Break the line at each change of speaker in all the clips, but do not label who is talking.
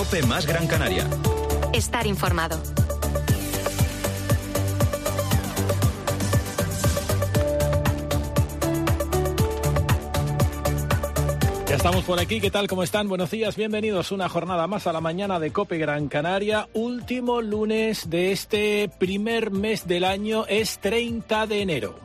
COPE más Gran Canaria.
Estar informado.
Ya estamos por aquí, ¿qué tal? ¿Cómo están? Buenos días, bienvenidos una jornada más a la mañana de COPE Gran Canaria. Último lunes de este primer mes del año, es 30 de enero.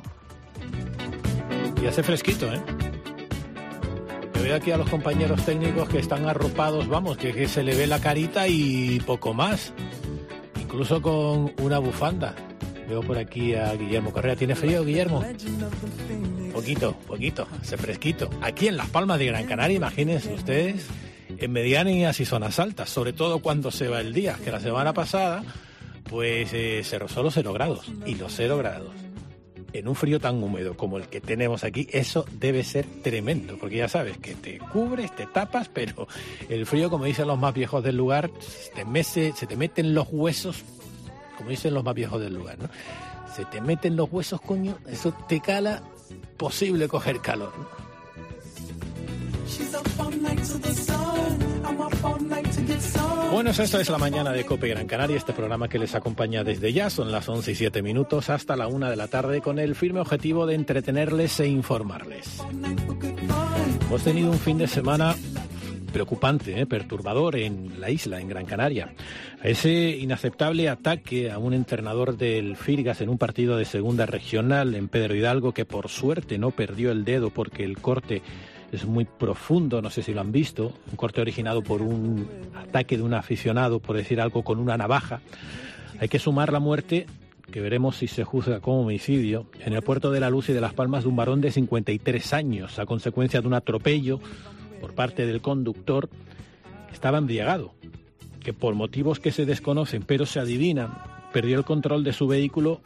Y hace fresquito, ¿eh? Yo veo aquí a los compañeros técnicos que están arropados, vamos, que se le ve la carita y poco más. Incluso con una bufanda. Veo por aquí a Guillermo Correa. ¿Tiene frío, Guillermo? Poquito, hace fresquito. Aquí en Las Palmas de Gran Canaria, imagínense ustedes, en medianías y zonas altas, sobre todo cuando se va el día, que la semana pasada, pues se rozó los 0 grados. Y los 0 grados, en un frío tan húmedo como el que tenemos aquí, eso debe ser tremendo, porque ya sabes que te cubres, te tapas, pero el frío, como dicen los más viejos del lugar, se te meten los huesos, como dicen los más viejos del lugar, ¿no? Se te meten los huesos, coño, eso te cala, posible coger calor, ¿no? Bueno, esta es la mañana de COPE Gran Canaria, este programa que les acompaña desde ya, son las 11:07 hasta la 1 de la tarde, con el firme objetivo de entretenerles e informarles. Hemos tenido un fin de semana preocupante, perturbador en la isla, en Gran Canaria. Ese inaceptable ataque a un entrenador del Firgas en un partido de segunda regional en Pedro Hidalgo, que por suerte no perdió el dedo porque el corte es muy profundo, no sé si lo han visto, un corte originado por un ataque de un aficionado, por decir algo, con una navaja. Hay que sumar la muerte, que veremos si se juzga como homicidio, en el puerto de La Luz y de Las Palmas, de un varón de 53 años, a consecuencia de un atropello por parte del conductor. Estaba embriagado, que por motivos que se desconocen pero se adivinan, perdió el control de su vehículo,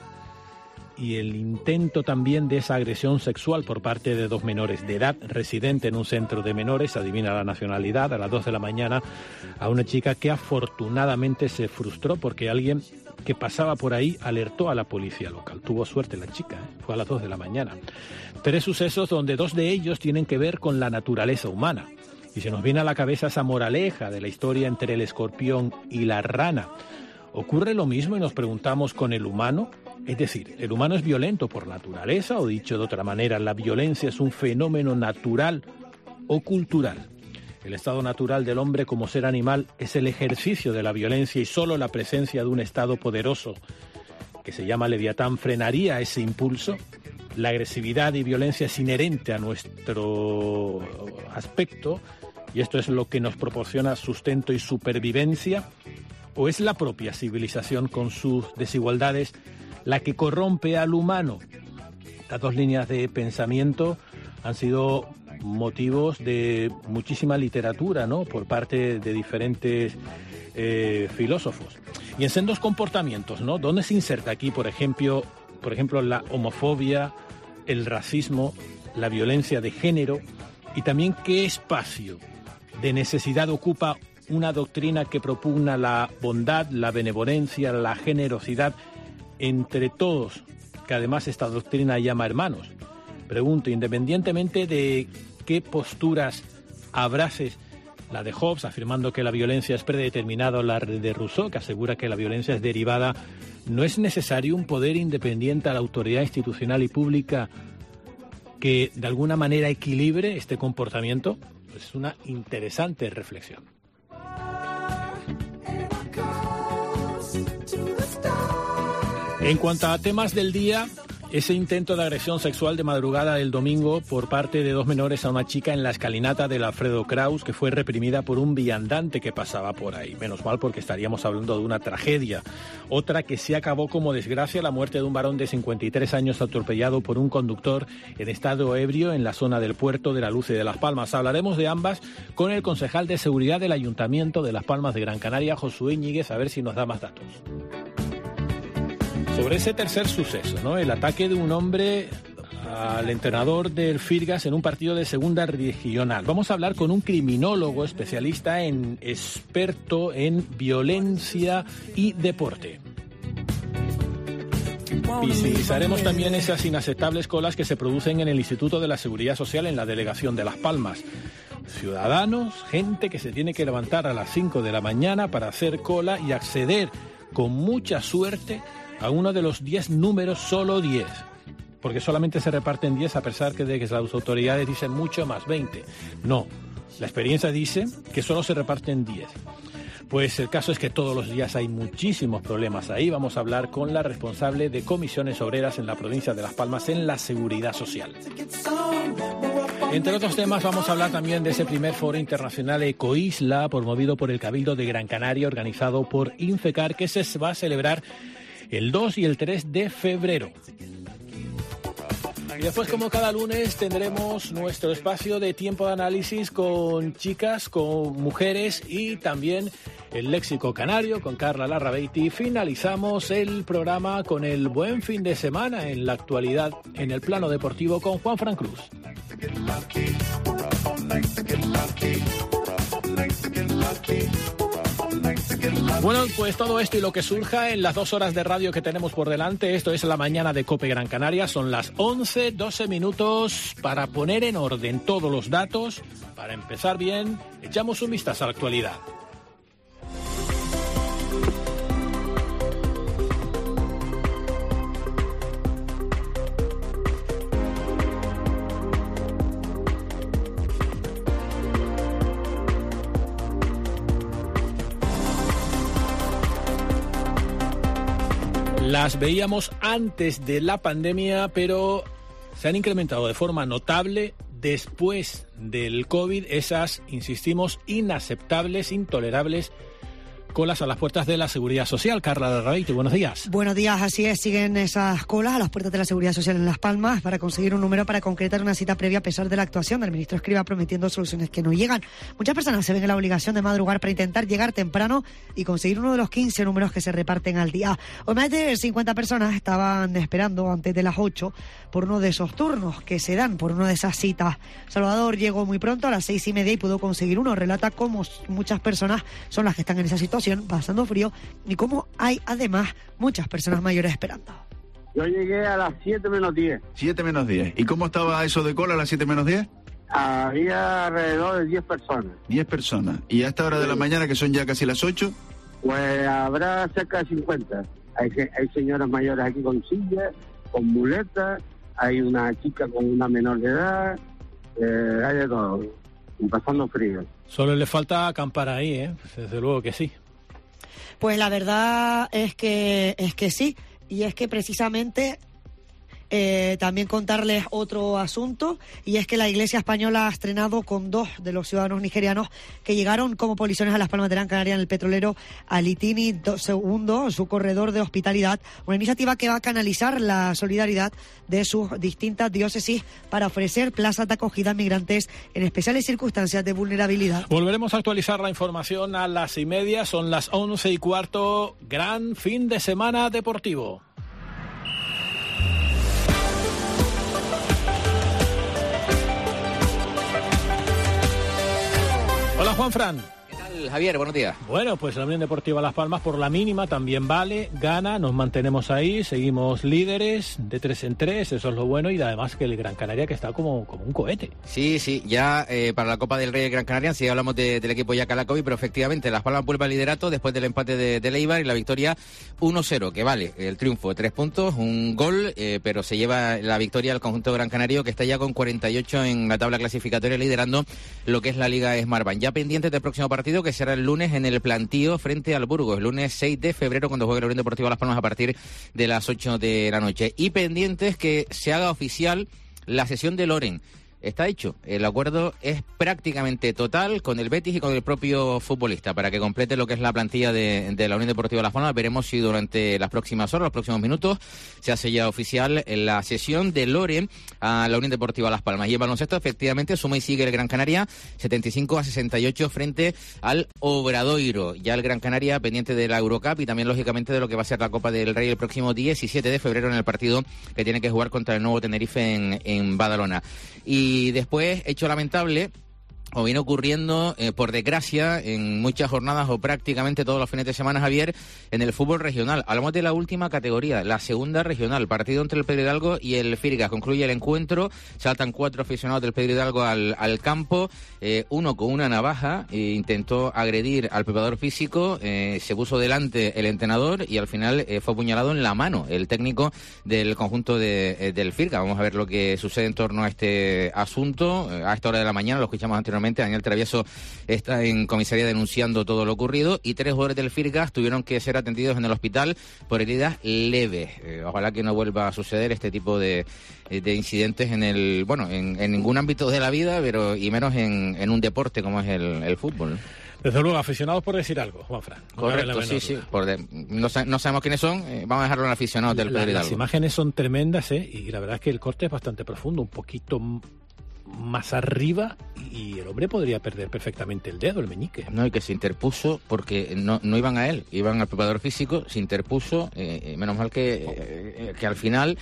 y el intento también de esa agresión sexual por parte de 2 menores de edad, residente en un centro de menores, adivina la nacionalidad, a las 2 de la mañana, a una chica que afortunadamente se frustró porque alguien que pasaba por ahí alertó a la policía local. Tuvo suerte la chica, fue a las 2 de la mañana. 3 sucesos donde 2 de ellos tienen que ver con la naturaleza humana. Y se nos viene a la cabeza esa moraleja de la historia entre el escorpión y la rana. ¿Ocurre lo mismo y nos preguntamos con el humano? Es decir, ¿el humano es violento por naturaleza? O dicho de otra manera, ¿la violencia es un fenómeno natural o cultural? El estado natural del hombre como ser animal es el ejercicio de la violencia, y solo la presencia de un estado poderoso que se llama Leviatán frenaría ese impulso. La agresividad y violencia es inherente a nuestro aspecto, y esto es lo que nos proporciona sustento y supervivencia. ¿O es la propia civilización con sus desigualdades la que corrompe al humano? Estas 2 líneas de pensamiento han sido motivos de muchísima literatura, ¿no?, por parte de diferentes filósofos. Y en sendos comportamientos, ¿no?, ¿dónde se inserta aquí, por ejemplo, la homofobia, el racismo, la violencia de género? Y también, ¿qué espacio de necesidad ocupa una doctrina que propugna la bondad, la benevolencia, la generosidad entre todos, que además esta doctrina llama hermanos? Pregunto, independientemente de qué posturas abraces, la de Hobbes, afirmando que la violencia es predeterminada, o la de Rousseau, que asegura que la violencia es derivada, ¿no es necesario un poder independiente a la autoridad institucional y pública que de alguna manera equilibre este comportamiento? Pues es una interesante reflexión. En cuanto a temas del día, ese intento de agresión sexual de madrugada del domingo por parte de 2 menores a una chica en la escalinata del Alfredo Kraus, que fue reprimida por un viandante que pasaba por ahí. Menos mal, porque estaríamos hablando de una tragedia. Otra que se acabó como desgracia, la muerte de un varón de 53 años atropellado por un conductor en estado ebrio en la zona del puerto de La Luz y de Las Palmas. Hablaremos de ambas con el concejal de seguridad del Ayuntamiento de Las Palmas de Gran Canaria, Josué Íñiguez, a ver si nos da más datos. Sobre ese tercer suceso, ¿no?, el ataque de un hombre al entrenador del Firgas en un partido de segunda regional. Vamos a hablar con un criminólogo experto en violencia y deporte. Visitaremos también esas inaceptables colas que se producen en el Instituto de la Seguridad Social en la delegación de Las Palmas. ciudadanos, gente que se tiene que levantar a las 5 de la mañana para hacer cola y acceder con mucha suerte a uno de los 10 números, solo 10. Porque solamente se reparten 10 a pesar de que las autoridades dicen mucho más, 20. No, la experiencia dice que solo se reparten 10. Pues el caso es que todos los días hay muchísimos problemas ahí. Vamos a hablar con la responsable de comisiones obreras en la provincia de Las Palmas en la seguridad social. Entre otros temas vamos a hablar también de ese primer foro internacional Ecoisla, promovido por el Cabildo de Gran Canaria, organizado por Infecar, que se va a celebrar el 2 y el 3 de febrero. Y después, como cada lunes, tendremos nuestro espacio de tiempo de análisis con chicas, con mujeres y también el léxico canario con Carla Larrabeiti. Finalizamos el programa con el buen fin de semana en la actualidad en el plano deportivo con Juanfran Cruz. Bueno, pues todo esto y lo que surja en las 2 horas de radio que tenemos por delante. Esto es la mañana de COPE Gran Canaria. Son las 11:12 minutos para poner en orden todos los datos. Para empezar bien, echamos un vistazo a la actualidad. Las veíamos antes de la pandemia, pero se han incrementado de forma notable después del COVID esas, insistimos, inaceptables, intolerables colas a las puertas de la Seguridad Social. Carla Larrabeiti, buenos días.
Buenos días, así es, siguen esas colas a las puertas de la Seguridad Social en Las Palmas para conseguir un número para concretar una cita previa a pesar de la actuación del ministro Escrivá prometiendo soluciones que no llegan. Muchas personas se ven en la obligación de madrugar para intentar llegar temprano y conseguir uno de los 15 números que se reparten al día. Hoy más de 50 personas estaban esperando antes de las 8 por uno de esos turnos que se dan, por una de esas citas. Salvador llegó muy pronto a las 6:30 y pudo conseguir uno. Relata cómo muchas personas son las que están en esa situación, pasando frío, y cómo hay además muchas personas mayores esperando.
Yo llegué a las 7 menos 10.
7 menos 10. ¿Y cómo estaba eso de cola a las 7 menos 10?
Había alrededor de 10 personas.
10 personas. ¿Y a esta hora de la mañana, que son ya casi las 8?
Pues habrá cerca de 50. Hay señoras mayores aquí con sillas, con muletas, hay una chica con una menor de edad, hay de todo, pasando frío.
Solo le falta acampar ahí, ¿eh? Desde luego que sí.
Pues la verdad es que sí, y es que precisamente también contarles otro asunto, y es que la Iglesia española ha estrenado con 2 de los ciudadanos nigerianos que llegaron como polizones a Las Palmas de Gran Canaria en el petrolero Alitini II, su corredor de hospitalidad, una iniciativa que va a canalizar la solidaridad de sus distintas diócesis para ofrecer plazas de acogida a migrantes en especiales circunstancias de vulnerabilidad.
Volveremos a actualizar la información a las 6:30, son las 11:15, gran fin de semana deportivo. Hola, Juanfran.
¿Qué tal, Javier? Buenos días.
Bueno, pues la Unión Deportiva Las Palmas por la mínima también vale, gana, nos mantenemos ahí, seguimos líderes de 3 en 3, eso es lo bueno, y además que el Gran Canaria que está como un cohete.
Sí, ya para la Copa del Rey de Gran Canaria, sí hablamos del equipo Yacalacovi, pero efectivamente Las Palmas vuelve al liderato después del empate de Leibar y la victoria 1-0, que vale el triunfo, 3 puntos, un gol, pero se lleva la victoria al conjunto Gran Canario, que está ya con 48 en la tabla clasificatoria, liderando lo que es la Liga Smartbank. Ya pendiente del próximo partido, que será el lunes en el Plantío frente al Burgos, el lunes 6 de febrero, cuando juegue la Unión Deportiva Las Palmas a partir de las 8 de la noche. Y pendientes que se haga oficial la cesión de Loren. Está hecho, el acuerdo es prácticamente total con el Betis y con el propio futbolista para que complete lo que es la plantilla de la Unión Deportiva Las Palmas. Veremos si durante las próximas horas, los próximos minutos, se hace ya oficial la cesión de Loren a la Unión Deportiva Las Palmas. Y el baloncesto, efectivamente, suma y sigue el Gran Canaria 75-68 frente al Obradoiro. Ya el Gran Canaria pendiente de la Eurocup y también, lógicamente, de lo que va a ser la Copa del Rey el próximo 17 de febrero en el partido que tiene que jugar contra el Nuevo Tenerife en Badalona. Y después, hecho lamentable, o viene ocurriendo, por desgracia, en muchas jornadas o prácticamente todos los fines de semana, Javier, en el fútbol regional. Hablamos de la última categoría, la segunda regional, partido entre el Pedro Hidalgo y el Firgas. Concluye el encuentro, saltan 4 aficionados del Pedro Hidalgo al campo, uno con una navaja, intentó agredir al preparador físico, se puso delante el entrenador y al final fue apuñalado en la mano el técnico del conjunto del Firgas. Vamos a ver lo que sucede en torno a este asunto. A esta hora de la mañana, lo escuchamos anteriormente, Daniel Travieso está en comisaría denunciando todo lo ocurrido y 3 jugadores del Firgas tuvieron que ser atendidos en el hospital por heridas leves. Ojalá que no vuelva a suceder este tipo de incidentes en ningún ámbito de la vida, pero y menos en un deporte como es el fútbol.
Desde luego, aficionados por decir algo, Juanfran.
Correcto, sí. No sabemos quiénes son, vamos a dejarlo en aficionados del Pedro Hidalgo.
Las imágenes son tremendas, y la verdad es que el corte es bastante profundo, un poquito más arriba, y el hombre podría perder perfectamente el dedo, el meñique.
No, y que se interpuso porque no iban a él, iban al preparador físico, se interpuso, menos mal que al final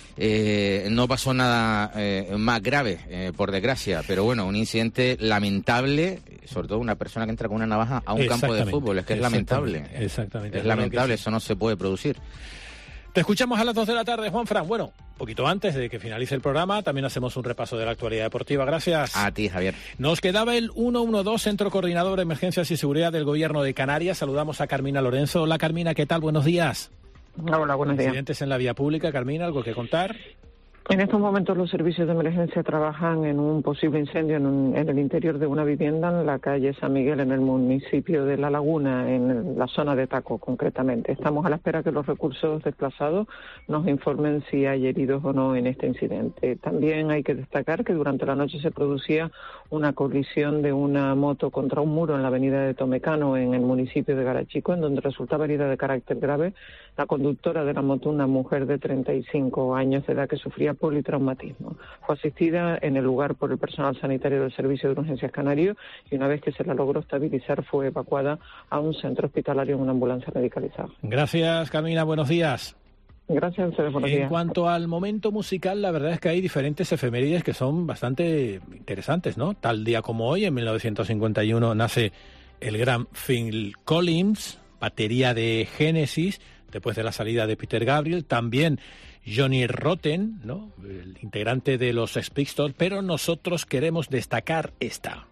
no pasó nada más grave, por desgracia, pero bueno, un incidente lamentable, sobre todo una persona que entra con una navaja a un campo de fútbol, es que es lamentable.
Exactamente.
Es lamentable, eso no se puede producir.
Te escuchamos a las 2 de la tarde, Juanfran. Bueno, un poquito antes de que finalice el programa, también hacemos un repaso de la actualidad deportiva. Gracias.
A ti, Javier.
Nos quedaba el 112, Centro Coordinador de Emergencias y Seguridad del Gobierno de Canarias. Saludamos a Carmina Lorenzo. Hola, Carmina, ¿qué tal? Buenos días.
Hola, buenos días.
Incidentes en la vía pública, Carmina, ¿algo que contar?
En estos momentos los servicios de emergencia trabajan en un posible incendio en el interior de una vivienda en la calle San Miguel, en el municipio de La Laguna, en la zona de Taco concretamente. Estamos a la espera que los recursos desplazados nos informen si hay heridos o no en este incidente. También hay que destacar que durante la noche se producía una colisión de una moto contra un muro en la avenida de Tomecano, en el municipio de Garachico, en donde resultaba herida de carácter grave la conductora de la moto, una mujer de 35 años de edad que sufría politraumatismo. Fue asistida en el lugar por el personal sanitario del Servicio de Urgencias Canario y una vez que se la logró estabilizar fue evacuada a un centro hospitalario en una ambulancia medicalizada.
Gracias, Carmina. Buenos días.
Gracias a ustedes, buenos días.
En cuanto al momento musical, la verdad es que hay diferentes efemérides que son bastante interesantes, ¿no? Tal día como hoy, en 1951, nace el gran Phil Collins, batería de Genesis, después de la salida de Peter Gabriel. También Johnny Rotten, ¿no?, el integrante de los Sex Pistols, pero nosotros queremos destacar esta.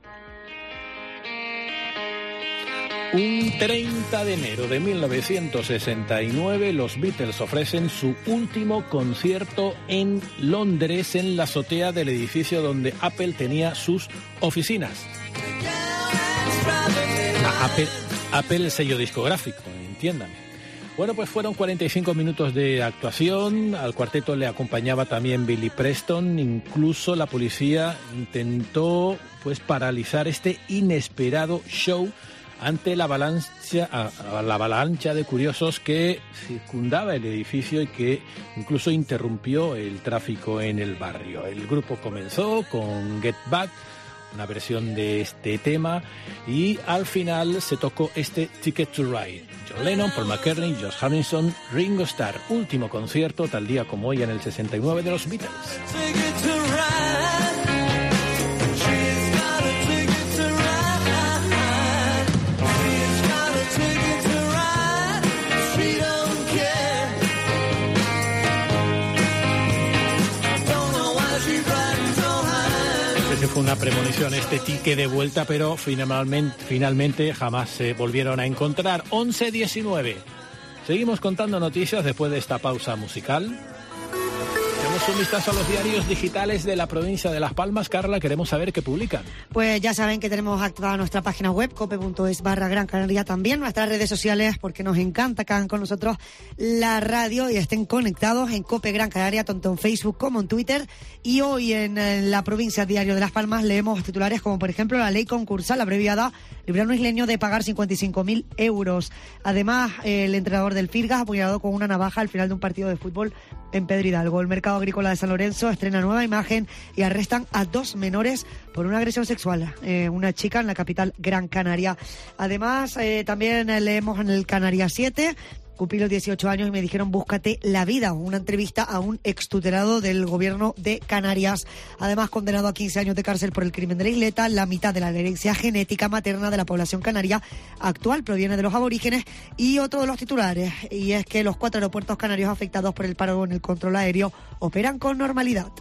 Un 30 de enero de 1969, los Beatles ofrecen su último concierto en Londres, en la azotea del edificio donde Apple tenía sus oficinas. Apple, el sello discográfico, entiéndame. Bueno, pues fueron 45 minutos de actuación, al cuarteto le acompañaba también Billy Preston, incluso la policía intentó pues paralizar este inesperado show ante la avalancha de curiosos que circundaba el edificio y que incluso interrumpió el tráfico en el barrio. El grupo comenzó con Get Back, una versión de este tema, y al final se tocó este Ticket to Ride. John Lennon, Paul McCartney, George Harrison, Ringo Starr. Último concierto, tal día como hoy, en el 69 de los Beatles. Fue una premonición este ticket de vuelta, pero finalmente jamás se volvieron a encontrar. 11:19. Seguimos contando noticias después de esta pausa musical. Tenemos un vistazo a los diarios digitales de la provincia de Las Palmas. Carla, queremos saber qué publican.
Pues ya saben que tenemos activada nuestra página web, cope.es/Gran Canaria, también nuestras redes sociales, porque nos encanta que hagan con nosotros la radio y estén conectados en Cope Gran Canaria, tanto en Facebook como en Twitter. Y hoy en la provincia Diario de Las Palmas leemos titulares como, por ejemplo, la ley concursal abreviada libra a un isleño de pagar 55.000 euros. Además, el entrenador del Firgas apuñalado con una navaja al final de un partido de fútbol en Pedro Hidalgo. El mercado agrícola de San Lorenzo estrena nueva imagen y arrestan a 2 menores por una agresión sexual, una chica en la capital Gran Canaria. Además, también leemos en el Canarias 7 cumplí los 18 años y me dijeron búscate la vida. Una entrevista a un extutelado del gobierno de Canarias. Además, condenado a 15 años de cárcel por el crimen de la isleta. La mitad de la herencia genética materna de la población canaria actual proviene de los aborígenes. Y otro de los titulares, y es que los 4 aeropuertos canarios afectados por el paro en el control aéreo operan con normalidad.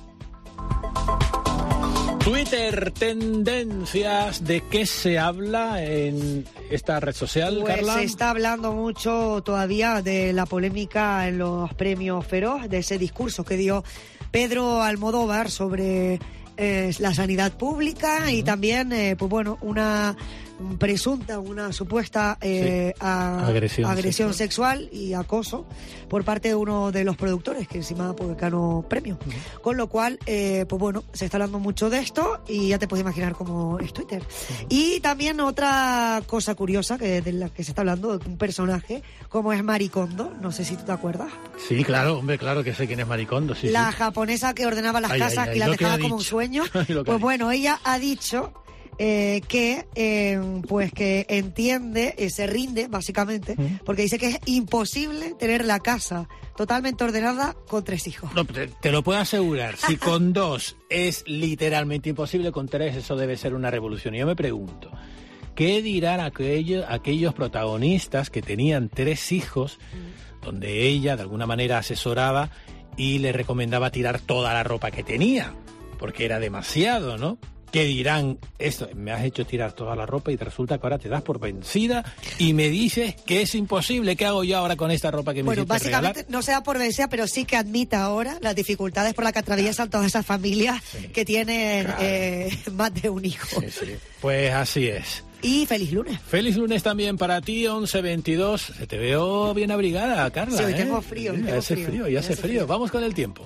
Twitter, tendencias, ¿de qué se habla en esta red social,
pues
Carla?
Se está hablando mucho todavía de la polémica en los premios Feroz, de ese discurso que dio Pedro Almodóvar sobre la sanidad pública y también, pues bueno, una supuesta agresión sexual y acoso por parte de uno de los productores que encima pues ganó premio. Con lo cual, pues bueno, se está hablando mucho de esto y ya te puedes imaginar cómo es Twitter. Y también otra cosa curiosa de la que se está hablando, de un personaje como es Maricondo, no sé si tú te acuerdas.
Sí, claro, hombre, claro que sé quién es Maricondo. Sí,
la japonesa que ordenaba las casas y la dejaba como un sueño. Pues bueno, ella ha dicho que entiende, se rinde básicamente, porque dice que es imposible tener la casa totalmente ordenada con 3 hijos.
No, te lo puedo asegurar, si con 2 es literalmente imposible, con 3 eso debe ser una revolución. Y yo me pregunto, ¿qué dirán aquellos protagonistas que tenían 3 hijos, donde ella de alguna manera asesoraba y le recomendaba tirar toda la ropa que tenía, porque era demasiado, ¿no? ¿Qué dirán? Esto, me has hecho tirar toda la ropa y resulta que ahora te das por vencida y me dices que es imposible. ¿Qué hago yo ahora con esta ropa que me hiciste
básicamente
regalar?
No se da por vencida, pero sí que admita ahora las dificultades por las que atraviesan todas esas familias que tienen más de un hijo.
Sí. Pues así es.
Y feliz lunes.
Feliz lunes también para ti, 11:22. Te veo bien abrigada, Carla.
Sí, hoy tengo frío.
Ya hace frío. Vamos con el tiempo.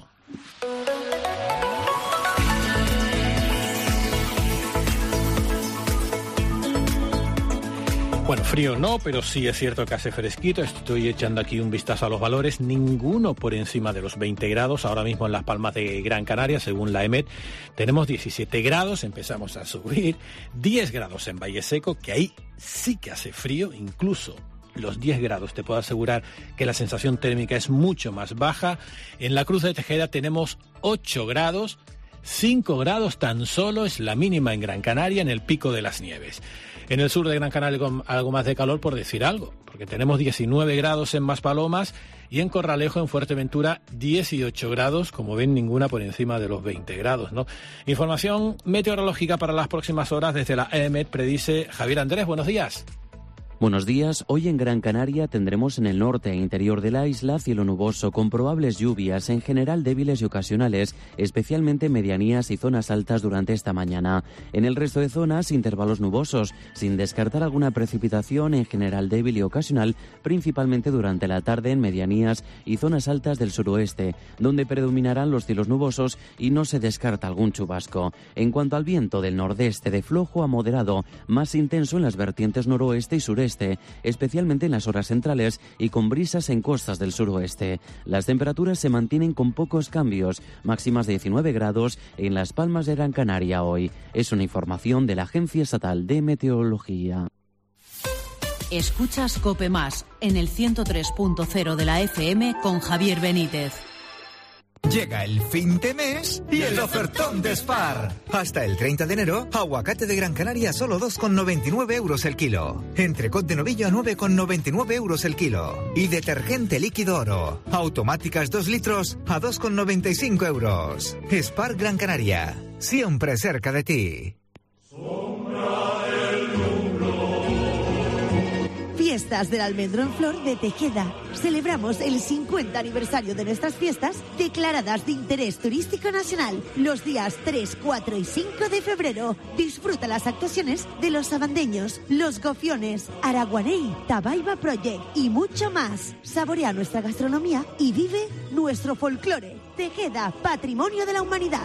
Bueno, frío no, pero sí es cierto que hace fresquito. Estoy echando aquí un vistazo a los valores. Ninguno por encima de los 20 grados. Ahora mismo en Las Palmas de Gran Canaria, según la EMET, tenemos 17 grados. Empezamos a subir. 10 grados en Valle Seco, que ahí sí que hace frío. Incluso los 10 grados, te puedo asegurar que la sensación térmica es mucho más baja. En la Cruz de Tejeda tenemos 8 grados. 5 grados tan solo es la mínima en Gran Canaria, en el Pico de las Nieves. En el sur de Gran Canaria con algo más de calor, por decir algo, porque tenemos 19 grados en Maspalomas y en Corralejo, en Fuerteventura, 18 grados, como ven, ninguna por encima de los 20 grados, ¿no? Información meteorológica para las próximas horas desde la EMET, predice Javier Andrés. Buenos días.
Buenos días. Hoy en Gran Canaria tendremos en el norte e interior de la isla cielo nuboso con probables lluvias, en general débiles y ocasionales, especialmente en medianías y zonas altas durante esta mañana. En el resto de zonas, intervalos nubosos, sin descartar alguna precipitación, en general débil y ocasional, principalmente durante la tarde en medianías y zonas altas del suroeste, donde predominarán los cielos nubosos y no se descarta algún chubasco. En cuanto al viento del nordeste, de flojo a moderado, más intenso en las vertientes noroeste y sureste, especialmente en las horas centrales y con brisas en costas del suroeste. Las temperaturas se mantienen con pocos cambios, máximas de 19 grados en Las Palmas de Gran Canaria hoy. Es una información de la Agencia Estatal de Meteorología.
Escuchas COPE Más en el 103.0 de la FM con Javier Benítez.
Llega el fin de mes y el ofertón de Spar. Hasta el 30 de enero, aguacate de Gran Canaria solo 2,99 euros el kilo. Entrecot de novillo a 9,99 euros el kilo. Y detergente líquido Oro. Automáticas 2 litros a 2,95 euros. Spar Gran Canaria. Siempre cerca de ti.
Fiestas del Almendro en Flor de Tejeda. Celebramos el 50 aniversario de nuestras fiestas declaradas de interés turístico nacional los días 3, 4 y 5 de febrero. Disfruta las actuaciones de Los Sabandeños, Los Gofiones, Araguaney, Tabaiba Project y mucho más. Saborea nuestra gastronomía y vive nuestro folclore. Tejeda, Patrimonio de la Humanidad.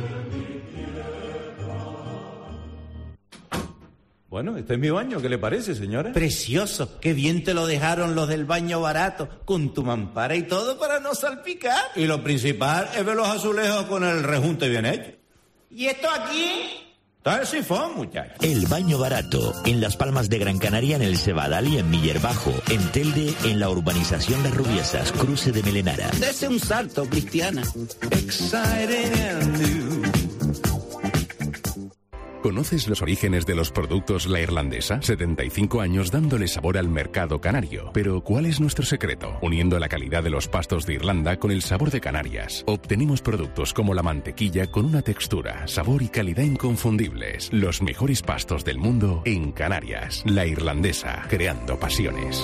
Bueno, este es mi baño, ¿qué le parece, señora?
Precioso, qué bien te lo dejaron los del baño barato, con tu mampara y todo para no salpicar.
Y lo principal es ver los azulejos con el rejunte bien hecho.
¿Y esto aquí? Está el sifón, muchacho.
El baño barato, en Las Palmas de Gran Canaria, en el Cebadal y en Miller Bajo, en Telde, en la urbanización Las Rubiesas, cruce de Melenara.
Dese un salto, Cristiana.
¿Conoces los orígenes de los productos La Irlandesa? 75 años dándole sabor al mercado canario. Pero ¿cuál es nuestro secreto? Uniendo la calidad de los pastos de Irlanda con el sabor de Canarias. Obtenemos productos como la mantequilla con una textura, sabor y calidad inconfundibles. Los mejores pastos del mundo en Canarias. La Irlandesa, creando pasiones.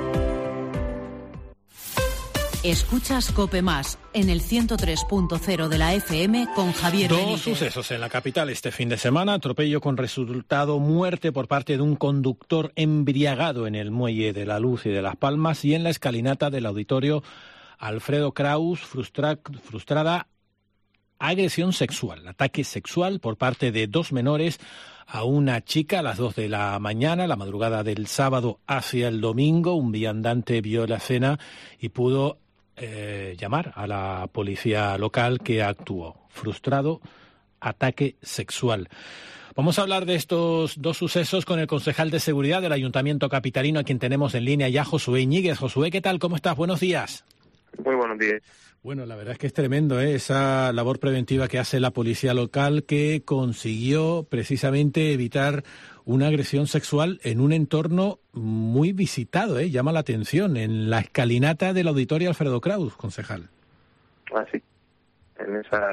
Escuchas COPE Más en el 103.0 de la FM con Javier Benítez.
Dos sucesos en la capital este fin de semana. Atropello con resultado muerte por parte de un conductor embriagado en el muelle de La Luz y de Las Palmas, y en la escalinata del auditorio Alfredo Kraus, frustrada agresión sexual, ataque sexual por parte de dos menores a una chica a las 2 de la mañana, la madrugada del sábado hacia el domingo. Un viandante vio la escena y pudo llamar a la policía local, que actuó. Frustrado ataque sexual. Vamos a hablar de estos dos sucesos con el concejal de seguridad del Ayuntamiento capitalino, a quien tenemos en línea ya, Josué Iñiguez. Josué, ¿qué tal? ¿Cómo estás? Buenos días.
Muy buenos días.
Bueno, la verdad es que es tremendo, esa labor preventiva que hace la policía local, que consiguió precisamente evitar una agresión sexual en un entorno muy visitado, llama la atención, en la escalinata del auditorio Alfredo Kraus, concejal.
Sí. En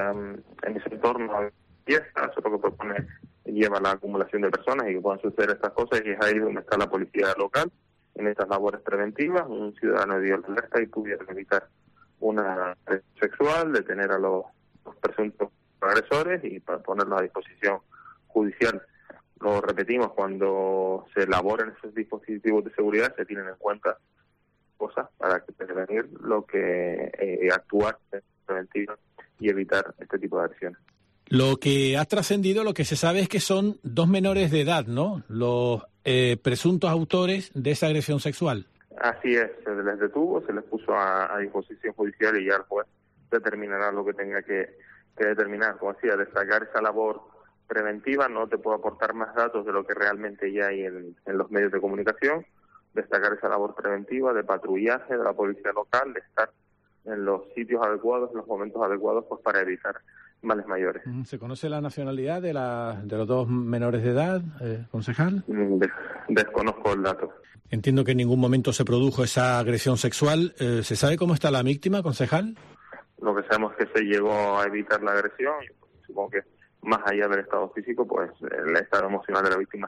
ese entorno fiesta, eso es lo que propone, lleva la acumulación de personas y que puedan suceder estas cosas, y es ahí donde está la policía local, en estas labores preventivas. Un ciudadano dio la alerta y pudieron evitar una agresión sexual, detener a los presuntos agresores y para ponerlos a disposición judicial. Lo repetimos, cuando se elaboren esos dispositivos de seguridad se tienen en cuenta cosas para prevenir lo que actuar preventivo y evitar este tipo de agresiones.
Lo que ha trascendido, lo que se sabe es que son dos menores de edad, ¿no?, los presuntos autores de esa agresión sexual.
Así es, se les detuvo, se les puso a disposición judicial y ya el juez determinará lo que tenga que determinar. Como decía, destacar esa labor preventiva, no te puedo aportar más datos de lo que realmente ya hay en los medios de comunicación. Destacar esa labor preventiva de patrullaje de la policía local, de estar en los sitios adecuados, en los momentos adecuados, pues para evitar males mayores.
¿Se conoce la nacionalidad de los dos menores de edad, concejal?
Desconozco el dato.
Entiendo que en ningún momento se produjo esa agresión sexual. ¿Se sabe cómo está la víctima, concejal?
Lo que sabemos es que se llegó a evitar la agresión, y supongo que más allá del estado físico, pues el estado emocional de la víctima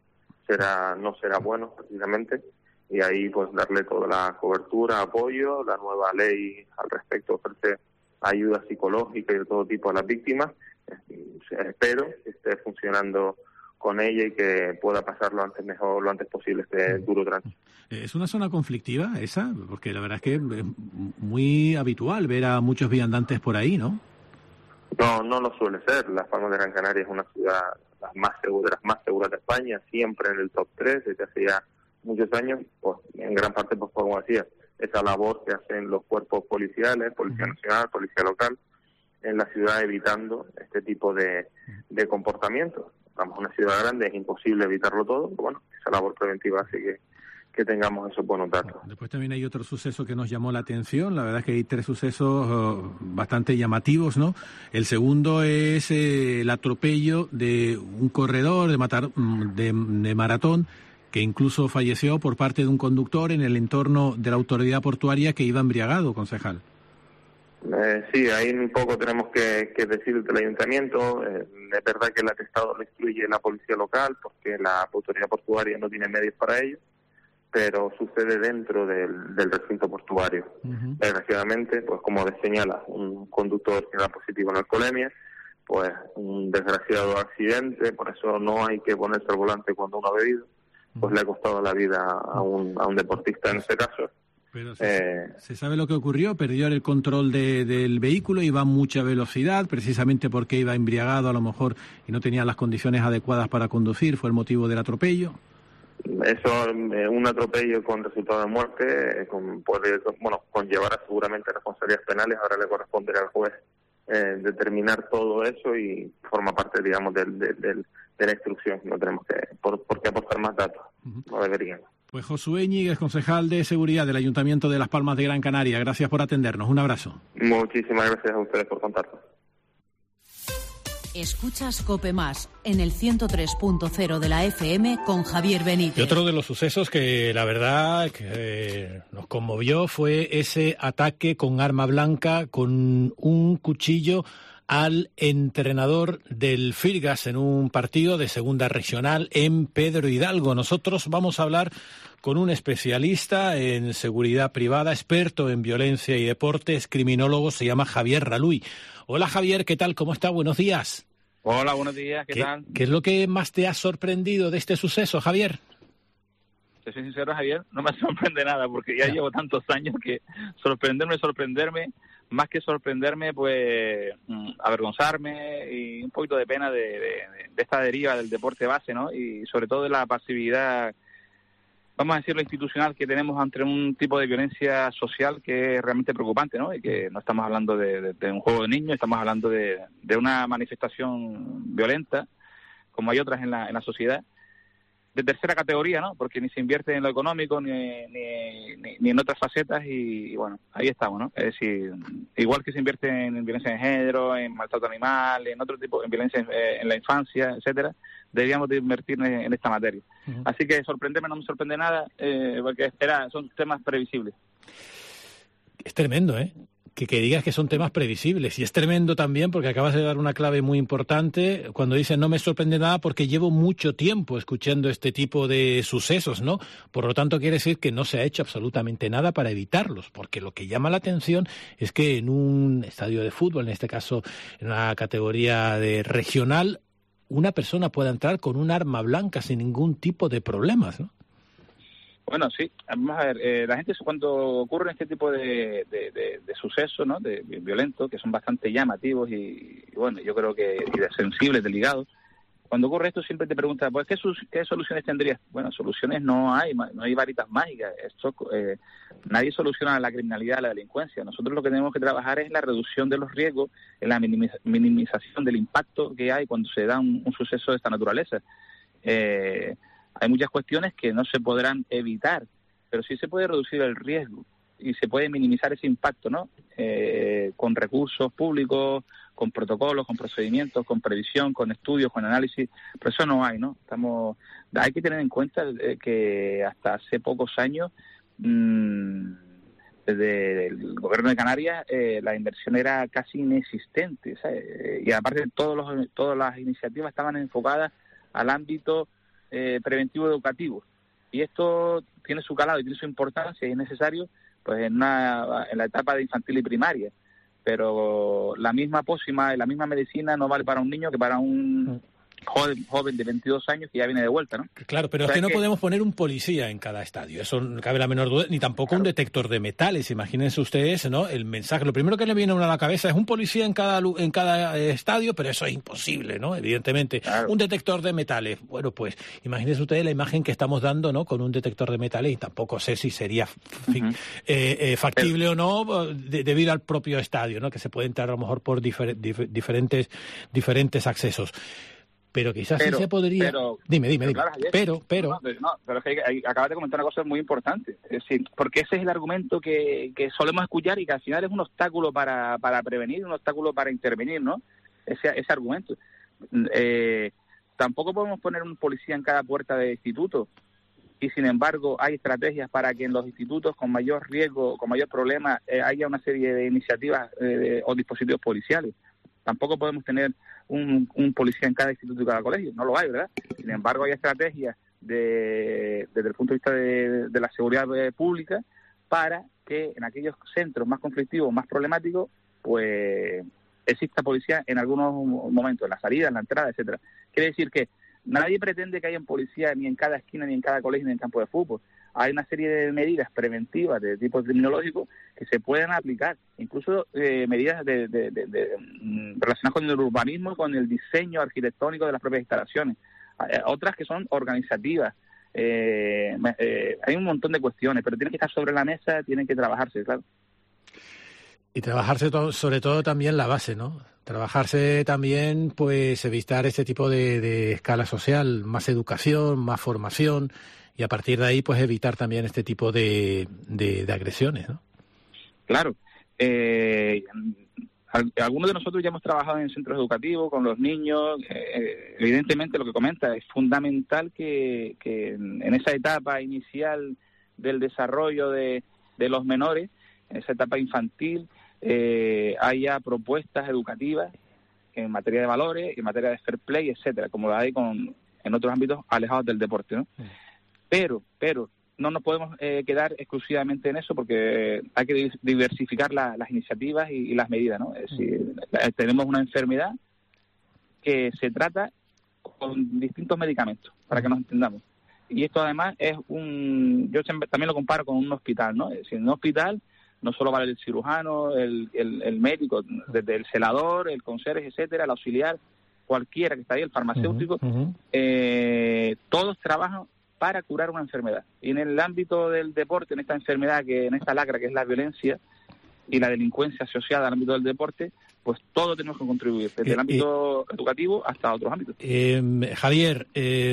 no será bueno, precisamente, y ahí pues darle toda la cobertura, apoyo. La nueva ley al respecto ofrece ayuda psicológica y de todo tipo a las víctimas. Espero que esté funcionando con ella y que pueda pasar lo antes posible este duro tránsito.
¿Es una zona conflictiva esa? Porque la verdad es que es muy habitual ver a muchos viandantes por ahí, ¿no?
No lo suele ser. Las Palmas de Gran Canaria es una ciudad de las más seguras de España, siempre en el top 3 desde hace ya muchos años, pues en gran parte, pues como decía, esa labor que hacen los cuerpos policiales, Policía Nacional, Policía Local, en la ciudad, evitando este tipo de comportamientos. Estamos en una ciudad grande, es imposible evitarlo todo, pero bueno, esa labor preventiva hace que tengamos esos buenos datos.
Después también hay otro suceso que nos llamó la atención. La verdad es que hay tres sucesos bastante llamativos, ¿no? El segundo es el atropello de un corredor de maratón, que incluso falleció por parte de un conductor en el entorno de la autoridad portuaria, que iba embriagado, concejal.
Sí, ahí un poco tenemos que decir del ayuntamiento. Es verdad que el atestado lo instruye la policía local, porque la autoridad portuaria no tiene medios para ello, pero sucede dentro del recinto portuario. Desgraciadamente, pues como señala, un conductor que era positivo en alcoholemia, pues un desgraciado accidente. Por eso no hay que ponerse al volante cuando uno ha bebido, pues le ha costado la vida a un deportista en este caso.
Pero ¿se sabe lo que ocurrió? Perdió el control del vehículo, iba a mucha velocidad, precisamente porque iba embriagado a lo mejor y no tenía las condiciones adecuadas para conducir, ¿fue el motivo del atropello?
Eso, un atropello con resultado de muerte, puede conllevar seguramente responsabilidades penales. Ahora le corresponderá al juez determinar todo eso, y forma parte, digamos, del la instrucción. No tenemos por qué aportar más datos, no deberían.
Pues Josué Íñiguez, concejal de Seguridad del Ayuntamiento de Las Palmas de Gran Canaria, gracias por atendernos. Un abrazo.
Muchísimas gracias a ustedes por contarnos.
Escuchas COPE Más en el 103.0 de la FM con Javier Benítez.
Y otro de los sucesos que la verdad que nos conmovió fue ese ataque con arma blanca, con un cuchillo al entrenador del Firgas en un partido de segunda regional en Pedro Hidalgo. Nosotros vamos a hablar con un especialista en seguridad privada, experto en violencia y deportes, criminólogo, se llama Javier Raluy. Hola Javier, ¿qué tal? ¿Cómo está? Buenos días.
Hola, buenos días, ¿qué tal?
¿Qué es lo que más te ha sorprendido de este suceso, Javier?
Te soy sincero, Javier, no me sorprende nada, porque ya llevo tantos años que sorprenderme, más que sorprenderme, pues avergonzarme y un poquito de pena de esta deriva del deporte base, ¿no? Y sobre todo de la pasividad, vamos a decirlo, institucional que tenemos ante un tipo de violencia social que es realmente preocupante, ¿no? Y que no estamos hablando de un juego de niños, estamos hablando de una manifestación violenta, como hay otras en la sociedad, de tercera categoría, ¿no? Porque ni se invierte en lo económico ni en otras facetas y bueno, ahí estamos, ¿no? Es decir, igual que se invierte en violencia de género, en maltrato animal, en otro tipo, en violencia en la infancia, etcétera, deberíamos de invertir en esta materia. Uh-huh. Así que sorprenderme no me sorprende nada, porque son temas previsibles.
Es tremendo, ¿eh? Que digas que son temas previsibles. Y es tremendo también porque acabas de dar una clave muy importante cuando dices no me sorprende nada porque llevo mucho tiempo escuchando este tipo de sucesos, ¿no? Por lo tanto, quiere decir que no se ha hecho absolutamente nada para evitarlos, porque lo que llama la atención es que en un estadio de fútbol, en este caso en una categoría de regional, una persona pueda entrar con un arma blanca sin ningún tipo de problemas, ¿no?
Bueno, sí, vamos a ver, la gente cuando ocurren este tipo de sucesos, ¿no?, de violentos, que son bastante llamativos y bueno, yo creo que sensibles, delicados, cuando ocurre esto siempre te preguntas, pues, ¿qué soluciones tendrías? Bueno, soluciones no hay varitas mágicas, nadie soluciona la criminalidad, la delincuencia. Nosotros lo que tenemos que trabajar es la reducción de los riesgos, en la minimización del impacto que hay cuando se da un suceso de esta naturaleza. Hay muchas cuestiones que no se podrán evitar, pero sí se puede reducir el riesgo y se puede minimizar ese impacto, ¿no? Con recursos públicos, con protocolos, con procedimientos, con previsión, con estudios, con análisis, pero eso no hay, ¿no? Hay que tener en cuenta que hasta hace pocos años, desde el gobierno de Canarias, la inversión era casi inexistente, ¿sabes? Y aparte todas las iniciativas estaban enfocadas al ámbito preventivo educativo, y esto tiene su calado y tiene su importancia y es necesario pues en la etapa de infantil y primaria, pero la misma pócima y la misma medicina no vale para un niño que para un joven de 22 años que ya viene de vuelta, ¿no?
Claro, pero es que no podemos poner un policía en cada estadio, eso no cabe la menor duda, ni tampoco un detector de metales. Imagínense ustedes, ¿no?, el mensaje. Lo primero que le viene a uno a la cabeza es un policía en cada estadio, pero eso es imposible, ¿no? Evidentemente. Claro. Un detector de metales. Bueno, pues imagínense ustedes la imagen que estamos dando, ¿no?, con un detector de metales, y tampoco sé si sería factible o no debido al propio estadio, ¿no?, que se puede entrar a lo mejor por diferentes accesos. Pero quizás sí se podría... Dime.
Claro, pero es que acabas de comentar una cosa muy importante. Es decir, porque ese es el argumento que solemos escuchar y que al final es un obstáculo para prevenir, un obstáculo para intervenir, ¿no? Ese argumento. Tampoco podemos poner un policía en cada puerta de instituto y, sin embargo, hay estrategias para que en los institutos con mayor riesgo, con mayor problema, haya una serie de iniciativas o dispositivos policiales. Tampoco podemos tener un policía en cada instituto y cada colegio, no lo hay, ¿verdad? Sin embargo, hay estrategias desde el punto de vista de la seguridad pública para que en aquellos centros más conflictivos, más problemáticos, pues exista policía en algunos momentos, en la salida, en la entrada, etcétera. Quiere decir que nadie pretende que haya un policía ni en cada esquina, ni en cada colegio, ni en campo de fútbol. Hay una serie de medidas preventivas de tipo criminológico que se pueden aplicar, incluso medidas relacionadas con el urbanismo y con el diseño arquitectónico de las propias instalaciones. Otras que son organizativas. Hay un montón de cuestiones, pero tienen que estar sobre la mesa, tienen que trabajarse, claro.
Y trabajarse sobre todo también la base, ¿no? Trabajarse también, pues, evitar este tipo de escala social, más educación, más formación, y a partir de ahí, pues, evitar también este tipo de agresiones, ¿no?
Claro. Algunos de nosotros ya hemos trabajado en centros educativos con los niños. Evidentemente, lo que comenta es fundamental que en esa etapa inicial del desarrollo de los menores, en esa etapa infantil, haya propuestas educativas en materia de valores, en materia de fair play, etcétera, como lo hay en otros ámbitos alejados del deporte, ¿no? Pero no nos podemos quedar exclusivamente en eso, porque hay que diversificar las iniciativas y las medidas, ¿no? Es decir, tenemos una enfermedad que se trata con distintos medicamentos, para que nos entendamos. Y esto además es yo también lo comparo con un hospital, ¿no? Es decir, en un hospital no solo vale el cirujano, el médico, desde el celador, el conserje, etcétera, el auxiliar, cualquiera que está ahí, el farmacéutico, todos trabajan para curar una enfermedad. Y en el ámbito del deporte, en esta enfermedad, en esta lacra que es la violencia y la delincuencia asociada al ámbito del deporte, pues todos tenemos que contribuir, desde el ámbito educativo hasta otros ámbitos.
Javier,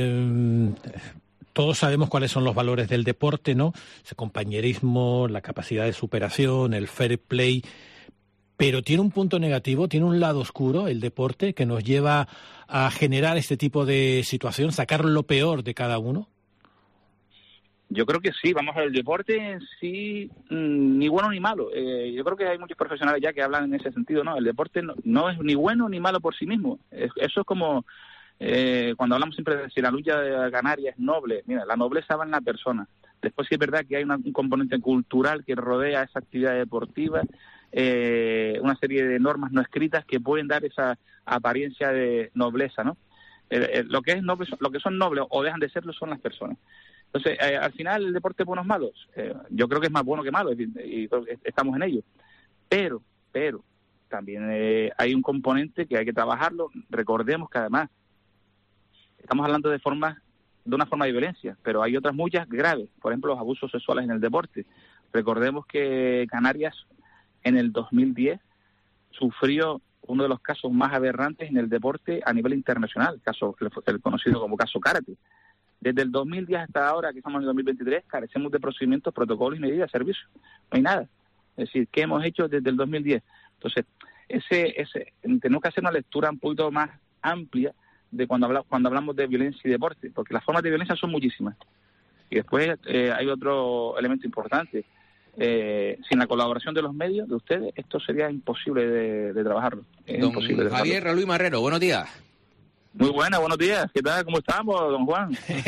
todos sabemos cuáles son los valores del deporte, ¿no? Ese compañerismo, la capacidad de superación, el fair play, pero tiene un punto negativo, tiene un lado oscuro el deporte que nos lleva a generar este tipo de situación, sacar lo peor de cada uno.
Yo creo que sí, vamos a ver, el deporte en sí, ni bueno ni malo. Yo creo que hay muchos profesionales ya que hablan en ese sentido, ¿no? El deporte no es ni bueno ni malo por sí mismo. Eso es como cuando hablamos siempre de si la lucha de Canarias es noble. Mira, la nobleza va en la persona. Después sí es verdad que hay un componente cultural que rodea esa actividad deportiva, una serie de normas no escritas que pueden dar esa apariencia de nobleza, ¿no? Lo que es noble, lo que son nobles o dejan de serlo son las personas. Entonces, al final, ¿el deporte es bueno o malos? Yo creo que es más bueno que malo, y estamos en ello. Pero también hay un componente que hay que trabajarlo. Recordemos que además estamos hablando de una forma de violencia, pero hay otras muchas graves. Por ejemplo, los abusos sexuales en el deporte. Recordemos que Canarias, en el 2010, sufrió uno de los casos más aberrantes en el deporte a nivel internacional, el conocido como caso Karate. Desde el 2010 hasta ahora, que estamos en el 2023, carecemos de procedimientos, protocolos y medidas de servicio. No hay nada. Es decir, ¿qué hemos hecho desde el 2010? Entonces, tenemos que hacer una lectura un poquito más amplia de cuando hablamos de violencia y deporte, porque las formas de violencia son muchísimas. Y después hay otro elemento importante. Sin la colaboración de los medios, de ustedes, esto sería imposible de trabajarlo. Imposible de
Javier Raluí Marrero, buenos días.
Muy buenas, buenos días. ¿Qué tal? ¿Cómo estamos, don Juan?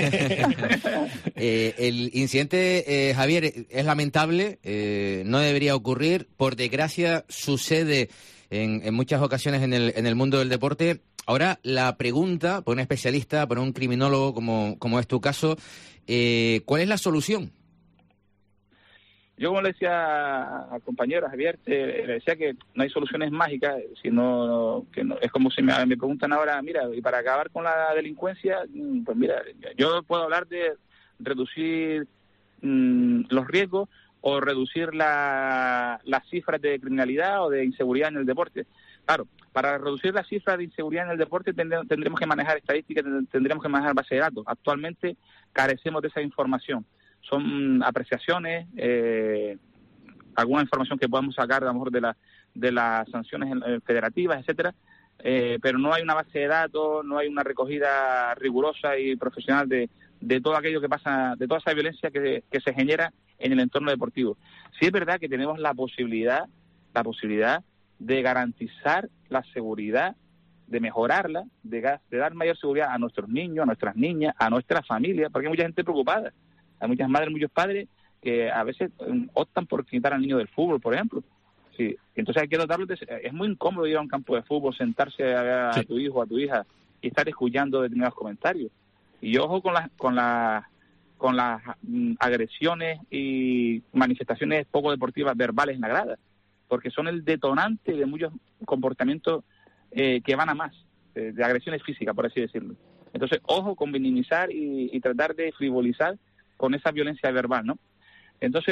El incidente, Javier, es lamentable, no debería ocurrir. Por desgracia, sucede en muchas ocasiones en el mundo del deporte. Ahora, la pregunta, por un especialista, por un criminólogo como es tu caso, ¿cuál es la solución?
Yo, como le decía al compañero Javier, le decía que no hay soluciones mágicas, sino que es como si me preguntan ahora, mira, y para acabar con la delincuencia, pues mira, yo puedo hablar de reducir los riesgos o reducir las cifras de criminalidad o de inseguridad en el deporte. Claro, para reducir las cifras de inseguridad en el deporte tendremos que manejar estadísticas, tendremos que manejar base de datos. Actualmente carecemos de esa información. Son apreciaciones, alguna información que podamos sacar a lo mejor de las sanciones federativas, etcétera, pero no hay una base de datos, no hay una recogida rigurosa y profesional de todo aquello que pasa, de toda esa violencia que se genera en el entorno deportivo. Sí es verdad que tenemos la posibilidad de garantizar la seguridad, de mejorarla, de dar mayor seguridad a nuestros niños, a nuestras niñas, a nuestras familias, porque hay mucha gente preocupada. Hay muchas madres, muchos padres que a veces optan por quitar al niño del fútbol, por ejemplo. Sí. Entonces hay que dotarlo es muy incómodo ir a un campo de fútbol, sentarse a tu hijo o a tu hija y estar escuchando determinados comentarios. Y ojo con las agresiones y manifestaciones poco deportivas verbales en la grada, porque son el detonante de muchos comportamientos que van a más, de agresiones físicas, por así decirlo. Entonces, ojo con minimizar y tratar de frivolizar con esa violencia verbal, ¿no? Entonces,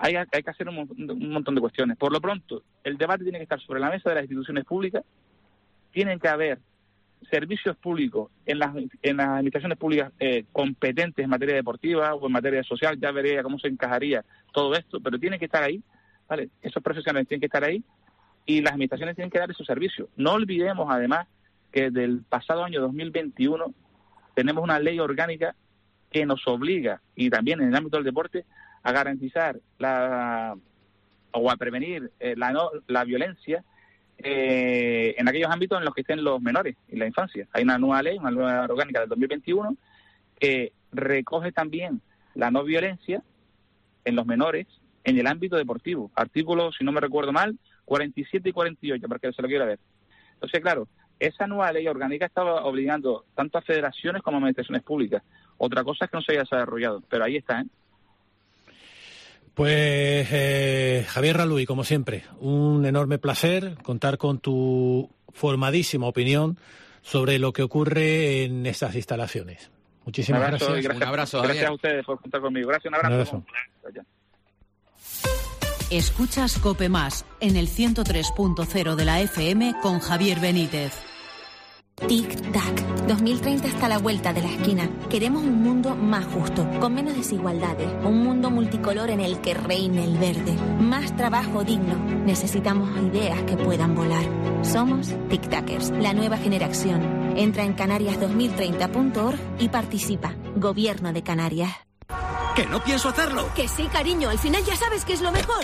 hay que hacer un montón de cuestiones. Por lo pronto, el debate tiene que estar sobre la mesa de las instituciones públicas, tienen que haber servicios públicos en las administraciones públicas competentes en materia deportiva o en materia social, ya vería cómo se encajaría todo esto, pero tienen que estar ahí, ¿vale? Esos profesionales tienen que estar ahí y las administraciones tienen que dar esos servicios. No olvidemos, además, que del pasado año 2021 tenemos una ley orgánica que nos obliga, y también en el ámbito del deporte, a garantizar o a prevenir la violencia en aquellos ámbitos en los que estén los menores y la infancia. Hay una nueva ley, una nueva orgánica del 2021 que recoge también la no violencia en los menores en el ámbito deportivo. Artículos, si no me recuerdo mal, 47 y 48, para que se lo quiera ver. Entonces, claro, esa nueva ley orgánica estaba obligando tanto a federaciones como a administraciones públicas. Otra cosa es que no se haya desarrollado, pero ahí está, ¿eh?
Pues Javier Raluy, como siempre, un enorme placer contar con tu formadísima opinión sobre lo que ocurre en estas instalaciones. Muchísimas gracias.
Un abrazo, Javier.
Gracias a ustedes por contar conmigo. Gracias, un abrazo.
Escuchas COPE Más en el 103.0 de la FM con Javier Benítez.
Tic-tac. 2030 está a la vuelta de la esquina. Queremos un mundo más justo, con menos desigualdades, un mundo multicolor en el que reine el verde, más trabajo digno. Necesitamos ideas que puedan volar. Somos Tic-Tacers, la nueva generación. Entra en canarias2030.org y participa. Gobierno de Canarias.
¡Que no pienso hacerlo!
Que sí, cariño, al final ya sabes que es lo mejor.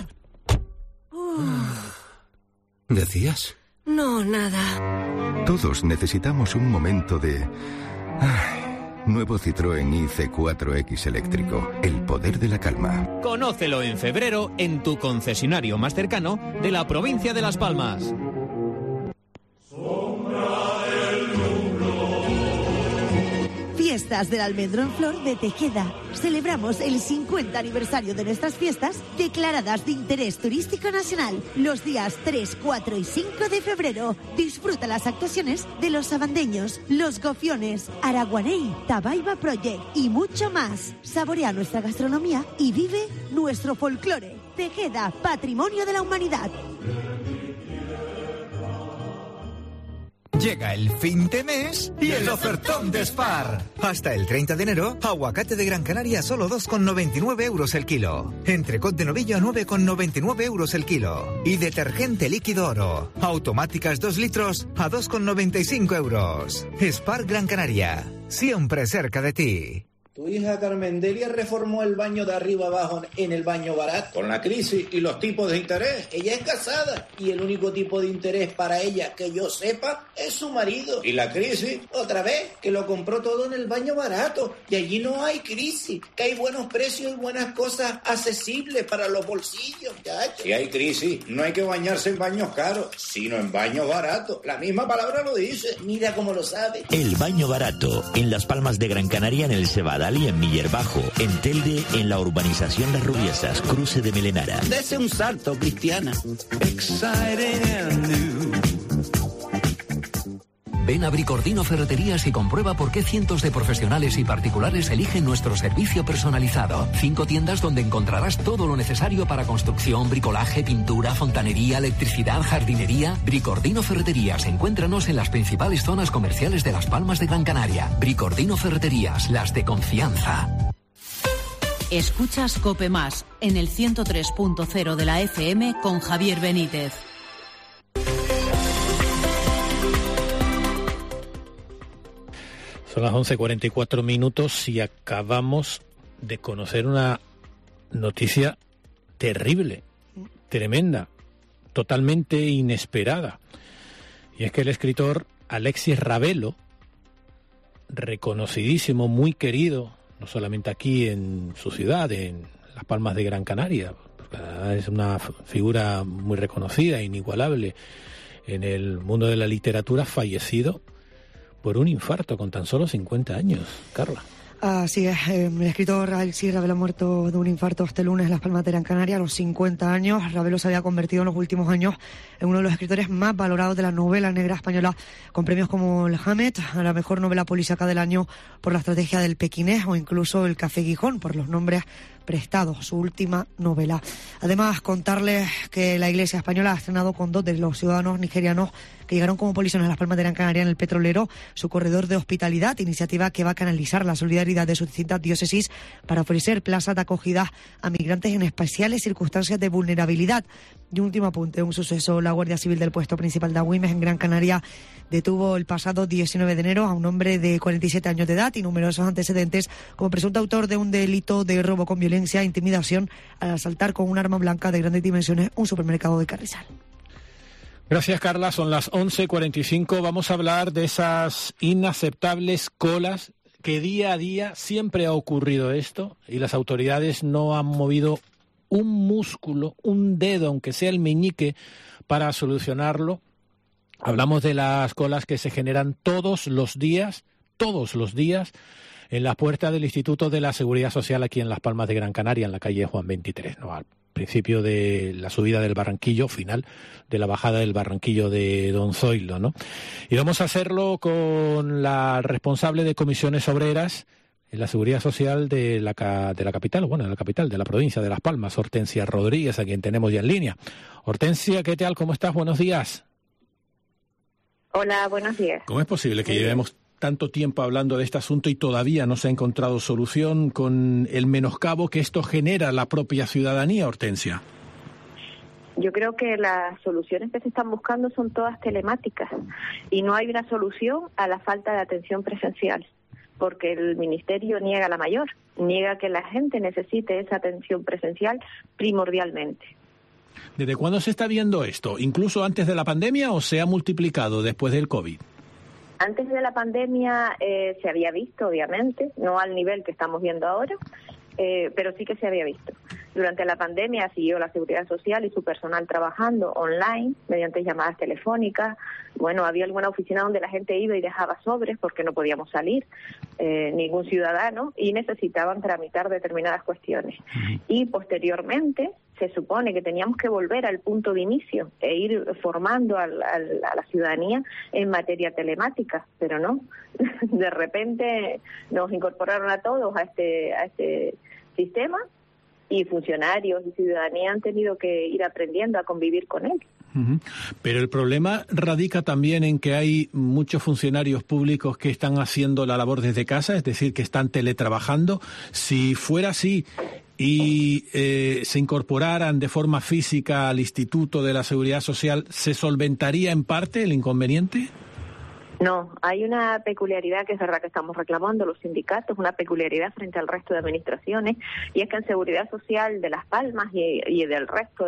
¿Decías?
No, nada.
Todos necesitamos un momento de... Nuevo Citroën IC4X eléctrico. El poder de la calma.
Conócelo en febrero en tu concesionario más cercano de la provincia de Las Palmas.
Fiestas del Almendro en Flor de Tejeda. Celebramos el 50 aniversario de nuestras fiestas declaradas de interés turístico nacional los días 3, 4 y 5 de febrero. Disfruta las actuaciones de Los Sabandeños, Los Gofiones, Araguaney, Tabaiba Project y mucho más. Saborea nuestra gastronomía y vive nuestro folclore. Tejeda, patrimonio de la humanidad.
Llega el fin de mes y el ofertón de Spar. Hasta el 30 de enero, aguacate de Gran Canaria solo 2,99 euros el kilo. Entrecot de novillo a 9,99 euros el kilo. Y detergente líquido Oro. Automáticas 2 litros a 2,95 euros. Spar Gran Canaria. Siempre cerca de ti.
Tu hija Carmendelia reformó el baño de arriba abajo en el baño barato. Con la crisis y los tipos de interés. Ella es casada y el único tipo de interés para ella que yo sepa es su marido. Y la crisis, otra vez, que lo compró todo en el baño barato. Y allí no hay crisis, que hay buenos precios y buenas cosas accesibles para los bolsillos, chacho. Si hay crisis, no hay que bañarse en baños caros, sino en baños baratos. La misma palabra lo dice. Mira cómo lo sabe.
El baño barato, en Las Palmas de Gran Canaria, en el Cebadal y en Miller Bajo, en Telde, en la urbanización Las Rubiesas, cruce de Melenara.
Dese un salto, Cristiana.
Ven a Bricordino Ferreterías y comprueba por qué cientos de profesionales y particulares eligen nuestro servicio personalizado. 5 tiendas donde encontrarás todo lo necesario para construcción, bricolaje, pintura, fontanería, electricidad, jardinería. Bricordino Ferreterías. Encuéntranos en las principales zonas comerciales de Las Palmas de Gran Canaria. Bricordino Ferreterías, las de confianza.
Escuchas COPE Más en el 103.0 de la FM con Javier Benítez.
Son las 11:44 y acabamos de conocer una noticia terrible, tremenda, totalmente inesperada. Y es que el escritor Alexis Ravelo, reconocidísimo, muy querido, no solamente aquí en su ciudad, en Las Palmas de Gran Canaria, es una figura muy reconocida, inigualable en el mundo de la literatura, fallecido por un infarto con tan solo 50 años. Carla.
Así es, el escritor Alexis Ravelo ha muerto de un infarto este lunes en Las Palmas de Gran Canaria a los 50 años. Ravelo se había convertido en los últimos años en uno de los escritores más valorados de la novela negra española, con premios como el Hamet, a la mejor novela policíaca del año por La estrategia del pequinés, o incluso el Café Gijón por Los nombres Prestado, su última novela. Además, contarles que la Iglesia española ha estrenado con 2 de los ciudadanos nigerianos que llegaron como polizones a las Palmas de Gran Canaria en el petrolero su corredor de hospitalidad, iniciativa que va a canalizar la solidaridad de sus distintas diócesis para ofrecer plazas de acogida a migrantes en especiales circunstancias de vulnerabilidad. Y un último apunte, un suceso: la Guardia Civil del puesto principal de Agüimes en Gran Canaria detuvo el pasado 19 de enero a un hombre de 47 años de edad y numerosos antecedentes como presunto autor de un delito de robo con violencia e intimidación al asaltar con un arma blanca de grandes dimensiones un supermercado de Carrizal.
Gracias, Carla. Son las 11:45. Vamos a hablar de esas inaceptables colas que día a día siempre ha ocurrido esto y las autoridades no han movido un músculo, un dedo, aunque sea el meñique, para solucionarlo. Hablamos de las colas que se generan todos los días, en la puerta del Instituto de la Seguridad Social aquí en Las Palmas de Gran Canaria, en la calle Juan 23, ¿no? Al principio de la subida del Barranquillo, final de la bajada del Barranquillo de Don Zoilo, ¿no? Y vamos a hacerlo con la responsable de comisiones obreras en la Seguridad Social de la capital, de la provincia de Las Palmas, Hortensia Rodríguez, a quien tenemos ya en línea. Hortensia, ¿qué tal? ¿Cómo estás? Buenos días.
Hola, buenos días.
¿Cómo es posible que llevemos tanto tiempo hablando de este asunto y todavía no se ha encontrado solución con el menoscabo que esto genera a la propia ciudadanía, Hortensia?
Yo creo que las soluciones que se están buscando son todas telemáticas y no hay una solución a la falta de atención presencial, porque el Ministerio niega la mayor, niega que la gente necesite esa atención presencial primordialmente.
¿Desde cuándo se está viendo esto? ¿Incluso antes de la pandemia o se ha multiplicado después del COVID?
Antes de la pandemia se había visto, obviamente, no al nivel que estamos viendo ahora, pero sí que se había visto. Durante la pandemia siguió la Seguridad Social y su personal trabajando online, mediante llamadas telefónicas. Bueno, había alguna oficina donde la gente iba y dejaba sobres porque no podíamos salir, ningún ciudadano, y necesitaban tramitar determinadas cuestiones. Y posteriormente se supone que teníamos que volver al punto de inicio e ir formando a la ciudadanía en materia telemática, pero no. De repente nos incorporaron a todos a este sistema y funcionarios y ciudadanía han tenido que ir aprendiendo a convivir con él.
Pero el problema radica también en que hay muchos funcionarios públicos que están haciendo la labor desde casa, es decir, que están teletrabajando. Si fuera así y se incorporaran de forma física al Instituto de la Seguridad Social, ¿se solventaría en parte el inconveniente?
No, hay una peculiaridad que es verdad que estamos reclamando los sindicatos, una peculiaridad frente al resto de administraciones, y es que en Seguridad Social de Las Palmas y del resto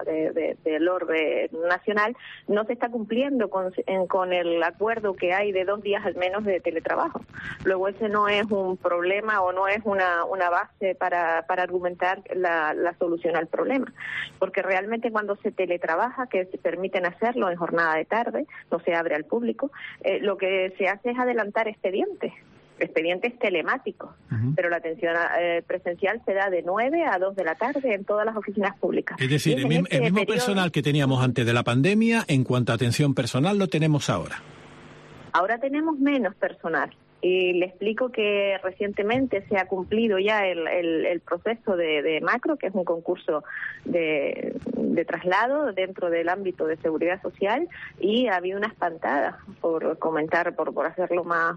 del orbe nacional no se está cumpliendo con el acuerdo que hay de 2 días al menos de teletrabajo. Luego ese no es un problema o no es una base para argumentar la solución al problema, porque realmente cuando se teletrabaja, que se permiten hacerlo en jornada de tarde, no se abre al público, lo que se hace es adelantar expedientes telemáticos, pero la atención presencial se da de 9 a 2 de la tarde en todas las oficinas públicas.
Es decir, el mismo personal que teníamos antes de la pandemia, en cuanto a atención personal, lo tenemos ahora.
Ahora tenemos menos personal. Y le explico que recientemente se ha cumplido ya el proceso de Macro, que es un concurso de traslado dentro del ámbito de seguridad social, y había una espantada, por comentar, por hacerlo más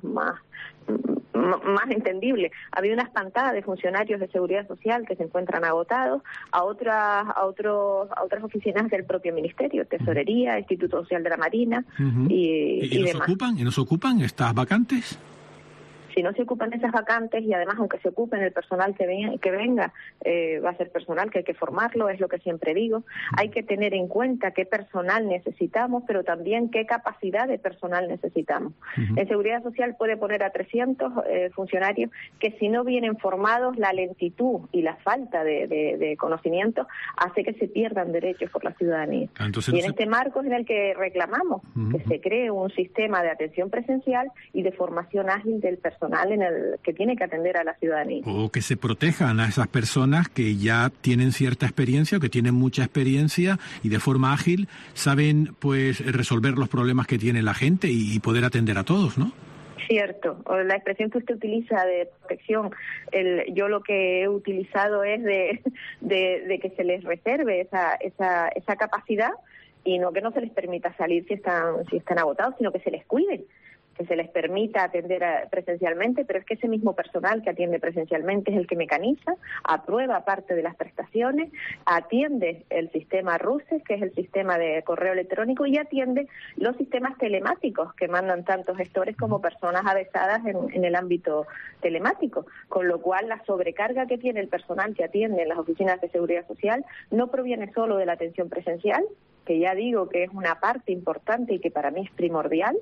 entendible. Había una espantada de funcionarios de seguridad social que se encuentran agotados a otras oficinas del propio Ministerio, Tesorería, Instituto Social de la Marina y demás.
¿Y nos ocupan estas vacantes?
Si no se ocupan esas vacantes, y además aunque se ocupen el personal que venga, va a ser personal que hay que formarlo, es lo que siempre digo. Hay que tener en cuenta qué personal necesitamos, pero también qué capacidad de personal necesitamos. En Seguridad Social puede poner a 300 funcionarios que, si no vienen formados, la lentitud y la falta de conocimiento hace que se pierdan derechos por la ciudadanía.
Entonces,
y en este marco es en el que reclamamos que se cree un sistema de atención presencial y de formación ágil del personal en el que tiene que atender a la ciudadanía.
O que se protejan a esas personas que ya tienen cierta experiencia o que tienen mucha experiencia y de forma ágil saben pues resolver los problemas que tiene la gente y poder atender a todos, ¿no?
Cierto, o la expresión que usted utiliza de protección, yo lo que he utilizado es de que se les reserve esa capacidad y no que no se les permita salir si están agotados, sino que se les cuide, que se les permita atender presencialmente, pero es que ese mismo personal que atiende presencialmente es el que mecaniza, aprueba parte de las prestaciones, atiende el sistema RUSE, que es el sistema de correo electrónico, y atiende los sistemas telemáticos que mandan tanto gestores como personas avesadas en el ámbito telemático, con lo cual la sobrecarga que tiene el personal que atiende en las oficinas de seguridad social no proviene solo de la atención presencial, que ya digo que es una parte importante y que para mí es primordial,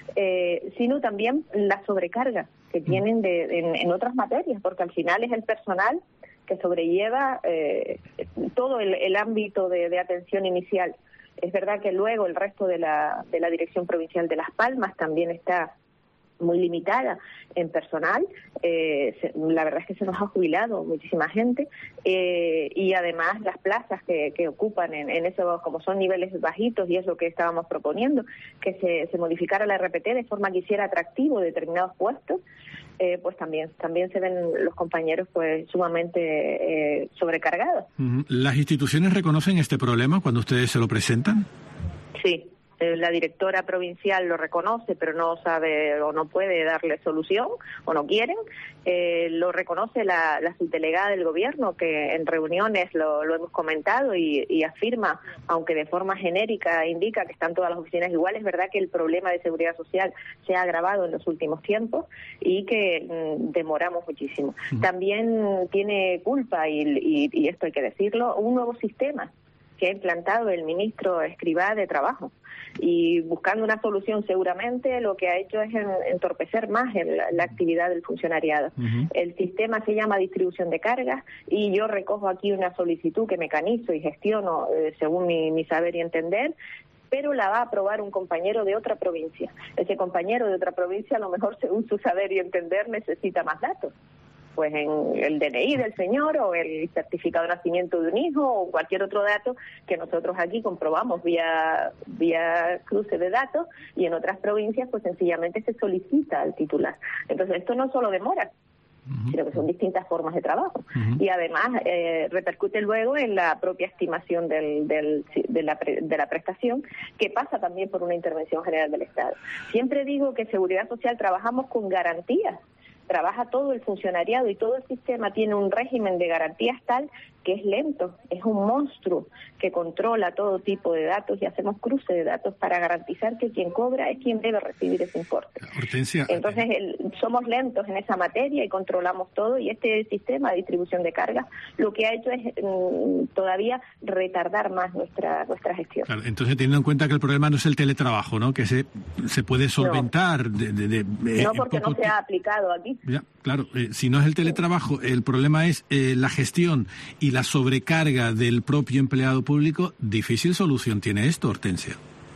sino también la sobrecarga que tienen en otras materias, porque al final es el personal que sobrelleva todo el ámbito de atención inicial. Es verdad que luego el resto de la Dirección Provincial de Las Palmas también está muy limitada en personal, la verdad es que se nos ha jubilado muchísima gente, y además las plazas que ocupan en eso, como son niveles bajitos, y es lo que estábamos proponiendo, que se modificara la RPT de forma que hiciera atractivo determinados puestos, pues también se ven los compañeros pues sumamente sobrecargados.
¿Las instituciones reconocen este problema cuando ustedes se lo presentan?
Sí. La directora provincial lo reconoce, pero no sabe o no puede darle solución, o no quieren. Lo reconoce la subdelegada del gobierno, que en reuniones lo hemos comentado y afirma, aunque de forma genérica indica que están todas las oficinas iguales. Es verdad que el problema de seguridad social se ha agravado en los últimos tiempos y que demoramos muchísimo. También tiene culpa, y esto hay que decirlo, un nuevo sistema que ha implantado el ministro Escrivá de Trabajo, y buscando una solución seguramente lo que ha hecho es entorpecer más la actividad del funcionariado. El sistema se llama distribución de cargas, y yo recojo aquí una solicitud que mecanizo y gestiono según mi saber y entender, pero la va a aprobar un compañero de otra provincia. Ese compañero de otra provincia, a lo mejor según su saber y entender, necesita más datos. Pues en el DNI del señor, o el certificado de nacimiento de un hijo, o cualquier otro dato que nosotros aquí comprobamos vía cruce de datos, y en otras provincias pues sencillamente se solicita al titular. Entonces esto no solo demora, sino que son distintas formas de trabajo, y además repercute luego en la propia estimación de la prestación, que pasa también por una intervención general del Estado. Siempre digo que Seguridad Social trabajamos con garantías. Trabaja todo el funcionariado y todo el sistema tiene un régimen de garantías tal que es lento, es un monstruo que controla todo tipo de datos, y hacemos cruce de datos para garantizar que quien cobra es quien debe recibir ese importe.
Hortensia,
entonces somos lentos en esa materia y controlamos todo, y este sistema de distribución de cargas lo que ha hecho es todavía retardar más nuestra gestión.
Claro, entonces, teniendo en cuenta que el problema no es el teletrabajo, ¿no?, que se puede solventar.
No, porque no se ha aplicado aquí.
Ya, claro, si no es el teletrabajo, el problema es la gestión y la sobrecarga del propio empleado público. Difícil solución tiene esto, Hortensia.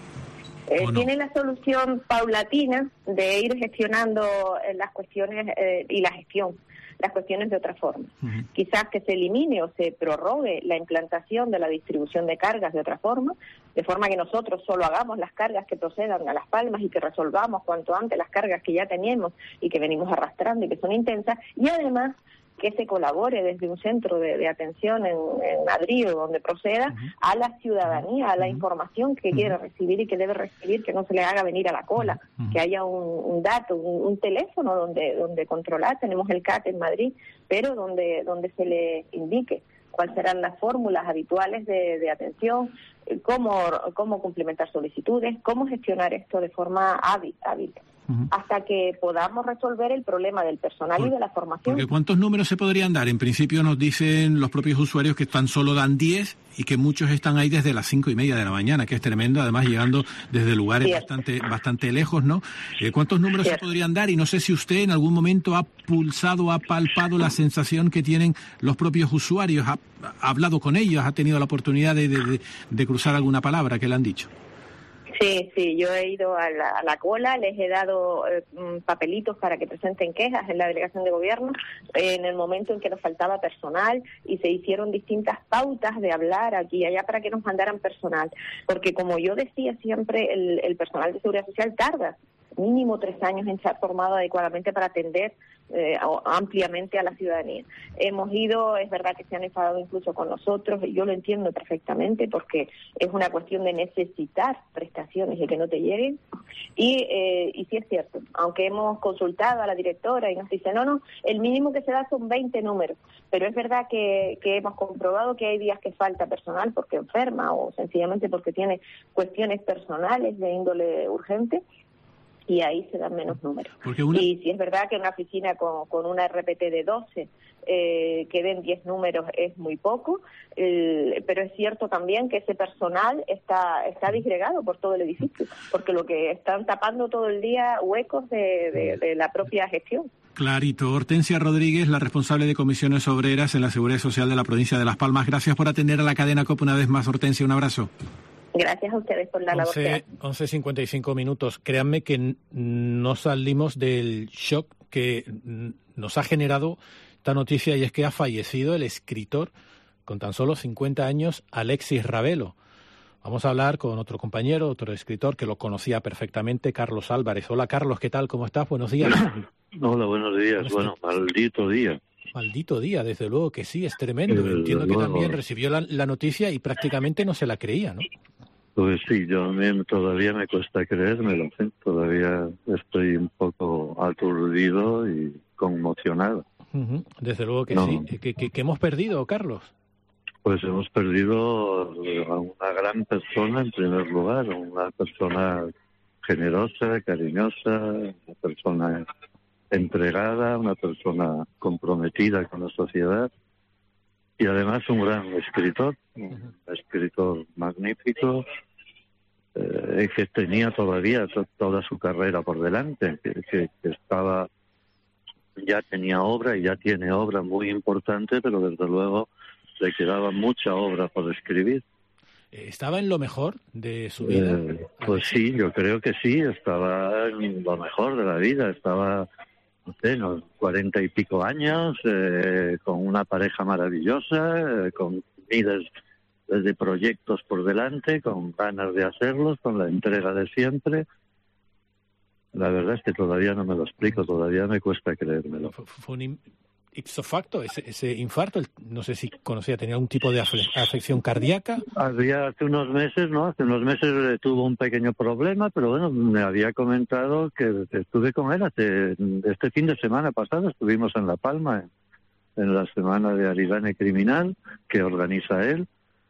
No? Tiene la solución paulatina de ir gestionando las cuestiones y la gestión, las cuestiones de otra forma. Quizás que se elimine o se prorrogue la implantación de la distribución de cargas de otra forma, de forma que nosotros solo hagamos las cargas que procedan a Las Palmas y que resolvamos cuanto antes las cargas que ya teníamos y que venimos arrastrando y que son intensas, y además que se colabore desde un centro de atención en Madrid o donde proceda a la ciudadanía, a la información que quiere recibir y que debe recibir, que no se le haga venir a la cola, que haya un dato, un teléfono donde controlar. Tenemos el CAT en Madrid, pero donde se le indique cuáles serán las fórmulas habituales de atención, cómo cumplimentar solicitudes, cómo gestionar esto de forma hábil. Hasta que podamos resolver el problema del personal y de la formación.
Porque ¿cuántos números se podrían dar? En principio nos dicen los propios usuarios que tan solo dan 10 y que muchos están ahí desde las 5:30 de la mañana, que es tremendo, además llegando desde lugares bastante lejos, ¿no? ¿Cuántos números se podrían dar? Y no sé si usted en algún momento ha pulsado, ha palpado la sensación que tienen los propios usuarios, ha hablado con ellos, ha tenido la oportunidad de cruzar alguna palabra que le han dicho.
Sí, yo he ido a la cola, les he dado papelitos para que presenten quejas en la delegación de gobierno en el momento en que nos faltaba personal, y se hicieron distintas pautas de hablar aquí y allá para que nos mandaran personal, porque como yo decía siempre, el personal de seguridad social tarda mínimo 3 años en ser formado adecuadamente para atender ampliamente a la ciudadanía. Hemos ido, es verdad que se han enfadado incluso con nosotros, y yo lo entiendo perfectamente porque es una cuestión de necesitar prestaciones y que no te lleguen, y sí es cierto, aunque hemos consultado a la directora y nos dice no, el mínimo que se da son 20 números, pero es verdad que hemos comprobado que hay días que falta personal porque enferma o sencillamente porque tiene cuestiones personales de índole urgente, y ahí se dan menos números. Y si es verdad que una oficina con una RPT de 12 que den 10 números es muy poco, pero es cierto también que ese personal está disgregado por todo el edificio, porque lo que están tapando todo el día huecos de la propia gestión.
Clarito. Hortensia Rodríguez, la responsable de comisiones obreras en la Seguridad Social de la provincia de Las Palmas. Gracias por atender a la cadena COPE una vez más, Hortensia. Un abrazo.
Gracias a ustedes por la labor que hacen.
11:55 minutos. Créanme que no salimos del shock que nos ha generado esta noticia, y es que ha fallecido el escritor con tan solo 50 años, Alexis Ravelo. Vamos a hablar con otro compañero, otro escritor que lo conocía perfectamente, Carlos Álvarez. Hola, Carlos, ¿qué tal? ¿Cómo estás? Buenos días.
Hola, buenos días. Bueno, maldito día.
Maldito día, desde luego que sí, es tremendo. Entiendo que también recibió la noticia y prácticamente no se la creía, ¿no?
Pues sí, yo todavía me cuesta creérmelo, ¿sí? Todavía estoy un poco aturdido y conmocionado.
Desde luego que
no.
Sí. ¿Qué hemos perdido, Carlos?
Pues hemos perdido a una gran persona en primer lugar, una persona generosa, cariñosa, una persona entregada, una persona comprometida con la sociedad y además un gran escritor, un escritor magnífico, que tenía todavía toda su carrera por delante, que estaba, ya tenía obra y ya tiene obra muy importante, pero desde luego le quedaba mucha obra por escribir.
¿Estaba en lo mejor de su vida?
Pues sí, yo creo que sí, estaba en lo mejor de la vida, estaba, no sé, unos 40 y pico años, con una pareja maravillosa, con miles de proyectos por delante, con ganas de hacerlos, con la entrega de siempre. La verdad es que todavía no me lo explico, todavía me cuesta creérmelo.
Fue un ipso facto, ese infarto, no sé si conocía, tenía algún tipo de afección cardíaca.
Hace unos meses tuvo un pequeño problema, pero bueno, me había comentado que estuve con él este fin de semana pasado, estuvimos en La Palma, en la semana de Aridane Criminal, que organiza él.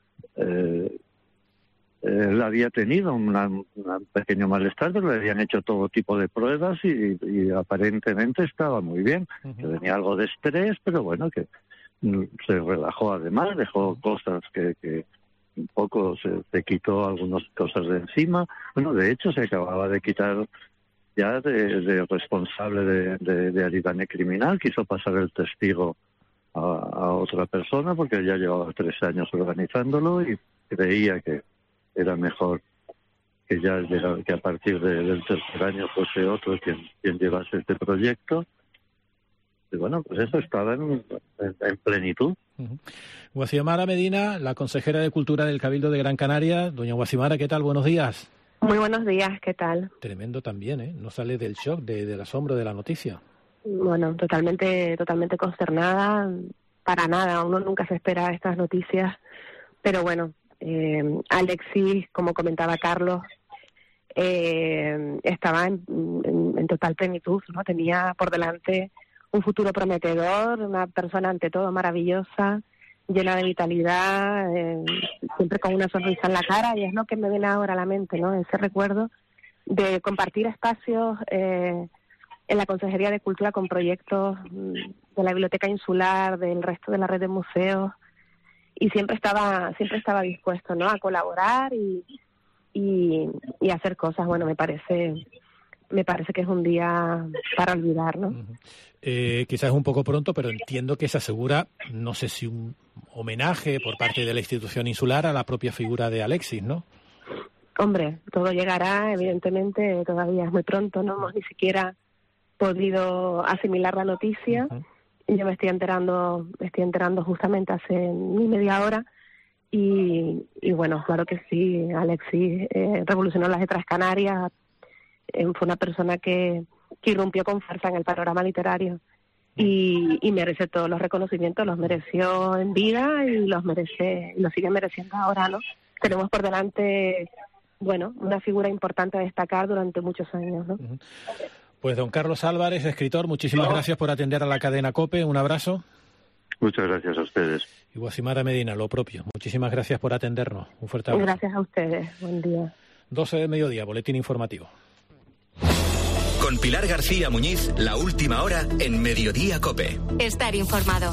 Él había tenido un pequeño malestar, pero le habían hecho todo tipo de pruebas y aparentemente estaba muy bien. Que tenía algo de estrés, pero bueno, que se relajó además, dejó cosas que un poco se quitó algunas cosas de encima. Bueno, de hecho se acababa de quitar ya de responsable de Aridane Criminal, quiso pasar el testigo a otra persona porque ya llevaba 3 años organizándolo y creía que era mejor que a partir del tercer año fuese otro quien llevase este proyecto. Y bueno, pues eso estaba en plenitud.
Guasimara Medina, la consejera de Cultura del Cabildo de Gran Canaria. Doña Guasimara, ¿qué tal? Buenos días.
Muy buenos días, ¿qué tal?
Tremendo también, ¿eh? No sale del shock, del asombro de la noticia.
Bueno, totalmente consternada, para nada, uno nunca se espera estas noticias, pero bueno, Alexis, como comentaba Carlos, estaba en total plenitud, ¿no? Tenía por delante un futuro prometedor, una persona ante todo maravillosa, llena de vitalidad, siempre con una sonrisa en la cara, y es lo que me viene ahora a la mente, ¿no? Ese recuerdo de compartir espacios en la Consejería de Cultura con proyectos de la Biblioteca Insular, del resto de la red de museos, y siempre estaba dispuesto, ¿no?, a colaborar y hacer cosas. Bueno, me parece que es un día para olvidar, ¿no?
Quizás es un poco pronto, pero entiendo que se asegura, no sé si un homenaje por parte de la institución insular a la propia figura de Alexis, ¿no?
Hombre, todo llegará, evidentemente, todavía es muy pronto, no hemos ni siquiera podido asimilar la noticia. Yo me estoy enterando justamente hace ni media hora y bueno, claro que sí, Alexis revolucionó las letras canarias, fue una persona que irrumpió con fuerza en el panorama literario y merece todos los reconocimientos, los mereció en vida y los sigue mereciendo ahora, ¿no? Tenemos por delante, bueno, una figura importante a destacar durante muchos años, ¿no?
Pues don Carlos Álvarez, escritor, muchísimas gracias por atender a la cadena COPE, un abrazo.
Muchas gracias a ustedes.
Y Guasimara Medina, lo propio, muchísimas gracias por atendernos, un fuerte abrazo.
Gracias a ustedes, buen día.
12 del mediodía, boletín informativo.
Con Pilar García Muñiz, la última hora en Mediodía COPE.
Estar informado.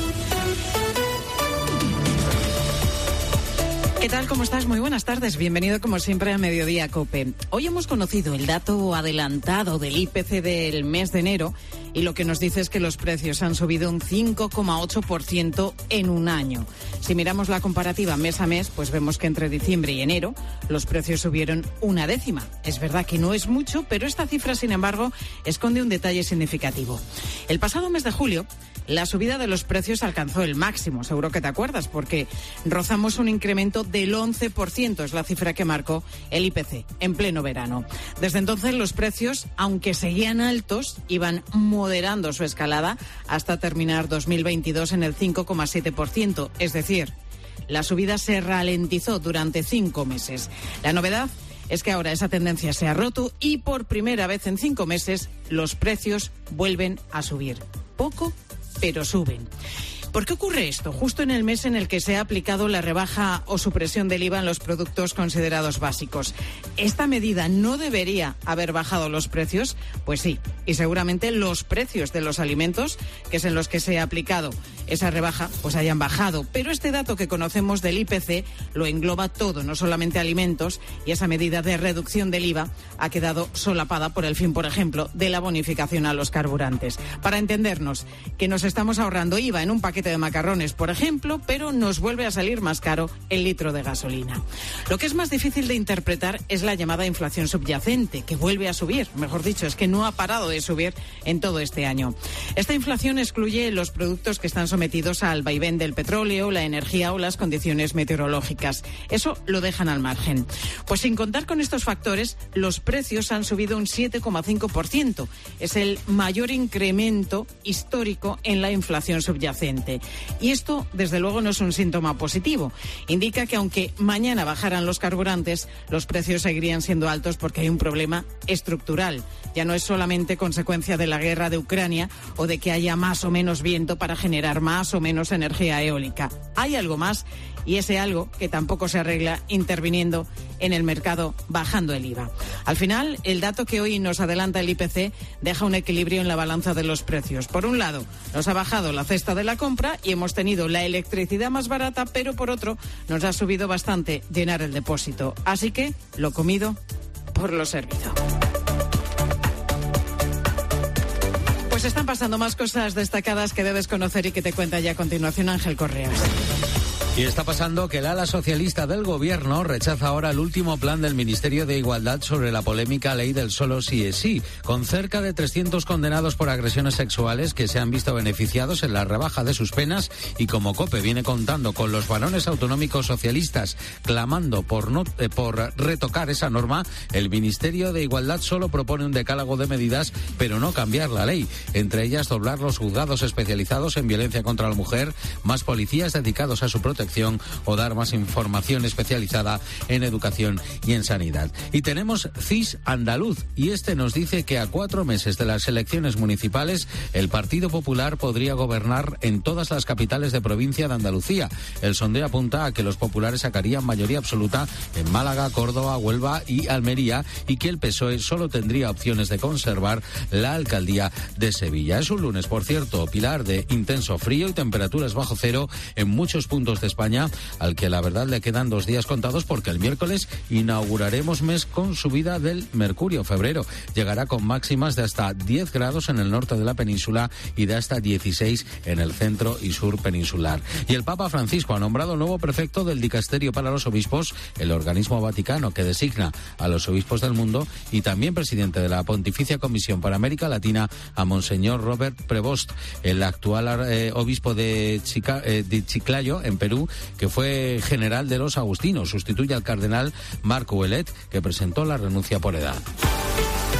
¿Qué tal? ¿Cómo estás? Muy buenas tardes. Bienvenido como siempre a Mediodía COPE. Hoy hemos conocido el dato adelantado del IPC del mes de enero y lo que nos dice es que los precios han subido un 5,8% en un año. Si miramos la comparativa mes a mes, pues vemos que entre diciembre y enero los precios subieron 0,1. Es verdad que no es mucho, pero esta cifra, sin embargo, esconde un detalle significativo. El pasado mes de julio, la subida de los precios alcanzó el máximo, seguro que te acuerdas, porque rozamos un incremento del 11%, es la cifra que marcó el IPC en pleno verano. Desde entonces los precios, aunque seguían altos, iban moderando su escalada hasta terminar 2022 en el 5,7%, es decir, la subida se ralentizó durante 5 meses. La novedad es que ahora esa tendencia se ha roto y por primera vez en 5 meses los precios vuelven a subir. Poco, pero suben. ¿Por qué ocurre esto? Justo en el mes en el que se ha aplicado la rebaja o supresión del IVA en los productos considerados básicos. ¿Esta medida no debería haber bajado los precios? Pues sí, y seguramente los precios de los alimentos, que es en los que se ha aplicado esa rebaja, pues hayan bajado. Pero este dato que conocemos del IPC lo engloba todo, no solamente alimentos, y esa medida de reducción del IVA ha quedado solapada por el fin, por ejemplo, de la bonificación a los carburantes. Para entendernos, que nos estamos ahorrando IVA en un paquete de macarrones, por ejemplo, pero nos vuelve a salir más caro el litro de gasolina. Lo que es más difícil de interpretar es la llamada inflación subyacente, que vuelve a subir. Mejor dicho, es que no ha parado de subir en todo este año. Esta inflación excluye los productos que están sometidos al vaivén del petróleo, la energía o las condiciones meteorológicas. Eso lo dejan al margen. Pues sin contar con estos factores, los precios han subido un 7,5%. Es el mayor incremento histórico en la inflación subyacente. Y esto, desde luego, no es un síntoma positivo. Indica que aunque mañana bajaran los carburantes, los precios seguirían siendo altos porque hay un problema estructural. Ya no es solamente consecuencia de la guerra de Ucrania o de que haya más o menos viento para generar más o menos energía eólica. Hay algo más, y ese algo que tampoco se arregla interviniendo en el mercado bajando el IVA. Al final, el dato que hoy nos adelanta el IPC deja un equilibrio en la balanza de los precios. Por un lado, nos ha bajado la cesta de la compra y hemos tenido la electricidad más barata, pero por otro, nos ha subido bastante llenar el depósito. Así que, lo comido por lo servido. Pues están pasando más cosas destacadas que debes conocer y que te cuenta ya a continuación Ángel Correas.
Y está pasando que el ala socialista del gobierno rechaza ahora el último plan del Ministerio de Igualdad sobre la polémica ley del solo sí es sí, con cerca de 300 condenados por agresiones sexuales que se han visto beneficiados en la rebaja de sus penas, y como COPE viene contando con los varones autonómicos socialistas clamando por retocar esa norma, el Ministerio de Igualdad solo propone un decálogo de medidas, pero no cambiar la ley. Entre ellas, doblar los juzgados especializados en violencia contra la mujer, más policías dedicados a su protección o dar más información especializada en educación y en sanidad. Y tenemos CIS andaluz, y este nos dice que a 4 meses de las elecciones municipales el Partido Popular podría gobernar en todas las capitales de provincia de Andalucía. El sondeo apunta a que los populares sacarían mayoría absoluta en Málaga, Córdoba, Huelva y Almería, y que el PSOE solo tendría opciones de conservar la alcaldía de Sevilla. Es un lunes, por cierto, Pilar, de intenso frío y temperaturas bajo cero en muchos puntos de España, al que la verdad le quedan 2 días contados, porque el miércoles inauguraremos mes con subida del mercurio. Febrero llegará con máximas de hasta 10 grados en el norte de la península y de hasta 16 en el centro y sur peninsular. Y el Papa Francisco ha nombrado nuevo prefecto del Dicasterio para los Obispos, el organismo vaticano que designa a los obispos del mundo, y también presidente de la Pontificia Comisión para América Latina a Monseñor Robert Prevost, el actual obispo de Chiclayo, en Perú, que fue general de los agustinos. Sustituye al cardenal Marc Ouellet, que presentó la renuncia por edad.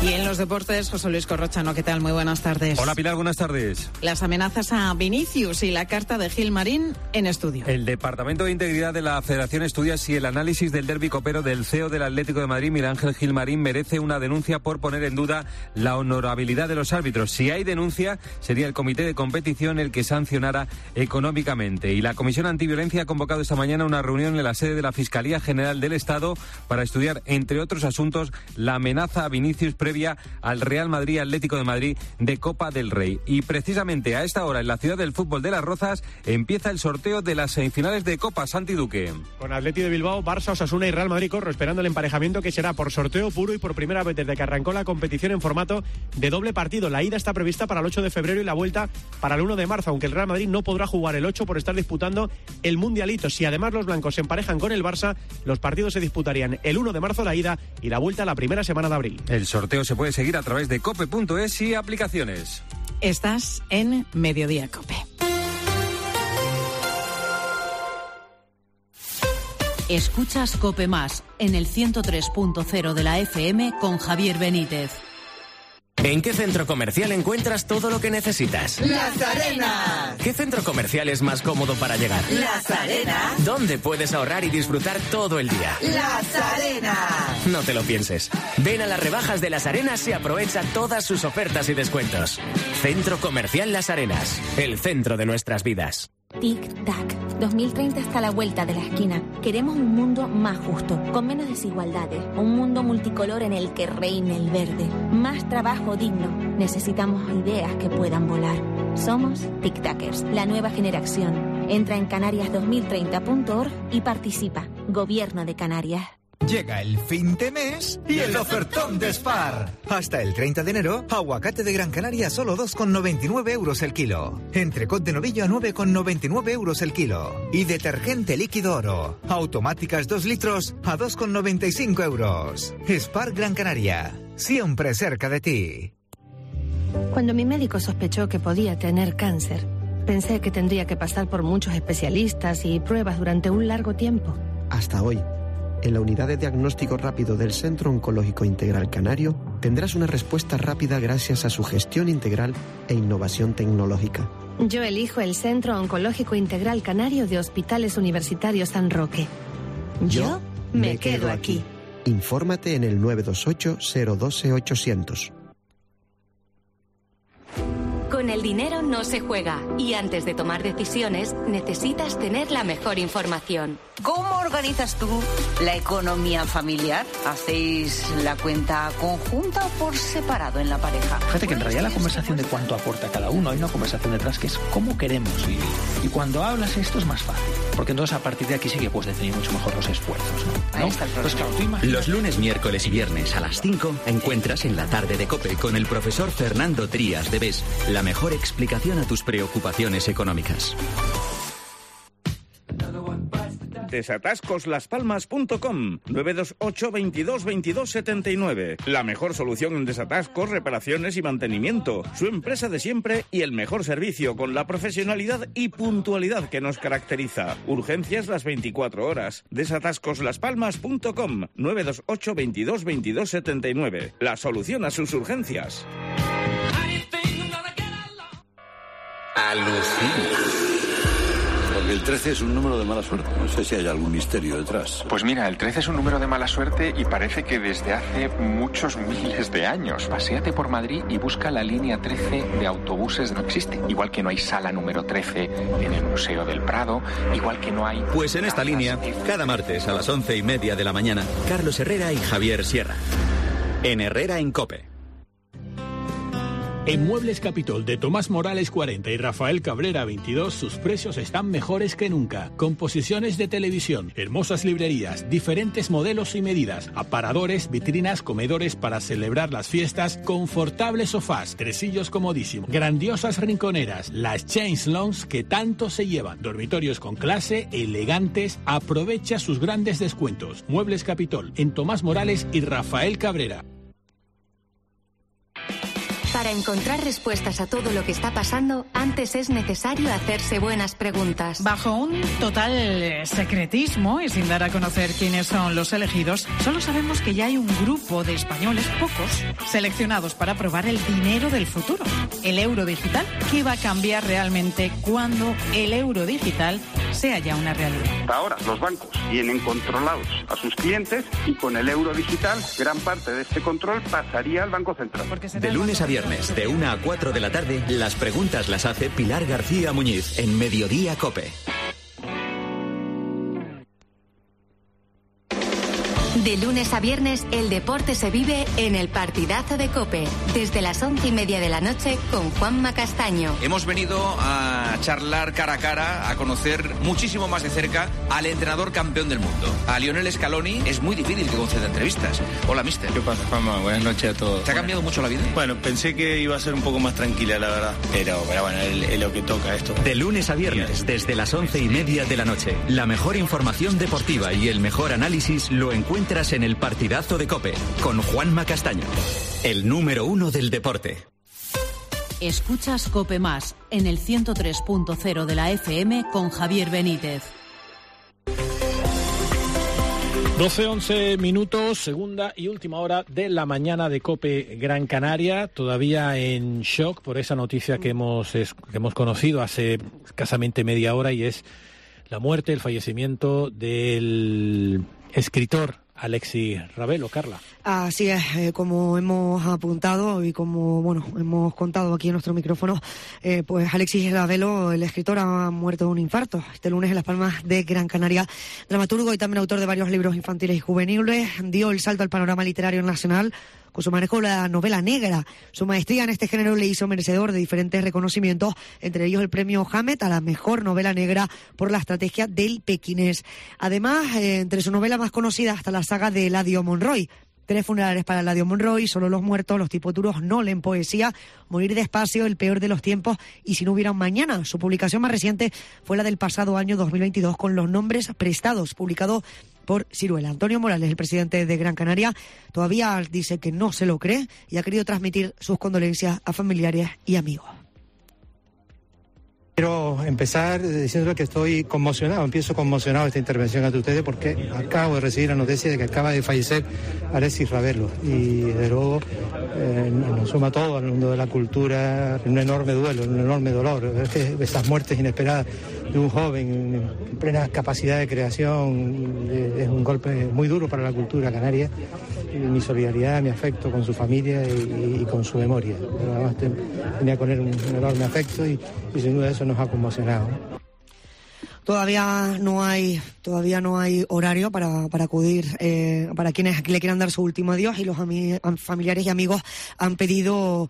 Y en los deportes, José Luis Corrochano, ¿qué tal? Muy buenas tardes.
Hola Pilar, buenas tardes.
Las amenazas a Vinicius y la carta de Gilmarín en estudio.
El Departamento de Integridad de la Federación estudia si el análisis del derbi copero del CEO del Atlético de Madrid, Miguel Ángel Gilmarín, merece una denuncia por poner en duda la honorabilidad de los árbitros. Si hay denuncia, sería el comité de competición el que sancionara económicamente. Y la Comisión Antiviolencia ha convocado esta mañana una reunión en la sede de la Fiscalía General del Estado para estudiar, entre otros asuntos, la amenaza a Vinicius previa al Real Madrid Atlético de Madrid de Copa del Rey. Y precisamente a esta hora en la ciudad del fútbol de Las Rozas empieza el sorteo de las semifinales de Copa. Santi Duque.
Con Atleti de Bilbao, Barça, Osasuna y Real Madrid Corro esperando el emparejamiento que será por sorteo puro y por primera vez desde que arrancó la competición en formato de doble partido. La ida está prevista para el 8 de febrero y la vuelta para el 1 de marzo, aunque el Real Madrid no podrá jugar el 8 por estar disputando el Mundialito. Si además los blancos se emparejan con el Barça, los partidos se disputarían el 1 de marzo la ida y la vuelta la primera semana de abril.
El sorteo se puede seguir a través de cope.es y aplicaciones.
Estás en Mediodía Cope.
Escuchas Cope Más en el 103.0 de la FM con Javier Benítez.
¿En qué centro comercial encuentras todo lo que necesitas?
¡Las Arenas!
¿Qué centro comercial es más cómodo para llegar?
¡Las Arenas!
¿Dónde puedes ahorrar y disfrutar todo el día?
¡Las Arenas!
No te lo pienses. Ven a las rebajas de Las Arenas y aprovecha todas sus ofertas y descuentos. Centro Comercial Las Arenas, el centro de nuestras vidas.
Tic-tac. 2030 está a la vuelta de la esquina. Queremos un mundo más justo, con menos desigualdades. Un mundo multicolor en el que reine el verde. Más trabajo digno. Necesitamos ideas que puedan volar. Somos Tic-Tacers, la nueva generación. Entra en canarias2030.org y participa. Gobierno de Canarias.
Llega el fin de mes y el ofertón de Spar. Hasta el 30 de enero, aguacate de Gran Canaria solo 2,99 euros el kilo. Entrecot de novillo a 9,99 euros el kilo. Y detergente líquido Oro. Automáticas 2 litros a 2,95 euros. Spar Gran Canaria. Siempre cerca de ti.
Cuando mi médico sospechó que podía tener cáncer, pensé que tendría que pasar por muchos especialistas y pruebas durante un largo tiempo.
Hasta hoy. En la unidad de diagnóstico rápido del Centro Oncológico Integral Canario tendrás una respuesta rápida gracias a su gestión integral e innovación tecnológica.
Yo elijo el Centro Oncológico Integral Canario de Hospitales Universitarios San Roque. Yo me quedo aquí.
Infórmate en el 928-012-800.
Con el dinero no se juega y antes de tomar decisiones necesitas tener la mejor información.
¿Cómo organizas tú la economía familiar? ¿Hacéis la cuenta conjunta o por separado en la pareja?
Fíjate que en realidad la conversación de cuánto aporta cada uno, hay una conversación detrás que es cómo queremos vivir. Y cuando hablas esto es más fácil, porque entonces a partir de aquí sí que puedes definir mucho mejor los esfuerzos, ¿no?
Ahí está el problema.
Pues claro, tú imaginas...
Los lunes, miércoles y viernes a las 5 encuentras en la tarde de COPE con el profesor Fernando Trías de BES la mejor explicación a tus preocupaciones económicas.
Desatascoslaspalmas.com 928 22 22 79. La mejor solución en desatascos, reparaciones y mantenimiento. Su empresa de siempre y el mejor servicio con la profesionalidad y puntualidad que nos caracteriza. Urgencias las 24 horas. Desatascoslaspalmas.com 928 22 22 79. La solución a sus urgencias.
Alucina. Porque el 13 es un número de mala suerte. No sé si hay algún misterio detrás.
Pues mira, el 13 es un número de mala suerte y parece que desde hace muchos miles de años. Paséate por Madrid y busca la línea 13 de autobuses. No existe. Igual que no hay sala número 13 en el Museo del Prado, igual que no hay...
Pues en esta línea, cada martes a las 11:30 de la mañana, Carlos Herrera y Javier Sierra. En Herrera en COPE.
En Muebles Capitol de Tomás Morales 40 y Rafael Cabrera 22, sus precios están mejores que nunca. Composiciones de televisión, hermosas librerías, diferentes modelos y medidas, aparadores, vitrinas, comedores para celebrar las fiestas, confortables sofás, tresillos comodísimos, grandiosas rinconeras, las Chains Lounge que tanto se llevan, dormitorios con clase, elegantes. Aprovecha sus grandes descuentos. Muebles Capitol en Tomás Morales y Rafael Cabrera.
Para encontrar respuestas a todo lo que está pasando, antes es necesario hacerse buenas preguntas.
Bajo un total secretismo y sin dar a conocer quiénes son los elegidos, solo sabemos que ya hay un grupo de españoles, pocos, seleccionados para probar el dinero del futuro, el euro digital, que va a cambiar realmente cuando el euro digital sea ya una realidad.
Hasta ahora los bancos tienen controlados a sus clientes y con el euro digital gran parte de este control pasaría al Banco Central.
De lunes a viernes, de 1 a 4 de la tarde, las preguntas las hace Pilar García Muñiz en Mediodía COPE.
De lunes a viernes, el deporte se vive en el partidazo de COPE, desde las 11:30 de la noche con Juanma Castaño.
Hemos venido a charlar cara a cara, a conocer muchísimo más de cerca al entrenador campeón del mundo. A Lionel Scaloni es muy difícil que conceda entrevistas. Hola, mister.
¿Qué pasa, Juanma? Buenas noches a todos.
¿Te ha cambiado mucho la vida?
Bueno, pensé que iba a ser un poco más tranquila, la verdad. Pero bueno, es lo que toca esto.
De lunes a viernes, desde las 11:30 de la noche, la mejor información deportiva y el mejor análisis lo encuentras en el partidazo de COPE, con Juanma Castaño, el número 1 del deporte.
Escuchas COPE Más en el 103.0 de la FM con Javier Benítez.
12:11 minutos, segunda y última hora de la mañana de COPE Gran Canaria, todavía en shock por esa noticia que hemos conocido hace escasamente media hora, y es la muerte, el fallecimiento del escritor Alexis Ravelo. Carla.
Así es, como hemos apuntado y como hemos contado aquí en nuestro micrófono, pues Alexis Ravelo, el escritor, ha muerto de un infarto este lunes en Las Palmas de Gran Canaria. Dramaturgo y también autor de varios libros infantiles y juveniles, dio el salto al panorama literario nacional con su manejo de la novela negra. Su maestría en este género le hizo merecedor de diferentes reconocimientos, entre ellos el premio Hammett a la mejor novela negra por la estrategia del pequinés. Además, entre su novela más conocida está la saga de Eladio Monroy. 3 funerales para Eladio Monroy, Solo los muertos, Los tipos duros no leen poesía, Morir despacio, El peor de los tiempos y Si no hubiera un mañana. Su publicación más reciente fue la del pasado año 2022 con Los nombres prestados, publicado por Ciruela. Antonio Morales, el presidente de Gran Canaria, todavía dice que no se lo cree y ha querido transmitir sus condolencias a familiares y amigos.
Quiero empezar diciéndole que estoy conmocionado, empiezo conmocionado esta intervención ante ustedes porque acabo de recibir la noticia de que acaba de fallecer Alexis Ravelo y desde luego nos suma a todo al mundo de la cultura un enorme duelo, un enorme dolor. Es que estas muertes inesperadas de un joven en plena capacidad de creación es un golpe muy duro para la cultura canaria. Mi solidaridad, mi afecto con su familia y con su memoria. Pero además tenía con él un enorme afecto y sin duda eso nos ha conmocionado.
Todavía no hay horario para acudir para quienes le quieran dar su último adiós, y los familiares y amigos han pedido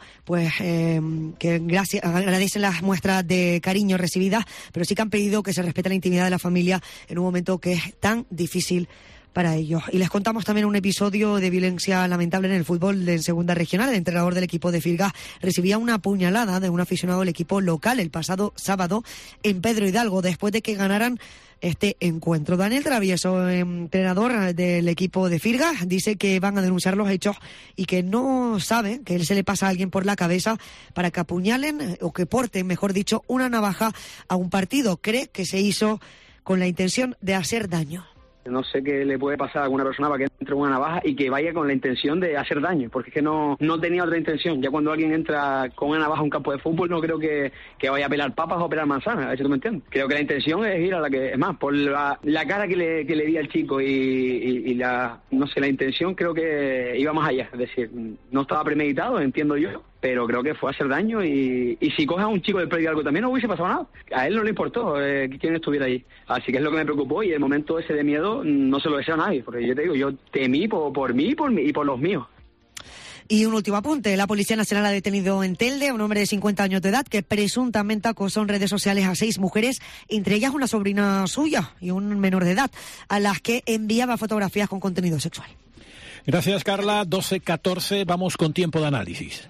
que agradecen las muestras de cariño recibidas, pero sí que han pedido que se respete la intimidad de la familia en un momento que es tan difícil para ellos. Y les contamos también un episodio de violencia lamentable en el fútbol en segunda regional. El entrenador del equipo de Firgas recibía una puñalada de un aficionado del equipo local el pasado sábado en Pedro Hidalgo, después de que ganaran este encuentro. Daniel Travieso, entrenador del equipo de Firgas, dice que van a denunciar los hechos y que no sabe que se le pasa a alguien por la cabeza para que apuñalen o que porten, mejor dicho, una navaja a un partido. Cree que se hizo con la intención de hacer daño.
No sé qué le puede pasar a alguna persona para que entre con una navaja y que vaya con la intención de hacer daño, porque es que no tenía otra intención. Ya cuando alguien entra con una navaja a un campo de fútbol, no creo que vaya a pelar papas o a pelar manzanas, a ver si tú me entiendes. Creo que la intención es ir a la que... Es más, por la cara que le di al chico y la intención creo que iba más allá. Es decir, no estaba premeditado, entiendo yo, pero creo que fue a hacer daño y si coges a un chico del Pedro Hidalgo también no hubiese pasado nada. A él no le importó quién estuviera allí. Así que es lo que me preocupó, y el momento ese de miedo no se lo deseo a nadie, porque yo te digo, yo temí por mí y por los míos.
Y un último apunte. La Policía Nacional ha detenido en Telde a un hombre de 50 años de edad que presuntamente acosó en redes sociales a 6 mujeres, entre ellas una sobrina suya y un menor de edad, a las que enviaba fotografías con contenido sexual.
Gracias, Carla. 12:14, vamos con tiempo de análisis.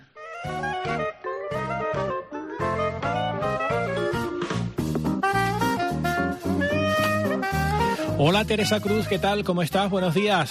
Hola, Teresa Cruz, ¿qué tal? ¿Cómo estás? Buenos días.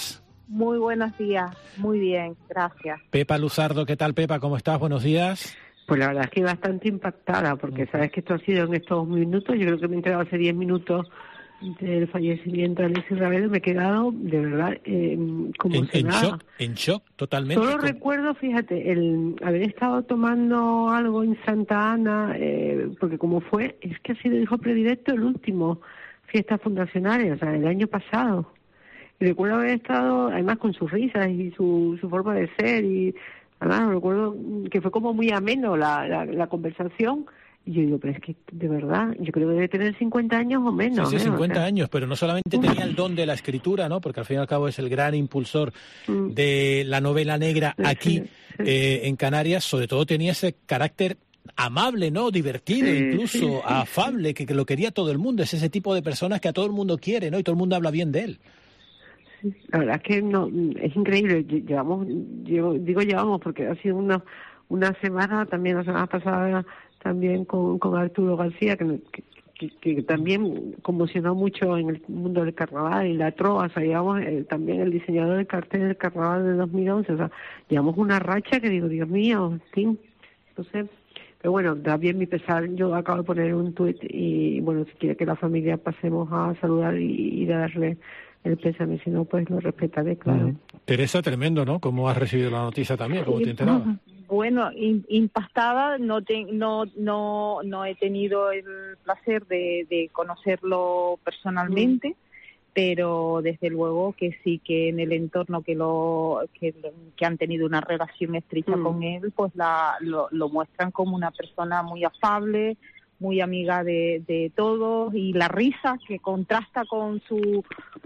Muy buenos días, muy bien, gracias.
Pepa Luzardo, ¿qué tal, Pepa? ¿Cómo estás? Buenos días.
Pues la verdad es que bastante impactada, porque sabes que esto ha sido en estos minutos, yo creo que me he enterado hace 10 minutos del fallecimiento de Alexis Ravelo, me he quedado de verdad conmocionada.
En shock, totalmente.
Solo recuerdo, fíjate, el haber estado tomando algo en Santa Ana, porque como fue, es que ha sido hijo predilecto el último fiesta fundacional, o sea, el año pasado. Y recuerdo haber estado, además con sus risas y su forma de ser, y además recuerdo que fue como muy ameno la conversación. Y yo digo, pero es que, de verdad, yo creo que debe tener 50 años o menos.
Sí, 50 años, pero no solamente tenía el don de la escritura, ¿no? Porque al fin y al cabo es el gran impulsor de la novela negra aquí en Canarias. Sobre todo tenía ese carácter amable, ¿no? Divertido, incluso afable, que lo quería todo el mundo. Es ese tipo de personas que a todo el mundo quiere, ¿no? Y todo el mundo habla bien de él.
La verdad es que no, es increíble. Llevamos porque ha sido una semana, también la semana pasada, también con Arturo García, que también conmocionó mucho en el mundo del carnaval y la trova, o sea, llevamos también el diseñador del cartel del carnaval de 2011, o sea, llevamos una racha que digo, Dios mío, sí, no sé. Pero bueno, también mi pesar, yo acabo de poner un tuit y bueno, si quiere que la familia pasemos a saludar y darle el pésame, si no, pues lo respetaré, claro.
Teresa, tremendo, ¿no? ¿Cómo has recibido la noticia también? ¿Cómo te enterabas?
Bueno, impactada, no he tenido el placer de conocerlo personalmente, pero desde luego que sí, que en el entorno que han tenido una relación estrecha con él, pues lo muestran como una persona muy afable, muy amiga de todos, y la risa que contrasta con su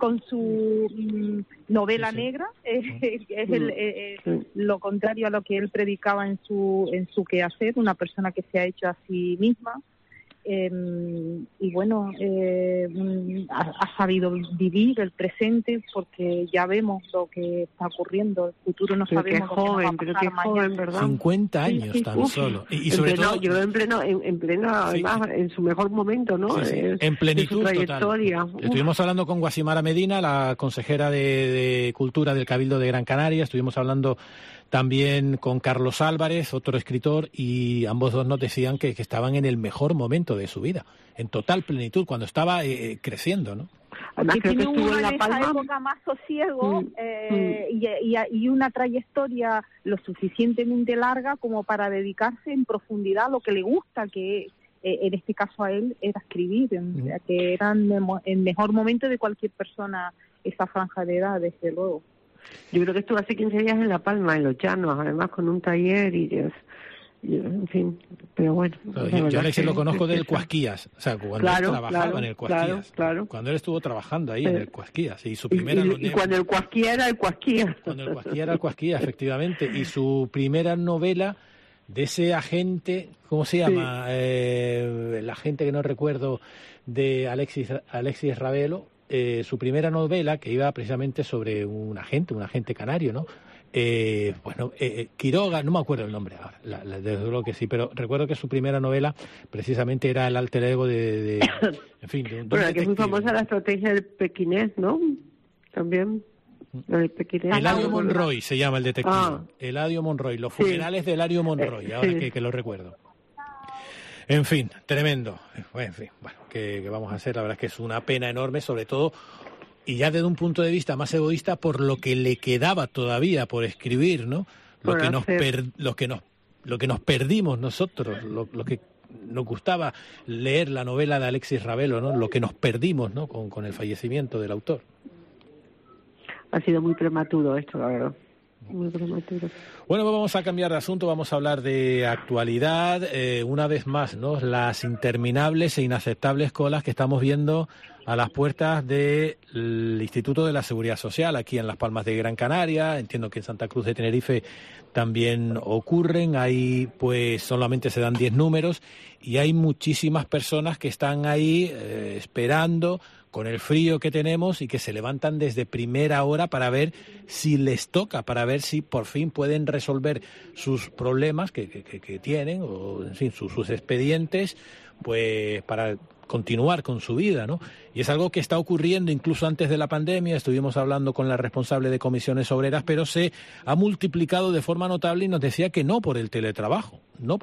novela negra es lo contrario a lo que él predicaba en su quehacer, una persona que se ha hecho a sí misma. Y bueno, ha sabido vivir el presente, porque ya vemos lo que está ocurriendo, el futuro no sabemos.
Qué joven, pero qué joven, ¿verdad?
50 años tan solo. Y sobre todo,
yo en pleno, además, en su mejor momento, ¿no?
En plenitud
de su trayectoria.
Total. Estuvimos hablando con Guasimara Medina, la consejera de Cultura del Cabildo de Gran Canaria, estuvimos hablando también con Carlos Álvarez, otro escritor, y ambos dos nos decían que estaban en el mejor momento de su vida, en total plenitud, cuando estaba creciendo, ¿no?
Además, que tiene uno en esa época más sosiego y una trayectoria lo suficientemente larga como para dedicarse en profundidad a lo que le gusta, que en este caso a él era escribir, que era el mejor momento de cualquier persona esa franja de edad, desde luego.
Yo creo que estuvo hace 15 días en La Palma, en Los Llanos, además con un taller y en fin, pero bueno.
Yo a Alexis lo conozco del Cuasquías, o sea, cuando él trabajaba en el Cuasquías. Cuando él estuvo trabajando ahí en el Cuasquías. Y su primera
y cuando el Cuasquías era el Cuasquías.
Cuando el Cuasquías era el Cuasquías, efectivamente. Y su primera novela de ese agente, ¿cómo se llama? El agente que no recuerdo, de Alexis Ravelo. Su primera novela, que iba precisamente sobre un agente canario, ¿no? Quiroga, no me acuerdo el nombre ahora, desde luego que sí, pero recuerdo que su primera novela precisamente era el alter ego de en fin, de un
bueno, que es muy famosa la estrategia del pequinés, ¿no? También.
Eladio Monroy se llama el detective. Eladio Monroy, los funerales de Eladio Monroy, ahora que lo recuerdo. En fin, tremendo. En fin, bueno, ¿qué vamos a hacer? La verdad es que es una pena enorme, sobre todo, y ya desde un punto de vista más egoísta, por lo que le quedaba todavía por escribir, ¿no? Lo que nos perdimos nosotros, lo que nos gustaba leer la novela de Alexis Ravelo, ¿no? Lo que nos perdimos, ¿no? Con el fallecimiento del autor.
Ha sido muy prematuro esto, la verdad. Muy prematuro.
Bueno, pues vamos a cambiar de asunto, vamos a hablar de actualidad, una vez más, ¿no? Las interminables e inaceptables colas que estamos viendo a las puertas del Instituto de la Seguridad Social, aquí en Las Palmas de Gran Canaria. Entiendo que en Santa Cruz de Tenerife también ocurren, ahí pues solamente se dan 10 números y hay muchísimas personas que están ahí esperando con el frío que tenemos y que se levantan desde primera hora para ver si les toca, para ver si por fin pueden resolver sus problemas que tienen, o en fin, sus expedientes, pues para continuar con su vida, ¿no? Y es algo que está ocurriendo incluso antes de la pandemia. Estuvimos hablando con la responsable de comisiones obreras, pero se ha multiplicado de forma notable y nos decía que no por el teletrabajo,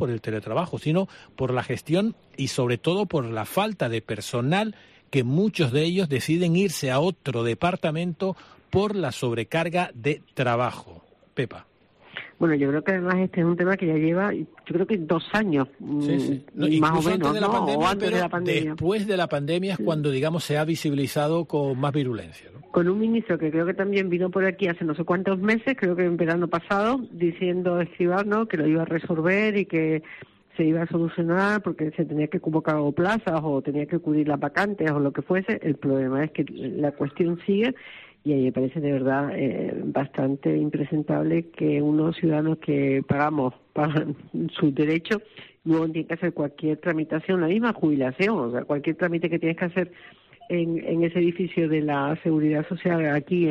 sino por la gestión y sobre todo por la falta de personal, que muchos de ellos deciden irse a otro departamento por la sobrecarga de trabajo. Pepa.
Bueno, yo creo que además este es un tema que ya lleva, yo creo que 2 años,
sí. No,
más o menos,
antes de la pandemia,
o antes de la pandemia.
Después de la pandemia es cuando, digamos, se ha visibilizado con más virulencia, ¿no?
Con un ministro que creo que también vino por aquí hace no sé cuántos meses, creo que en verano pasado, diciendo Escribano que lo iba a resolver y que se iba a solucionar porque se tenía que convocar o plazas o tenía que cubrir las vacantes o lo que fuese. El problema es que la cuestión sigue. Y a mí me parece de verdad bastante impresentable que unos ciudadanos que pagan sus derechos luego tienen que hacer cualquier tramitación, la misma jubilación, o sea, cualquier trámite que tienes que hacer en ese edificio de la Seguridad Social aquí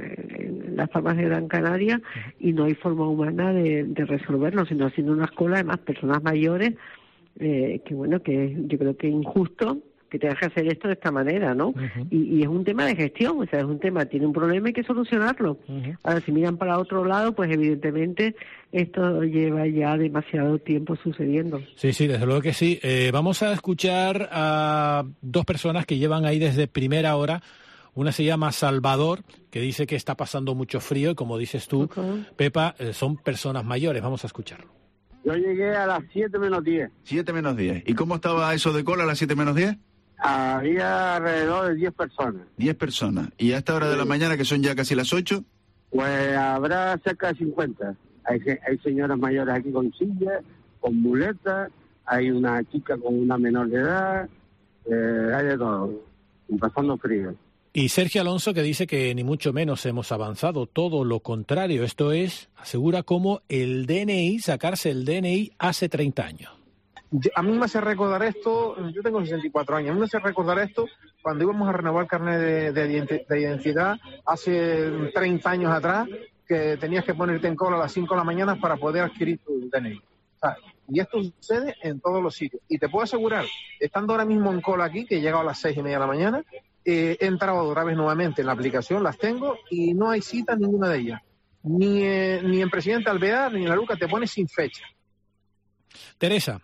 en las Palmas de Gran Canaria, y no hay forma humana de resolverlo, sino haciendo unas colas de más personas mayores, que yo creo que es injusto que tengas que hacer esto de esta manera, ¿no? Y es un tema de gestión, o sea, es un tema, tiene un problema y hay que solucionarlo. Ahora, si miran para otro lado, pues evidentemente esto lleva ya demasiado tiempo sucediendo.
Sí, desde luego que sí. Vamos a escuchar a 2 personas que llevan ahí desde primera hora. Una se llama Salvador, que dice que está pasando mucho frío, y como dices tú, Pepa, son personas mayores. Vamos a escucharlo.
Yo llegué a las 7 menos 10.
7 menos 10. ¿Y cómo estaba eso de cola a las 7 menos 10?
Había alrededor de 10 personas.
10 personas. ¿Y a esta hora de la mañana, que son ya casi las 8?
Pues habrá cerca de 50. Hay señoras mayores aquí con sillas, con muletas, hay una chica con una menor de edad, hay de todo, pasando frío.
Y Sergio Alonso, que dice que ni mucho menos hemos avanzado, todo lo contrario. Esto es, asegura, como el DNI, sacarse el DNI hace 30 años.
A mí me hace recordar esto, yo tengo 64 años, a mí me hace recordar esto cuando íbamos a renovar el carnet de identidad hace 30 años atrás, que tenías que ponerte en cola a las 5 de la mañana para poder adquirir tu DNI. Y esto sucede en todos los sitios. Y te puedo asegurar, estando ahora mismo en cola aquí, que he llegado a las 6:30 de la mañana, he entrado otra vez nuevamente en la aplicación, las tengo, y no hay cita en ninguna de ellas. Ni en Presidente Alvear, ni en la Luca, te pones sin fecha.
Teresa.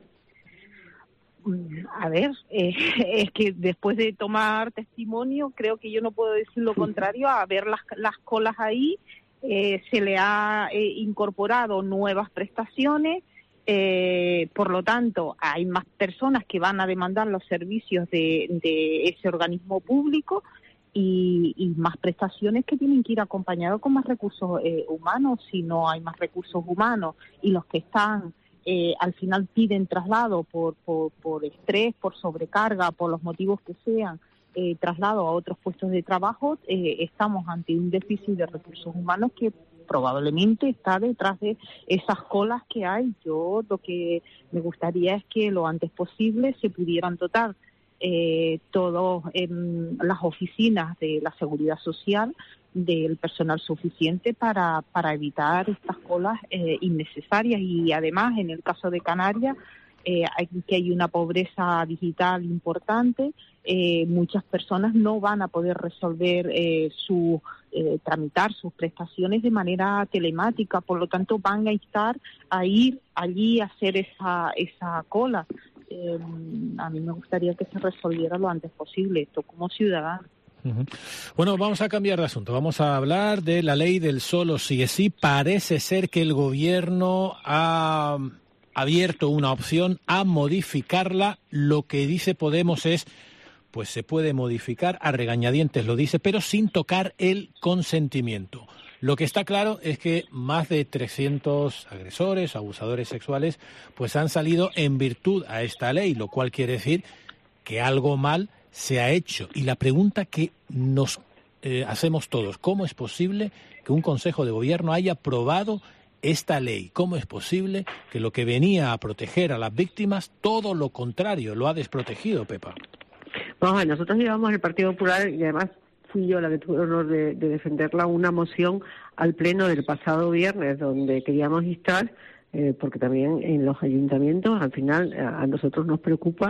A ver, es que después de tomar testimonio, creo que yo no puedo decir lo contrario. A ver las colas ahí, se le ha incorporado nuevas prestaciones, por lo tanto hay más personas que van a demandar los servicios de ese organismo público y más prestaciones que tienen que ir acompañados con más recursos humanos. Si no hay más recursos humanos y los que están al final piden traslado por estrés, por sobrecarga, por los motivos que sean, traslado a otros puestos de trabajo, estamos ante un déficit de recursos humanos que probablemente está detrás de esas colas que hay. Yo lo que me gustaría es que lo antes posible se pudieran dotar todas las oficinas de la Seguridad Social del personal suficiente para evitar estas colas innecesarias. Y además, en el caso de Canarias, hay una pobreza digital importante. Muchas personas no van a poder resolver tramitar sus prestaciones de manera telemática, por lo tanto van a ir allí a hacer esa cola. A mí me gustaría que se resolviera lo antes posible esto como ciudadano.
Bueno, vamos a cambiar de asunto. Vamos a hablar de la ley del solo sí es sí. Parece ser que el gobierno ha abierto una opción a modificarla. Lo que dice Podemos es, pues se puede modificar, a regañadientes lo dice, pero sin tocar el consentimiento. Lo que está claro es que más de 300 agresores, abusadores sexuales, pues han salido en virtud a esta ley, lo cual quiere decir que algo mal se ha hecho. Y la pregunta que nos hacemos todos, ¿cómo es posible que un Consejo de Gobierno haya aprobado esta ley? ¿Cómo es posible que lo que venía a proteger a las víctimas, todo lo contrario, lo ha desprotegido, Pepa?
Vamos a ver, nosotros llevamos el Partido Popular, y además fui yo la que tuve el honor de defenderla, una moción al Pleno del pasado viernes, donde queríamos instar, porque también en los ayuntamientos, al final, a nosotros nos preocupa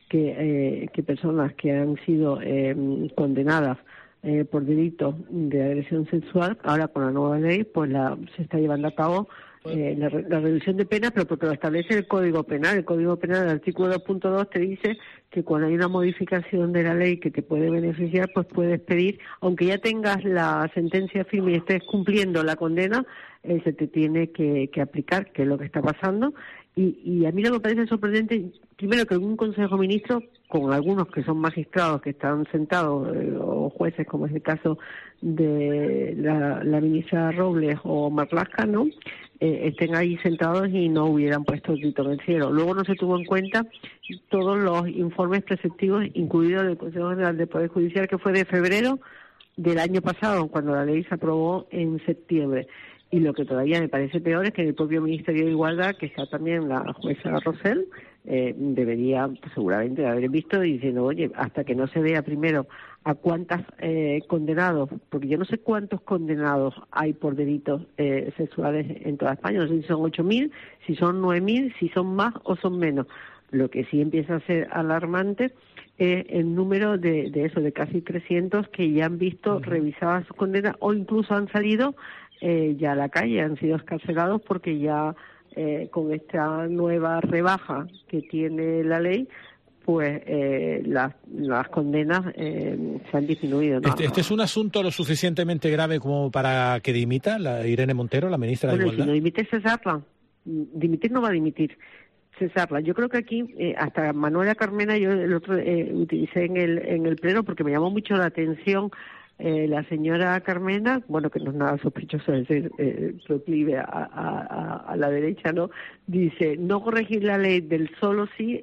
que personas que han sido condenadas por delito de agresión sexual, ahora con la nueva ley, pues se está llevando a cabo la reducción de penas, pero porque lo establece el Código Penal. El Código Penal, el artículo 2.2, te dice que cuando hay una modificación de la ley que te puede beneficiar, pues puedes pedir, aunque ya tengas la sentencia firme y estés cumpliendo la condena, se te tiene que aplicar, que es lo que está pasando. Y a mí lo que me parece sorprendente, primero que algún Consejo de Ministros, con algunos que son magistrados que están sentados, o jueces, como es el caso de la ministra Robles o Marlaska, ¿no?, estén ahí sentados y no hubieran puesto el grito en el cielo. Luego no se tuvo en cuenta todos los informes preceptivos, incluido el Consejo General del Poder Judicial, que fue de febrero del año pasado, cuando la ley se aprobó en septiembre. Y lo que todavía me parece peor es que en el propio Ministerio de Igualdad, que está también la jueza Rosell, debería pues, seguramente haber visto y diciendo, oye, hasta que no se vea primero a cuántos condenados, porque yo no sé cuántos condenados hay por delitos sexuales en toda España, no sé si son 8.000, si son 9.000, si son más o son menos. Lo que sí empieza a ser alarmante es el número de casi 300 que ya han visto revisadas sus condenas o incluso han salido ya a la calle, han sido excarcelados porque ya con esta nueva rebaja que tiene la ley, pues las condenas se han disminuido, ¿no?
Este es un asunto lo suficientemente grave como para que dimita Irene Montero, la ministra de Igualdad.
Si no dimite, cesarla. Dimitir no va a dimitir. Cesarla. Yo creo que aquí, hasta Manuela Carmena, yo el otro utilicé en el pleno porque me llamó mucho la atención la señora Carmena, bueno, que no es nada sospechoso de ser proclive a la derecha, ¿no? Dice, no corregir la ley del solo sí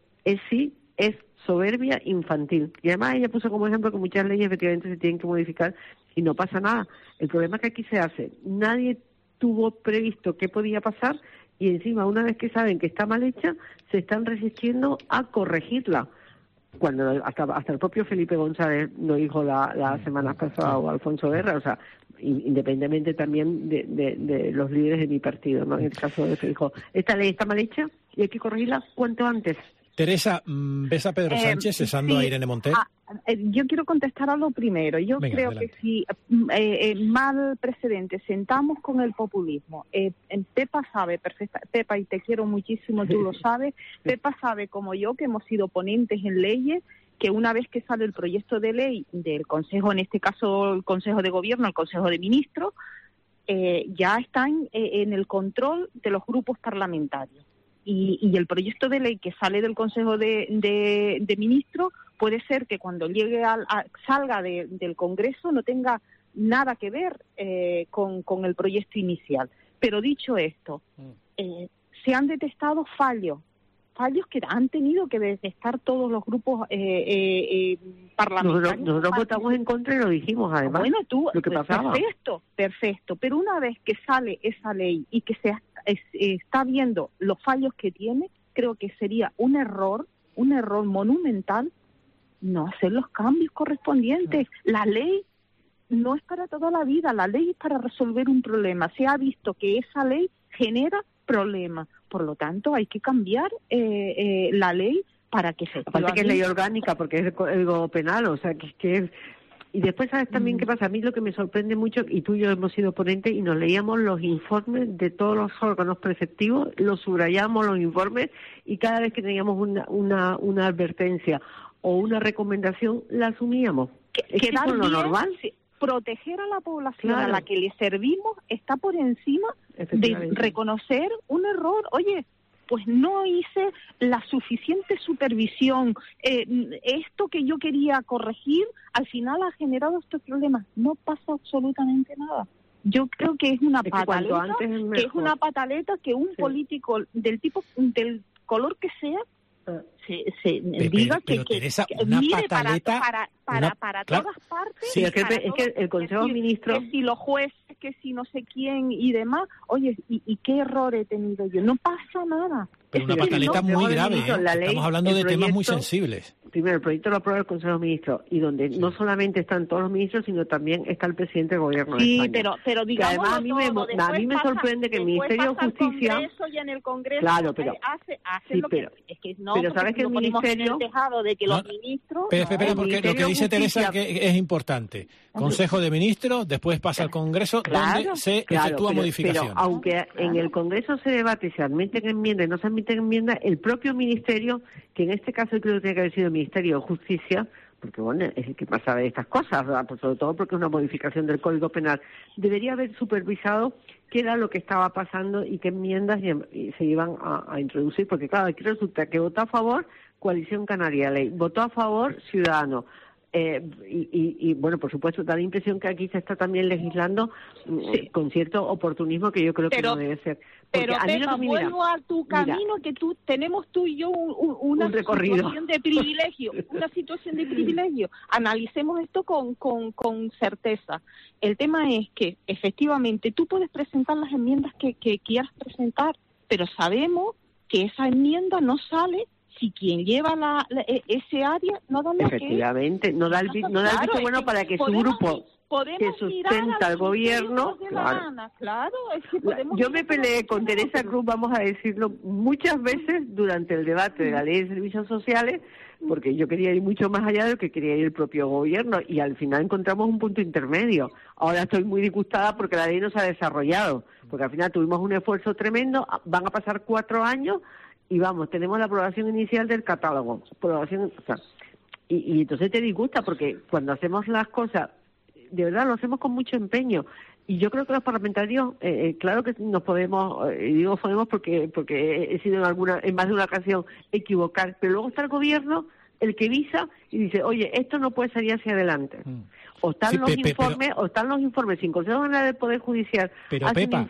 es soberbia infantil. Y además ella puso como ejemplo que muchas leyes efectivamente se tienen que modificar y no pasa nada. El problema es que aquí se hace. Nadie tuvo previsto qué podía pasar y encima, una vez que saben que está mal hecha, se están resistiendo a corregirla. Cuando hasta el propio Felipe González lo dijo la semana pasada, o Alfonso Guerra, o sea, independientemente también de los líderes de mi partido, ¿no? En el caso de eso dijo, esta ley está mal hecha y hay que corregirla cuanto antes.
Teresa, ¿ves a Pedro Sánchez cesando a Irene Montero?
Yo quiero contestar a lo primero. Yo creo adelante. Que si mal precedente sentamos con el populismo, Pepa sabe Pepa, y te quiero muchísimo, tú lo sabes, Pepa sabe como yo que hemos sido ponentes en leyes, que una vez que sale el proyecto de ley del Consejo, en este caso el Consejo de Gobierno, el Consejo de Ministros, ya están en el control de los grupos parlamentarios. Y el proyecto de ley que sale del Consejo de Ministros puede ser que cuando llegue salga del Congreso no tenga nada que ver con el proyecto inicial. Pero dicho esto, se han detectado fallos que han tenido que detectar todos los grupos parlamentarios.
Nosotros votamos en contra y lo dijimos, además.
Bueno, tú,
lo que pasaba.
Perfecto. Pero una vez que sale esa ley y que se está viendo los fallos que tiene, creo que sería un error monumental no hacer los cambios correspondientes. La ley no es para toda la vida, la ley es para resolver un problema. Se ha visto que esa ley genera problemas, por lo tanto hay que cambiar la ley para que se...
Aparte que es ley orgánica, porque es el Código Penal, o sea, que es... Y después, ¿sabes también qué pasa? A mí lo que me sorprende mucho, y tú y yo hemos sido ponentes y nos leíamos los informes de todos los órganos preceptivos, los subrayamos los informes y cada vez que teníamos una advertencia o una recomendación, la asumíamos.
¿Es
lo normal?
Sí. Proteger a la población a la que le servimos está por encima de reconocer un error. Oye, pues no hice la suficiente supervisión, esto que yo quería corregir al final ha generado estos problemas. No pasa absolutamente nada. Yo creo que es una pataleta, que un político del color que sea se diga que mire
pataleta,
para todas partes.
Sí, es que el Consejo de Ministros...
Que si los jueces, que si no sé quién y demás. Oye, ¿y qué error he tenido yo? No pasa nada.
Pero una pataleta muy grave, Estamos hablando de temas muy sensibles.
primero el proyecto lo aprueba el Consejo de Ministros y donde no solamente están todos los ministros, sino también está el presidente del Gobierno de España.
pero digamos,
además a mí me sorprende que el Ministerio de Justicia,
y en el Congreso
claro, pero
hace lo que es que no,
pero sabes que el Ministerio
dejado de que los ministros.
Espera, porque lo que dice Teresa que es importante. Consejo de Ministros, después pasa al Congreso, donde se efectúa modificaciones.
Pero aunque en el Congreso se debate, se admiten enmiendas y no se admiten enmiendas, el propio Ministerio, que en este caso creo que tiene que haber sido el Ministerio de Justicia, porque bueno, es el que más sabe de estas cosas, ¿verdad? Pues sobre todo porque es una modificación del Código Penal, debería haber supervisado qué era lo que estaba pasando y qué enmiendas se iban a introducir, porque claro, aquí resulta que votó a favor Coalición Canaria Ley, votó a favor Ciudadanos. Y bueno, por supuesto, da la impresión que aquí se está también legislando con cierto oportunismo que yo creo que no debe ser.
Pero Pepa, vuelvo a tu camino, que tenemos tú y yo una situación de privilegio, Analicemos esto con certeza. El tema es que efectivamente tú puedes presentar las enmiendas que quieras presentar, pero sabemos que esa enmienda no sale si quien lleva ese área no da lo
efectivamente, no da el visto bueno para que su grupo que sustenta el gobierno, yo me peleé con Teresa Cruz, vamos a decirlo, muchas veces durante el debate de la Ley de Servicios Sociales, porque yo quería ir mucho más allá de lo que quería ir el propio gobierno, y al final encontramos un punto intermedio. Ahora estoy muy disgustada porque la ley no se ha desarrollado, porque al final tuvimos un esfuerzo tremendo, van a pasar 4 años, y vamos, tenemos la aprobación inicial del catálogo, y entonces te disgusta porque cuando hacemos las cosas, de verdad lo hacemos con mucho empeño, y yo creo que los parlamentarios, claro que nos podemos, digo podemos porque he sido en más de una ocasión equivocar, pero luego está el gobierno el que visa y dice, oye, esto no puede salir hacia adelante. O están los informes sin Consejo General del Poder Judicial.
Pero Pepa,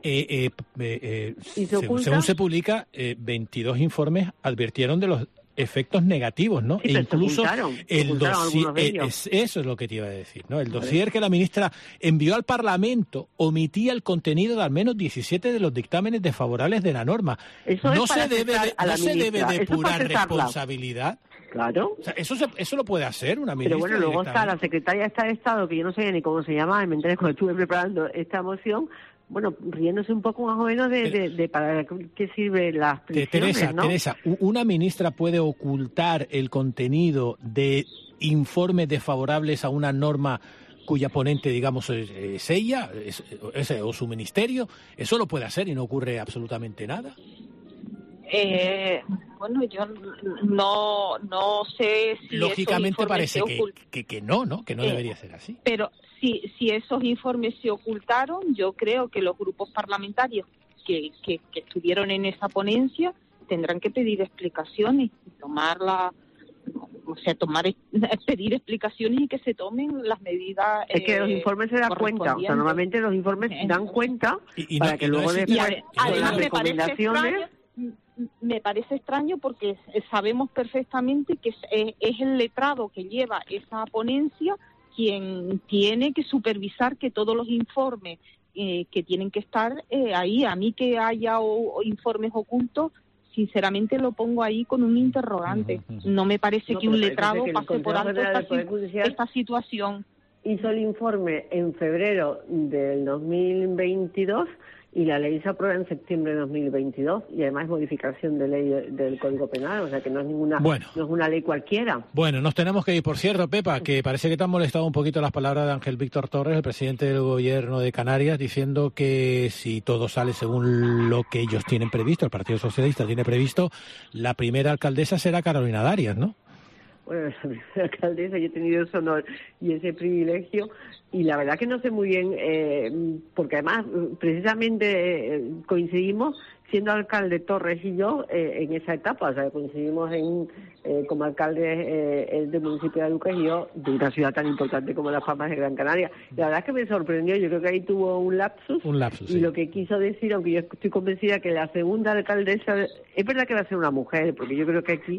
según se publica, 22 informes advirtieron de los efectos negativos, ¿no?
Sí,
e incluso
el dossier,
eso es lo que te iba a decir, ¿no? El dossier que la ministra envió al Parlamento omitía el contenido de al menos 17 de los dictámenes desfavorables de la norma. ¿No se debe depurar responsabilidad?
Claro.
O sea, eso lo puede hacer una ministra.
Pero bueno, luego está la secretaria de Estado, que yo no sabía ni cómo se llamaba, me enteré cuando estuve preparando esta moción, bueno, riéndose un poco más o menos de para qué sirve las prisiones, ¿no?
Teresa, ¿una ministra puede ocultar el contenido de informes desfavorables a una norma cuya ponente, digamos, es ella o su ministerio? ¿Eso lo puede hacer y no ocurre absolutamente nada?
Bueno, yo no sé si
lógicamente parece que no debería ser así.
Pero si esos informes se ocultaron, yo creo que los grupos parlamentarios que estuvieron en esa ponencia tendrán que pedir explicaciones y pedir explicaciones y que se tomen las medidas.
Es que los informes se dan cuenta, o sea, normalmente los informes dan cuenta para que luego después las recomendaciones.
Me parece extraño porque sabemos perfectamente que es el letrado que lleva esa ponencia quien tiene que supervisar que todos los informes que tienen que estar ahí. A mí que haya informes ocultos, sinceramente lo pongo ahí con un interrogante. No me parece que un letrado pase por alto esta situación.
Hizo el informe en febrero del 2022 y la ley se aprueba en septiembre de 2022 y además es modificación de ley del Código Penal, o sea que no es no es una ley cualquiera.
Bueno, nos tenemos que ir. Por cierto, Pepa, que parece que te han molestado un poquito las palabras de Ángel Víctor Torres, el presidente del Gobierno de Canarias, diciendo que si todo sale según lo que ellos tienen previsto, el Partido Socialista tiene previsto, la primera alcaldesa será Carolina Darias, ¿no?
Bueno, la primera alcaldesa, yo he tenido ese honor y ese privilegio, y la verdad que no sé muy bien, porque además precisamente coincidimos siendo alcalde Torres y yo en esa etapa, o sea, coincidimos como alcalde del municipio de Lucas y yo de una ciudad tan importante como Las Palmas de Gran Canaria. La verdad es que me sorprendió, yo creo que ahí tuvo un lapsus y
sí.
Lo que quiso decir, aunque yo estoy convencida que la segunda alcaldesa, es verdad que va a ser una mujer, porque yo creo que aquí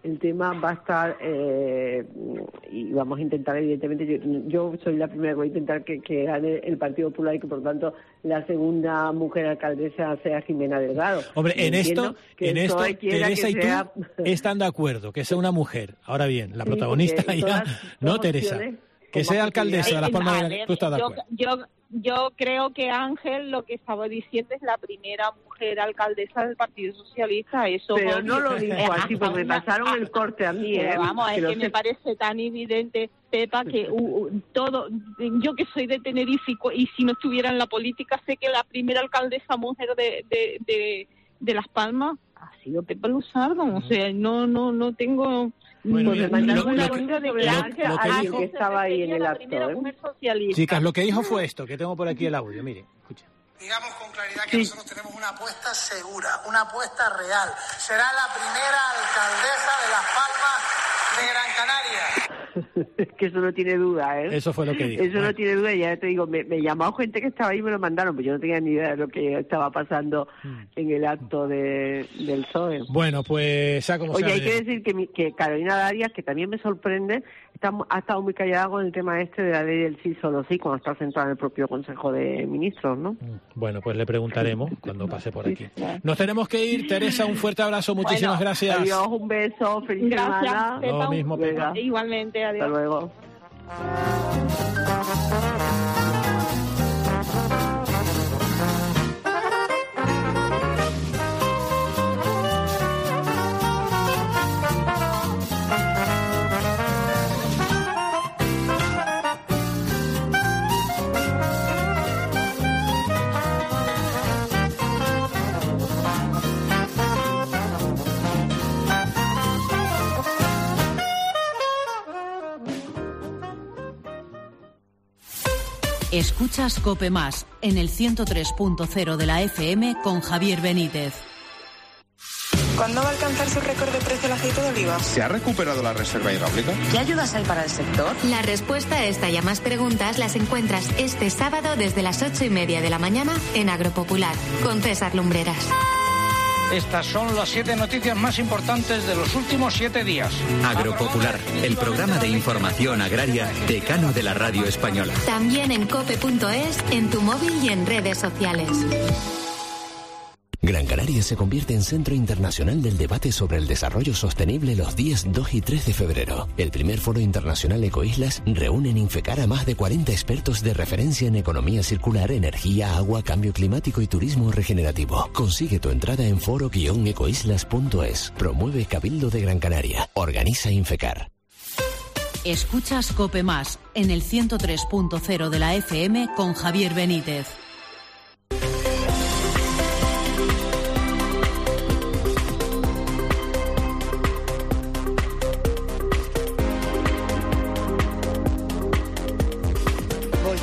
el tema va a estar, y vamos a intentar, evidentemente, yo soy la primera que voy a intentar que gane el Partido Popular y que, por tanto, la segunda mujer alcaldesa sea Jimena Delgado.
Hombre, en esto Teresa y tú están de acuerdo, que sea una mujer. Ahora bien, la protagonista ya, ¿no, Teresa? Que sea alcaldesa de Las Palmas de Gran... ¿Tú estás de acuerdo?
Yo creo que Ángel lo que estaba diciendo es la primera mujer alcaldesa del Partido Socialista. Eso
pero no lo dijo así, porque me pasaron el corte a mí.
Vamos, es que me parece tan evidente, Pepa, que todo... Yo que soy de Tenerife y si no estuviera en la política, sé que la primera alcaldesa mujer de Las Palmas ha sido Pepa Luzardo. O sea, no tengo...
Bueno,
pues
lo
que estaba ahí en el acto.
Chicas, lo que dijo fue esto, que tengo por aquí el audio, mire, escuchen.
Digamos con claridad que nosotros tenemos una apuesta segura, una apuesta real. Será la primera alcaldesa de Las Palmas de Gran Canaria.
Que eso no tiene duda, ¿eh?
Eso fue lo que dijo.
Eso no tiene duda, y ya te digo, me llamó gente que estaba ahí y me lo mandaron, pero yo no tenía ni idea de lo que estaba pasando en el acto del PSOE.
Bueno, pues sea como sea.
Oye, hay que decir que Carolina Darias, que también me sorprende, ha estado muy callada con el tema de la ley del sí solo sí, cuando está sentada en el propio Consejo de Ministros, ¿no?
Bueno, pues le preguntaremos cuando pase por aquí. Nos tenemos que ir. Teresa, un fuerte abrazo, muchísimas gracias.
Adiós, un beso, feliz semana.
Lo mismo, Pepa.
Igualmente, adiós.
Hasta luego.
Escuchas COPE Más en el 103.0 de la FM con Javier Benítez.
¿Cuándo va a alcanzar su récord de precio el aceite de oliva?
¿Se ha recuperado la reserva hidráulica?
¿Qué ayudas hay para el sector?
La respuesta a esta y a más preguntas las encuentras este sábado desde las 8:30 de la mañana en Agropopular con César Lumbreras.
Estas son las 7 noticias más importantes de los últimos 7 días.
Agropopular, el programa de información agraria decano de la radio española.
También en cope.es, en tu móvil y en redes sociales.
Gran Canaria se convierte en Centro Internacional del Debate sobre el Desarrollo Sostenible los días 2 y 3 de febrero. El primer Foro Internacional Ecoislas reúne en Infecar a más de 40 expertos de referencia en economía circular, energía, agua, cambio climático y turismo regenerativo. Consigue tu entrada en foro-ecoislas.es. Promueve Cabildo de Gran Canaria. Organiza Infecar.
Escuchas COPE Más en el 103.0 de la FM con Javier Benítez.
Voy.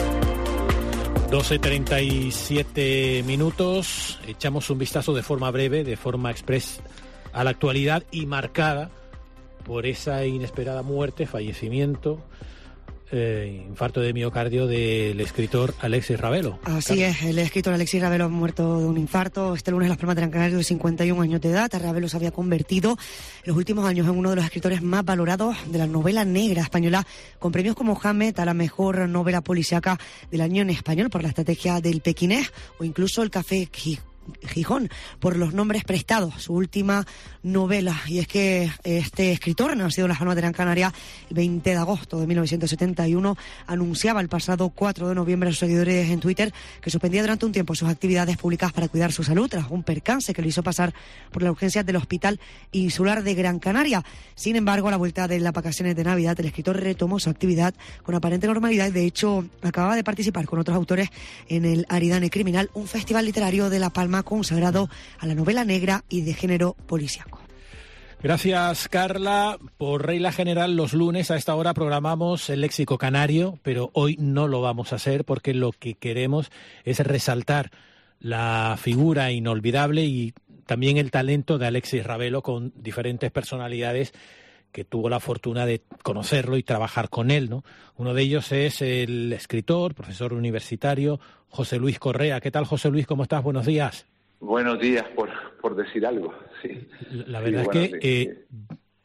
12:37 minutos. Echamos un vistazo de forma breve, de forma express, a la actualidad y marcada por esa inesperada muerte, fallecimiento, infarto de miocardio del escritor Alexis Ravelo.
Así es, el escritor Alexis Ravelo ha muerto de un infarto este lunes en Las Palmas de Gran Canaria, de 51 años de edad. Ravelo se había convertido en los últimos años en uno de los escritores más valorados de la novela negra española, con premios como Hamlet a la mejor novela policíaca del año en español por La estrategia del pequinés, o incluso El café Gijón por Los nombres prestados, su última novela. Y es que este escritor, nacido en Las Palmas de Gran Canaria el 20 de agosto de 1971, anunciaba el pasado 4 de noviembre a sus seguidores en Twitter que suspendía durante un tiempo sus actividades públicas para cuidar su salud tras un percance que lo hizo pasar por las urgencias del Hospital Insular de Gran Canaria. Sin embargo, a la vuelta de las vacaciones de Navidad, el escritor retomó su actividad con aparente normalidad y, de hecho, acababa de participar con otros autores en el Aridane Criminal, un festival literario de La Palma consagrado a la novela negra y de género policíaco.
Gracias, Carla. Por regla general, los lunes a esta hora programamos el léxico canario, pero hoy no lo vamos a hacer porque lo que queremos es resaltar la figura inolvidable y también el talento de Alexis Ravelo, con diferentes personalidades que tuvo la fortuna de conocerlo y trabajar con él, ¿no? Uno de ellos es el escritor, profesor universitario, José Luis Correa. ¿Qué tal, José Luis? ¿Cómo estás? Buenos días.
Buenos días, por decir algo, sí.
La verdad es que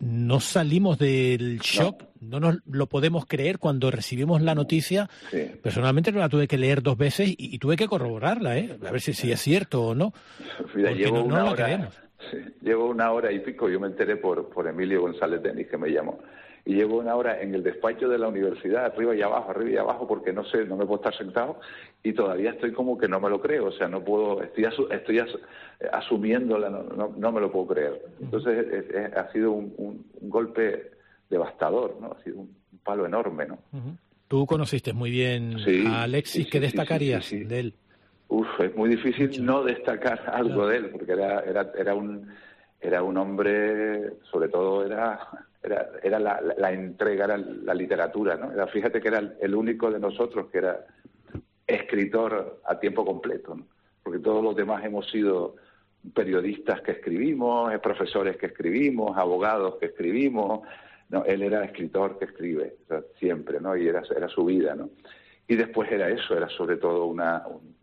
no salimos del shock, no nos lo podemos creer cuando recibimos la noticia.
Sí.
Personalmente la tuve que leer 2 veces y tuve que corroborarla, a ver si es cierto o no.
Mira,
porque no la creemos.
Sí, llevo 1 hora y pico, yo me enteré por Emilio González Denis, que me llamó. Y llevo 1 hora en el despacho de la universidad, arriba y abajo, porque no sé, no me puedo estar sentado y todavía estoy como que no me lo creo, o sea, no puedo, estoy asumiéndola, no me lo puedo creer. Entonces ha sido un golpe devastador, ¿no? Ha sido un palo enorme, ¿no?
Tú conociste muy bien a Alexis, ¿qué destacarías de él?
Es muy difícil no destacar algo de él, porque era un hombre, sobre todo era la entrega, era la literatura, ¿no? Fíjate que era el único de nosotros que era escritor a tiempo completo, ¿no? Porque todos los demás hemos sido periodistas que escribimos, profesores que escribimos, abogados que escribimos. No, él era escritor que escribe, o sea, siempre, ¿no? Y era su vida, ¿no? Y después era eso, era sobre todo una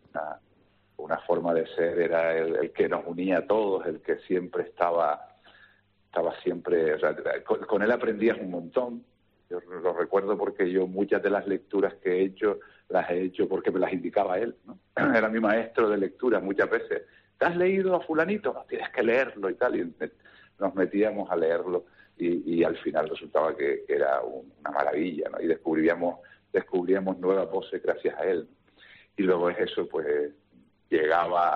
forma de ser, era el que nos unía a todos, el que siempre estaba siempre, o sea, con él aprendías un montón. Yo lo recuerdo porque yo muchas de las lecturas que he hecho, las he hecho porque me las indicaba él, ¿no? Era mi maestro de lectura muchas veces. ¿Te has leído a fulanito? No, tienes que leerlo y tal, y nos metíamos a leerlo y al final resultaba que era una maravilla, ¿no? Y descubríamos nuevas voces gracias a él. Y luego es eso, pues llegabas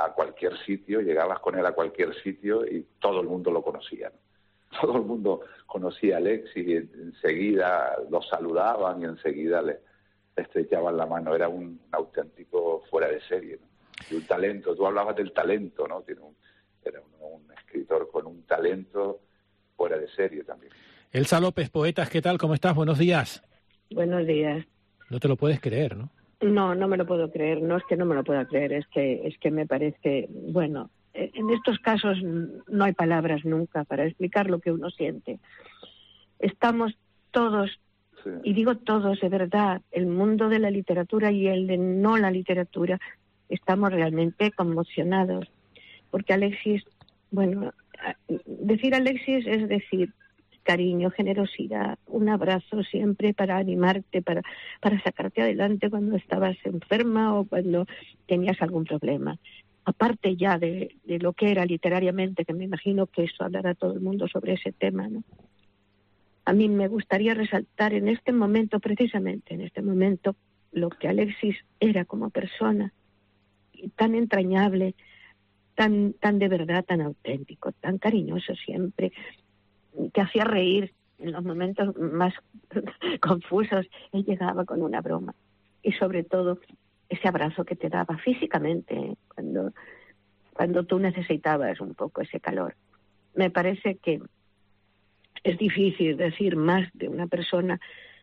con él a cualquier sitio y todo el mundo lo conocía, ¿no? Todo el mundo conocía a Alexis y enseguida lo saludaban y enseguida le estrechaban la mano. Era un auténtico fuera de serie, ¿no? Y un talento, tú hablabas del talento, ¿no? Era un escritor con un talento fuera de serie también.
Elsa López, Poetas, ¿qué tal? ¿Cómo estás? Buenos días.
Buenos días.
No te lo puedes creer, ¿no?
No me lo puedo creer. No es que no me lo pueda creer, es que me parece, bueno, en estos casos no hay palabras nunca para explicar lo que uno siente. Estamos todos, y digo todos de verdad, el mundo de la literatura y el de no la literatura, estamos realmente conmocionados. Porque Alexis, bueno, decir Alexis es decir cariño, generosidad, un abrazo siempre para animarte, para sacarte adelante cuando estabas enferma o cuando tenías algún problema. Aparte ya de lo que era literariamente, que me imagino que eso hablará todo el mundo sobre ese tema, ¿no? A mí me gustaría resaltar en este momento, precisamente en este momento, lo que Alexis era como persona, tan entrañable, tan de verdad, tan auténtico, tan cariñoso siempre, que hacía reír en los momentos más confusos. Él llegaba con una broma y sobre todo ese abrazo que te daba físicamente cuando tú necesitabas un poco ese calor. Me parece que es difícil decir más de una persona.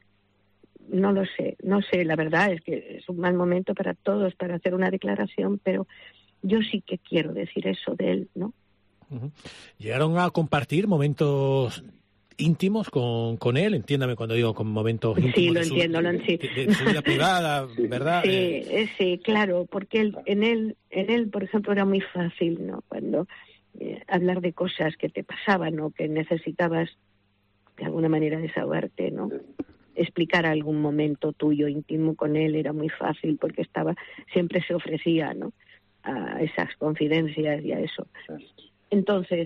No lo sé, la verdad es que es un mal momento para todos para hacer una declaración, pero yo sí que quiero decir eso de él, ¿no?
¿Llegaron a compartir momentos íntimos con él? Entiéndame cuando digo con momentos íntimos.
Sí, lo entiendo,
de su vida privada, ¿verdad?
Sí, claro, porque en él, por ejemplo, era muy fácil, ¿no? Cuando hablar de cosas que te pasaban o que necesitabas de alguna manera desahogarte, ¿no? Explicar algún momento tuyo íntimo con él era muy fácil porque siempre se ofrecía, ¿no? A esas confidencias y a eso. Entonces,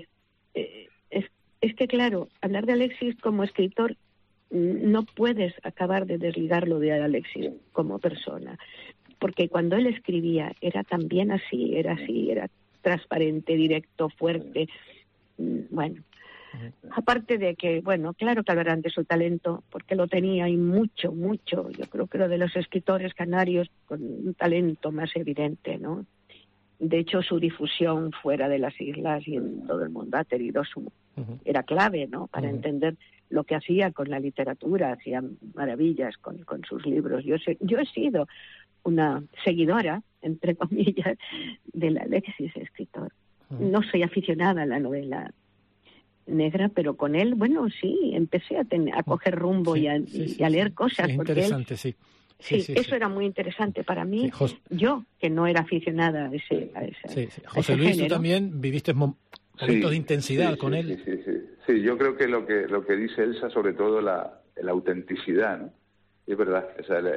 es que claro, hablar de Alexis como escritor, no puedes acabar de desligarlo de Alexis como persona, porque cuando él escribía era también así, era transparente, directo, fuerte, bueno. Aparte de que, bueno, claro que hablarán de su talento, porque lo tenía y mucho, yo creo que lo de los escritores canarios con un talento más evidente, ¿no? De hecho, su difusión fuera de las islas y en todo el mundo ha tenido era clave, ¿no? Para entender lo que hacía con la literatura, hacía maravillas con sus libros. Yo he sido una seguidora, entre comillas, del Alexis escritor. No soy aficionada a la novela negra, pero con él, bueno, sí, empecé a coger rumbo y a leer cosas.
Es interesante, sí.
Sí, eso era muy interesante para mí. Yo, que no era aficionada a ese
José Luis,
género.
Tú también viviste momentos de intensidad con él.
Sí, yo creo que lo que dice Elsa, sobre todo la autenticidad, ¿no? Y es verdad, o sea,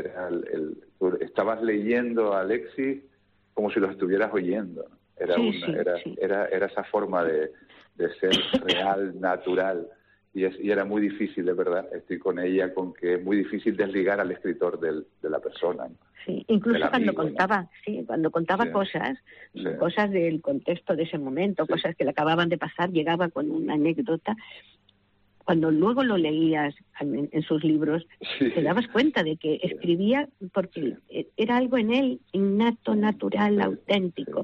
estabas leyendo a Alexis como si lo estuvieras oyendo, ¿no? Era esa forma de ser real, natural, y era muy difícil, de verdad. Estoy con ella, con que es muy difícil desligar al escritor de la persona, ¿no?
Sí, incluso cuando
amigo,
contaba, ¿no? Cuando contaba cosas del contexto de ese momento, cosas que le acababan de pasar, llegaba con una anécdota. Cuando luego lo leías en sus libros, te dabas cuenta de que escribía porque era algo en él innato, natural, auténtico.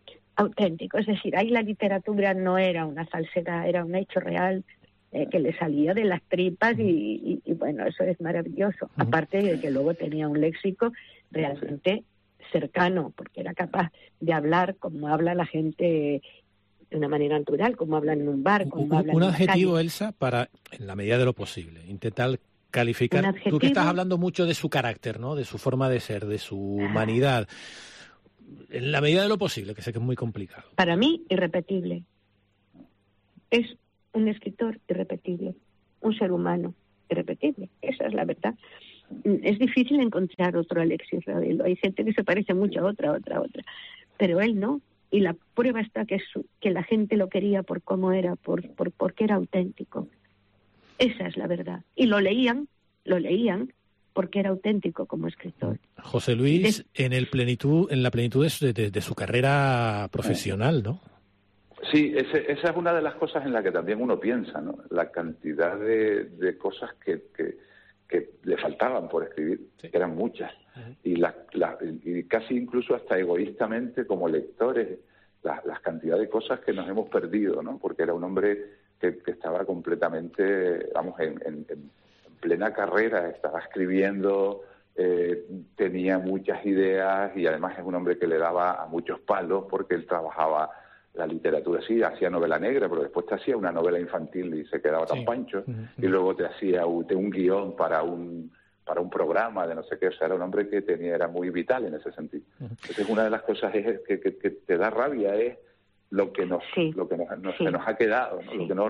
Es decir, ahí la literatura no era una falsedad, era un hecho real que le salía de las tripas y bueno, eso es maravilloso. Aparte de que luego tenía un léxico realmente cercano, porque era capaz de hablar como habla la gente de una manera natural, como hablan en un bar, como hablan
un
en
adjetivo,
calle.
Elsa, para, en la medida de lo posible, intentar calificar. Tú que estás hablando mucho de su carácter, ¿no? De su forma de ser, de su humanidad. En la medida de lo posible, que sé que es muy complicado.
Para mí, irrepetible. Es un escritor irrepetible, un ser humano irrepetible. Esa es la verdad. Es difícil encontrar otro Alexis Ravelo. Hay gente que se parece mucho a otra, pero él no. Y la prueba está que la gente lo quería por cómo era, porque era auténtico. Esa es la verdad. Y lo leían porque era auténtico como escritor.
José Luis, en la plenitud de su carrera profesional, ¿no?
Sí, esa es una de las cosas en las que también uno piensa, ¿no? La cantidad de cosas que le faltaban por escribir, que eran muchas. Y casi incluso hasta egoístamente como lectores, las cantidades de cosas que nos hemos perdido, ¿no? Porque era un hombre que estaba completamente, vamos, en plena carrera, estaba escribiendo, tenía muchas ideas y además es un hombre que le daba a muchos palos porque él trabajaba la literatura, sí, hacía novela negra, pero después te hacía una novela infantil y se quedaba tan pancho, y luego te hacía un guión para un programa de no sé qué. O sea, era un hombre que era muy vital en ese sentido. Entonces, una de las cosas que te da rabia es lo que se nos ha quedado, ¿no? Lo que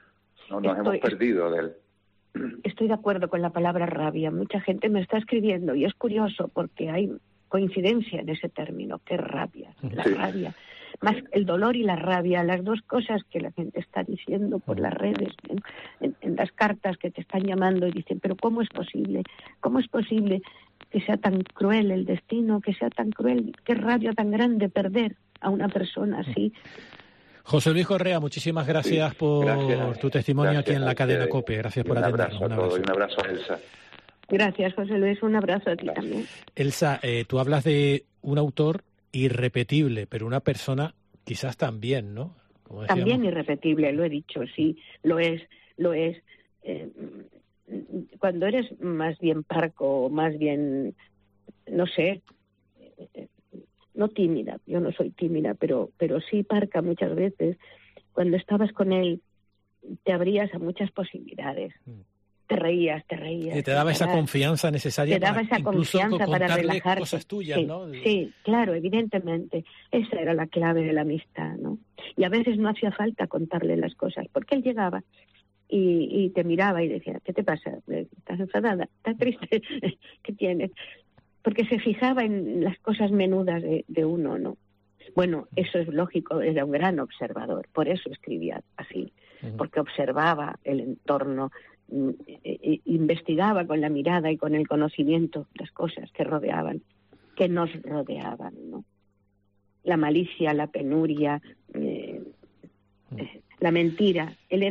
nos hemos perdido de él.
Estoy de acuerdo con la palabra rabia. Mucha gente me está escribiendo y es curioso porque hay coincidencia en ese término, que es rabia, la rabia. Más el dolor y la rabia, las dos cosas que la gente está diciendo por las redes, en las cartas que te están llamando y dicen, pero ¿cómo es posible? ¿Cómo es posible que sea tan cruel el destino, que sea tan cruel? Qué rabia tan grande perder a una persona así.
José Luis Correa, muchísimas gracias por tu testimonio aquí en la cadena COPE. Gracias por atendernos.
Un abrazo a todos y un abrazo a Elsa.
Gracias, José Luis. Un abrazo a ti también.
Elsa, tú hablas de un autor irrepetible, pero una persona quizás también, ¿no?
También irrepetible, lo he dicho, sí, lo es. Cuando eres más bien parco, más bien, no sé, no tímida, yo no soy tímida, pero sí parca muchas veces, cuando estabas con él te abrías a muchas posibilidades. Te reías.
Y te daba esa confianza necesaria.
Te daba esa confianza para relajarte.
Cosas tuyas,
sí,
¿no?
Sí, claro, evidentemente. Esa era la clave de la amistad, ¿no? Y a veces no hacía falta contarle las cosas, porque él llegaba y te miraba y decía, ¿qué te pasa? ¿Estás enfadada? ¿Estás triste? ¿Qué tienes? Porque se fijaba en las cosas menudas de uno, ¿no? Bueno, eso es lógico, era un gran observador, por eso escribía así, porque observaba el entorno, investigaba con la mirada y con el conocimiento las cosas que nos rodeaban, ¿no? La malicia, la penuria, la mentira. Él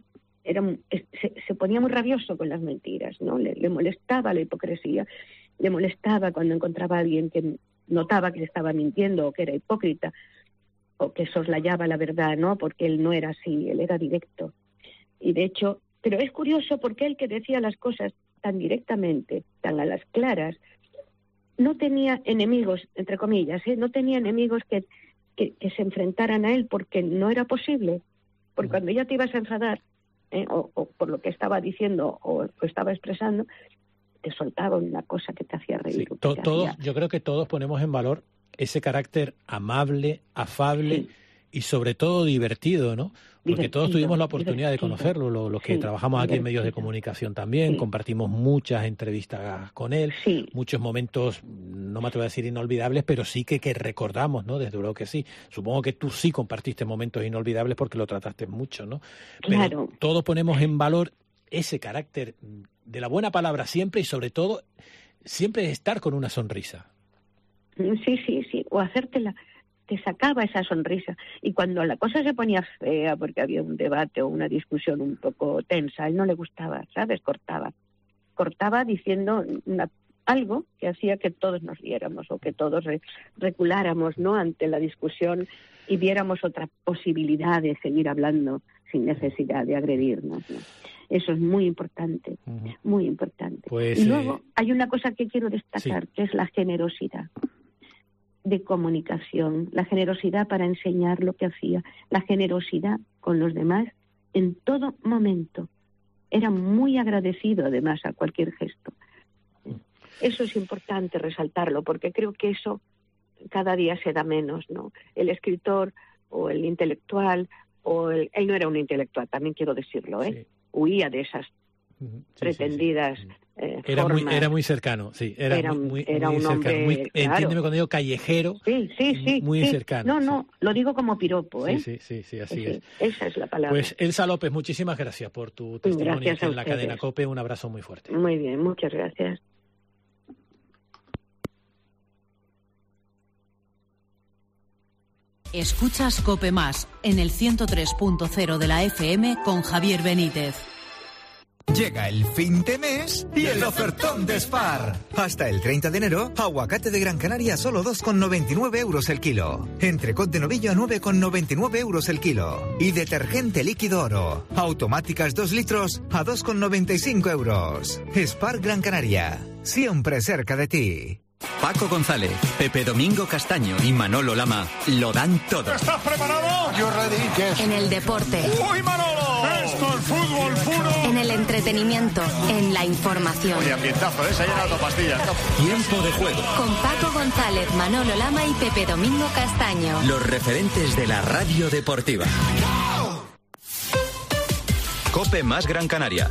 se ponía muy rabioso con las mentiras, ¿no? Le molestaba la hipocresía, le molestaba cuando encontraba a alguien que notaba que le estaba mintiendo o que era hipócrita o que soslayaba la verdad, ¿no? Porque él no era así, él era directo. Y de hecho, pero es curioso porque él, que decía las cosas tan directamente, tan a las claras, no tenía enemigos, entre comillas, no tenía enemigos que se enfrentaran a él porque no era posible. Porque cuando ya te ibas a enfadar, o por lo que estaba diciendo o estaba expresando, te soltaba una cosa que te hacía reír.
Sí, yo creo que todos ponemos en valor ese carácter amable, afable, y sobre todo divertido, ¿no? Porque todos tuvimos la oportunidad de conocerlo, los que trabajamos aquí en medios de comunicación también, compartimos muchas entrevistas con él, muchos momentos, no me atrevo a decir inolvidables, pero sí que recordamos, ¿no? Desde luego que sí. Supongo que tú sí compartiste momentos inolvidables porque lo trataste mucho, ¿no? Pero todos ponemos en valor ese carácter de la buena palabra siempre y sobre todo siempre estar con una sonrisa.
Sí, o hacértela. Te sacaba esa sonrisa. Y cuando la cosa se ponía fea, porque había un debate o una discusión un poco tensa, a él no le gustaba, ¿sabes? Cortaba diciendo algo que hacía que todos nos riéramos o que todos reculáramos, ¿no?, ante la discusión y viéramos otra posibilidad de seguir hablando sin necesidad de agredirnos, ¿no? Eso es muy importante, muy importante.
Pues,
y luego hay una cosa que quiero destacar, que es la generosidad de comunicación, la generosidad para enseñar lo que hacía, la generosidad con los demás en todo momento. Era muy agradecido además a cualquier gesto. Eso es importante resaltarlo, porque creo que eso cada día se da menos, ¿no? El escritor o el intelectual, él no era un intelectual, también quiero decirlo, huía de esas pretendidas formas.
Era muy cercano, sí. Era muy un
cercano,
hombre, entiéndeme cuando digo callejero. Muy cercano.
No, lo digo como piropo, ¿eh?
Sí, así es.
Esa es la palabra.
Pues Elsa López, muchísimas gracias por tu testimonio aquí en la cadena COPE. Un abrazo muy fuerte.
Muy bien, muchas gracias.
Escuchas COPE Más en el 103.0 de la FM con Javier Benítez.
Llega el fin de mes y el ofertón de Spar. Hasta el 30 de enero, aguacate de Gran Canaria a solo 2,99 euros el kilo. Entrecot de novillo a 9,99 euros el kilo. Y detergente líquido Oro. Automáticas 2 litros a 2,95 euros. Spar Gran Canaria. Siempre cerca de ti.
Paco González, Pepe Domingo Castaño y Manolo Lama lo dan todo.
¿Estás preparado? Yo ready. Yes.
En el deporte.
¡Uy, Manolo! Esto es fútbol puro.
En el entretenimiento. En la información.
Oye, ambientazo, se ha llenado pastillas.
Tiempo de juego.
Con Paco González, Manolo Lama y Pepe Domingo Castaño.
Los referentes de la radio deportiva. COPE Más Gran Canaria.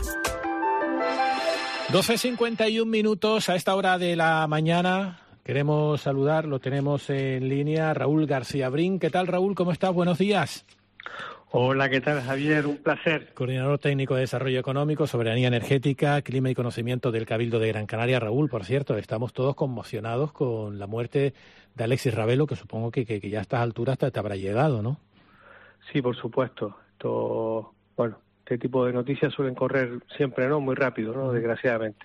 12:51 minutos a esta hora de la mañana. Queremos saludar, lo tenemos en línea, Raúl García Brin. ¿Qué tal, Raúl? ¿Cómo estás? Buenos días.
Hola, ¿qué tal, Javier? Un placer.
Coordinador técnico de Desarrollo Económico, Soberanía Energética, Clima y Conocimiento del Cabildo de Gran Canaria. Raúl, por cierto, estamos todos conmocionados con la muerte de Alexis Ravelo, que supongo que ya a estas alturas te habrá llegado, ¿no?
Sí, por supuesto. Este tipo de noticias suelen correr siempre, ¿no? Muy rápido, ¿no? Desgraciadamente.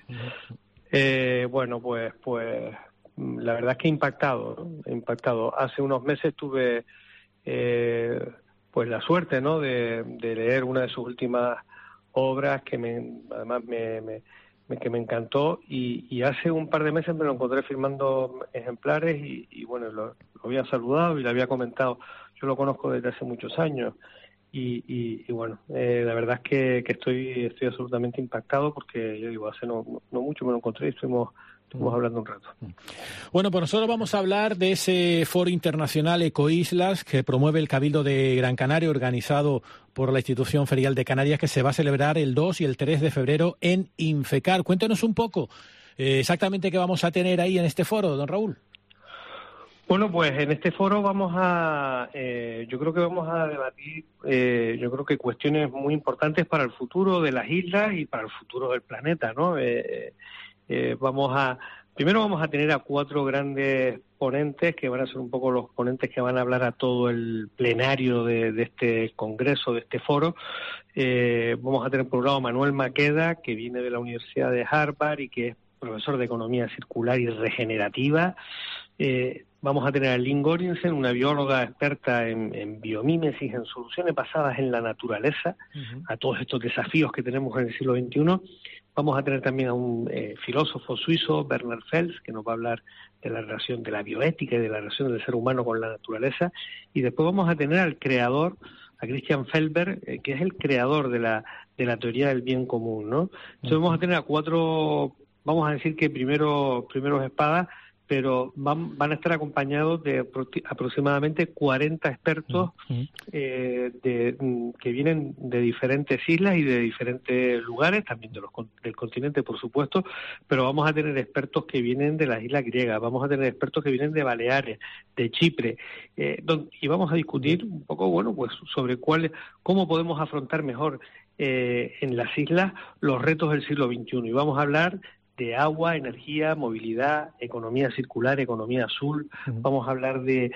Pues la verdad es que impactado. Hace unos meses tuve pues la suerte, ¿no? De leer una de sus últimas obras que además me encantó y hace un par de meses me lo encontré firmando ejemplares y bueno, lo había saludado y le había comentado. Yo lo conozco desde hace muchos años. Y bueno, la verdad es que estoy absolutamente impactado porque yo digo, hace no mucho me lo encontré y estuvimos hablando un rato.
Bueno, pues nosotros vamos a hablar de ese foro internacional Ecoislas que promueve el Cabildo de Gran Canaria, organizado por la Institución Ferial de Canarias, que se va a celebrar el 2 y el 3 de febrero en Infecar. Cuéntenos un poco exactamente qué vamos a tener ahí en este foro, don Raúl.
Bueno, pues en este foro yo creo que vamos a debatir, yo creo que cuestiones muy importantes para el futuro de las islas y para el futuro del planeta, ¿no? Primero vamos a tener a 4 grandes ponentes que van a ser un poco los ponentes que van a hablar a todo el plenario de este congreso, de este foro. Vamos a tener por un lado a Manuel Maqueda, que viene de la Universidad de Harvard y que es profesor de Economía Circular y Regenerativa. Vamos a tener a Lynn Göringsen, una bióloga experta en biomímesis, en soluciones basadas en la naturaleza, a todos estos desafíos que tenemos en el siglo XXI. Vamos a tener también a un filósofo suizo, Bernard Fels, que nos va a hablar de la relación de la bioética y de la relación del ser humano con la naturaleza. Y después vamos a tener al creador, a Christian Felber, que es el creador de la teoría del bien común, ¿no? Entonces vamos a tener a 4, vamos a decir que primeros espadas, pero van a estar acompañados de aproximadamente 40 expertos que vienen de diferentes islas y de diferentes lugares, también del continente, por supuesto, pero vamos a tener expertos que vienen de las islas griegas, vamos a tener expertos que vienen de Baleares, de Chipre, y vamos a discutir un poco, bueno, pues sobre cómo podemos afrontar mejor en las islas los retos del siglo XXI, y vamos a hablar de agua, energía, movilidad, economía circular, economía azul. Vamos a hablar de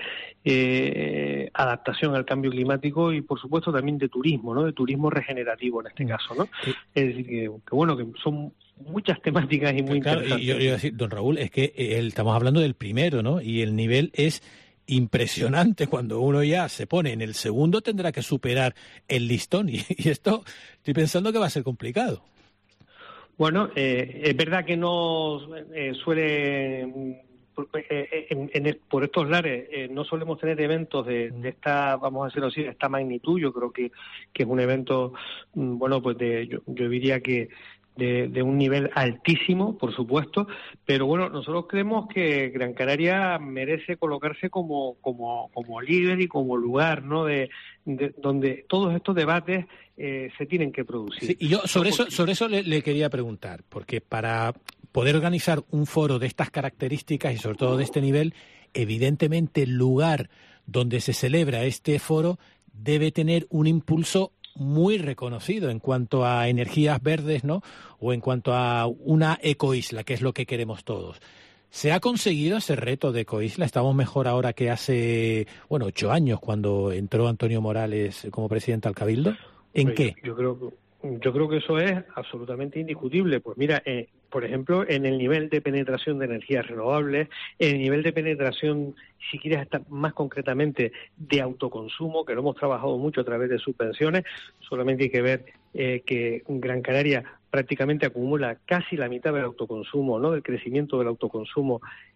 adaptación al cambio climático y, por supuesto, también de turismo, ¿no? De turismo regenerativo en este caso, ¿no? Es decir, que bueno, que son muchas temáticas y muy interesantes.
Y yo iba a decir, don Raúl, es que estamos hablando del primero, ¿no? Y el nivel es impresionante. Cuando uno ya se pone en el segundo tendrá que superar el listón y esto estoy pensando que va a ser complicado.
Bueno, es verdad que no suele, por estos lares, no solemos tener eventos de esta, vamos a decirlo así, de esta magnitud. Yo creo que es un evento, bueno, pues yo diría que de un nivel altísimo, por supuesto, pero bueno, nosotros creemos que Gran Canaria merece colocarse como líder y como lugar, ¿no? De donde todos estos debates se tienen que producir.
Sí, y yo sobre eso le quería preguntar, porque para poder organizar un foro de estas características y sobre todo de este nivel, evidentemente el lugar donde se celebra este foro debe tener un impulso muy reconocido en cuanto a energías verdes, ¿no? O en cuanto a una ecoisla, que es lo que queremos todos. ¿Se ha conseguido ese reto de ecoisla? ¿Estamos mejor ahora que hace, 8 años, cuando entró Antonio Morales como presidente al Cabildo? ¿En qué?
Yo creo que eso es absolutamente indiscutible. Pues mira, por ejemplo, en el nivel de penetración de energías renovables, en el nivel de penetración, si quieres estar más concretamente, de autoconsumo, que lo hemos trabajado mucho a través de subvenciones. Solamente hay que ver que Gran Canaria prácticamente acumula casi la mitad del autoconsumo, ¿no? Del crecimiento del autoconsumo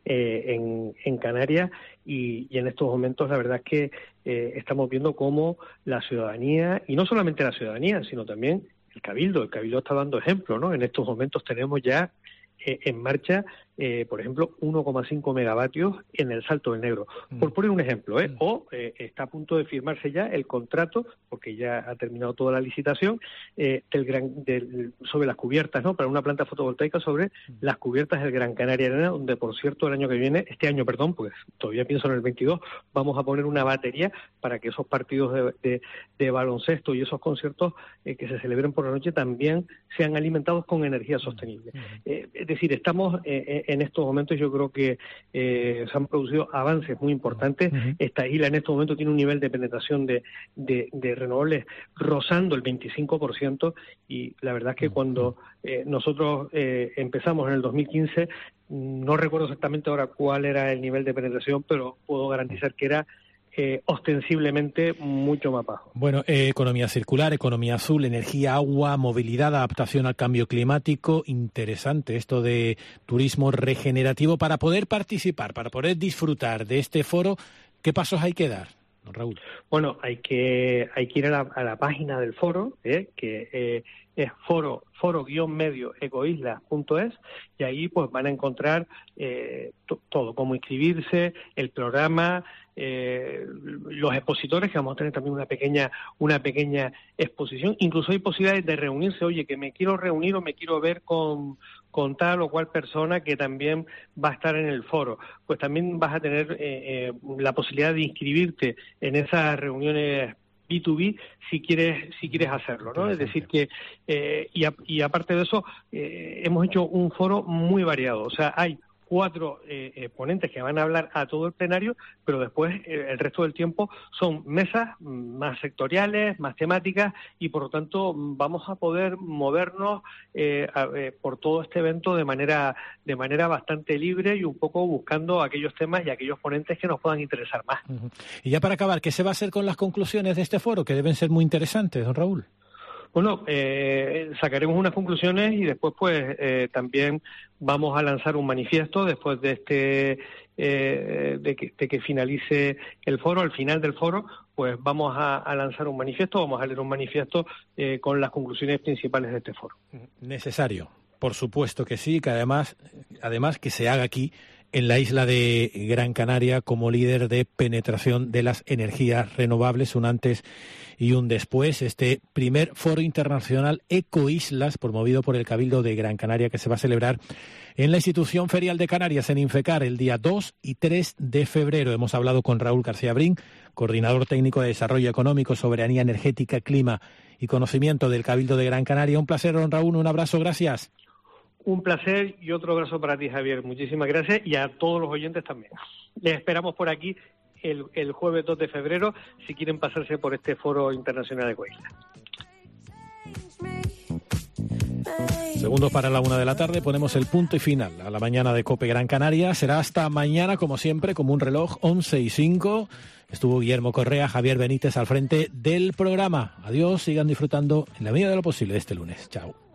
en Canarias, y en estos momentos la verdad es que estamos viendo cómo la ciudadanía, y no solamente la ciudadanía, sino también el Cabildo está dando ejemplo, ¿no? En estos momentos tenemos ya en marcha, por ejemplo, 1,5 megavatios en el Salto del Negro, por poner un ejemplo, o está a punto de firmarse ya el contrato, porque ya ha terminado toda la licitación, sobre las cubiertas, ¿no? Para una planta fotovoltaica sobre las cubiertas del Gran Canaria Arena, donde, por cierto, este año, pues todavía pienso en el 22, vamos a poner una batería para que esos partidos de baloncesto y esos conciertos que se celebren por la noche también sean alimentados con energía sostenible. Es decir, estamos en estos momentos, yo creo que se han producido avances muy importantes. Esta isla en estos momentos tiene un nivel de penetración de renovables rozando el 25%, y la verdad es que cuando nosotros empezamos en el 2015, no recuerdo exactamente ahora cuál era el nivel de penetración, pero puedo garantizar que era ostensiblemente mucho más bajo.
Bueno, economía circular, economía azul, energía, agua, movilidad, adaptación al cambio climático. Interesante esto de turismo regenerativo. Para poder participar, para poder disfrutar de este foro, ¿qué pasos hay que dar, don Raúl?
Bueno, hay que ir a la página del foro, que es foro-medioecoislas.es, y ahí pues van a encontrar todo, cómo inscribirse, el programa, los expositores, que vamos a tener también una pequeña exposición. Incluso hay posibilidades de reunirse. Oye, que me quiero reunir o me quiero ver con tal o cual persona que también va a estar en el foro. Pues también vas a tener la posibilidad de inscribirte en esas reuniones B2B si quieres hacerlo, ¿no? Es decir que y aparte de eso hemos hecho un foro muy variado. O sea, hay 4 ponentes que van a hablar a todo el plenario, pero después el resto del tiempo son mesas más sectoriales, más temáticas, y por lo tanto vamos a poder movernos por todo este evento de manera bastante libre, y un poco buscando aquellos temas y aquellos ponentes que nos puedan interesar más.
Y ya para acabar, ¿qué se va a hacer con las conclusiones de este foro, que deben ser muy interesantes, don Raúl?
Bueno, sacaremos unas conclusiones y después pues también vamos a lanzar un manifiesto después de de que finalice el foro. Al final del foro pues vamos a lanzar un manifiesto, vamos a leer un manifiesto con las conclusiones principales de este foro.
Necesario, por supuesto que sí, que además que se haga aquí en la isla de Gran Canaria como líder de penetración de las energías renovables, un antes y un después. Este primer foro internacional Ecoislas, promovido por el Cabildo de Gran Canaria, que se va a celebrar en la institución ferial de Canarias, en Infecar, el día 2 y 3 de febrero. Hemos hablado con Raúl García Brin, coordinador técnico de Desarrollo Económico, Soberanía Energética, Clima y Conocimiento del Cabildo de Gran Canaria. Un placer, don Raúl, un abrazo, gracias.
Un placer y otro abrazo para ti, Javier. Muchísimas gracias y a todos los oyentes también. Les esperamos por aquí el jueves 2 de febrero si quieren pasarse por este foro internacional de Ecoislas.
Segundos para la 1 de la tarde, ponemos el punto y final a la mañana de COPE Gran Canaria. Será hasta mañana, como siempre, como un reloj, 11:05. Estuvo Guillermo Correa, Javier Benítez al frente del programa. Adiós, sigan disfrutando en la medida de lo posible este lunes. Chao.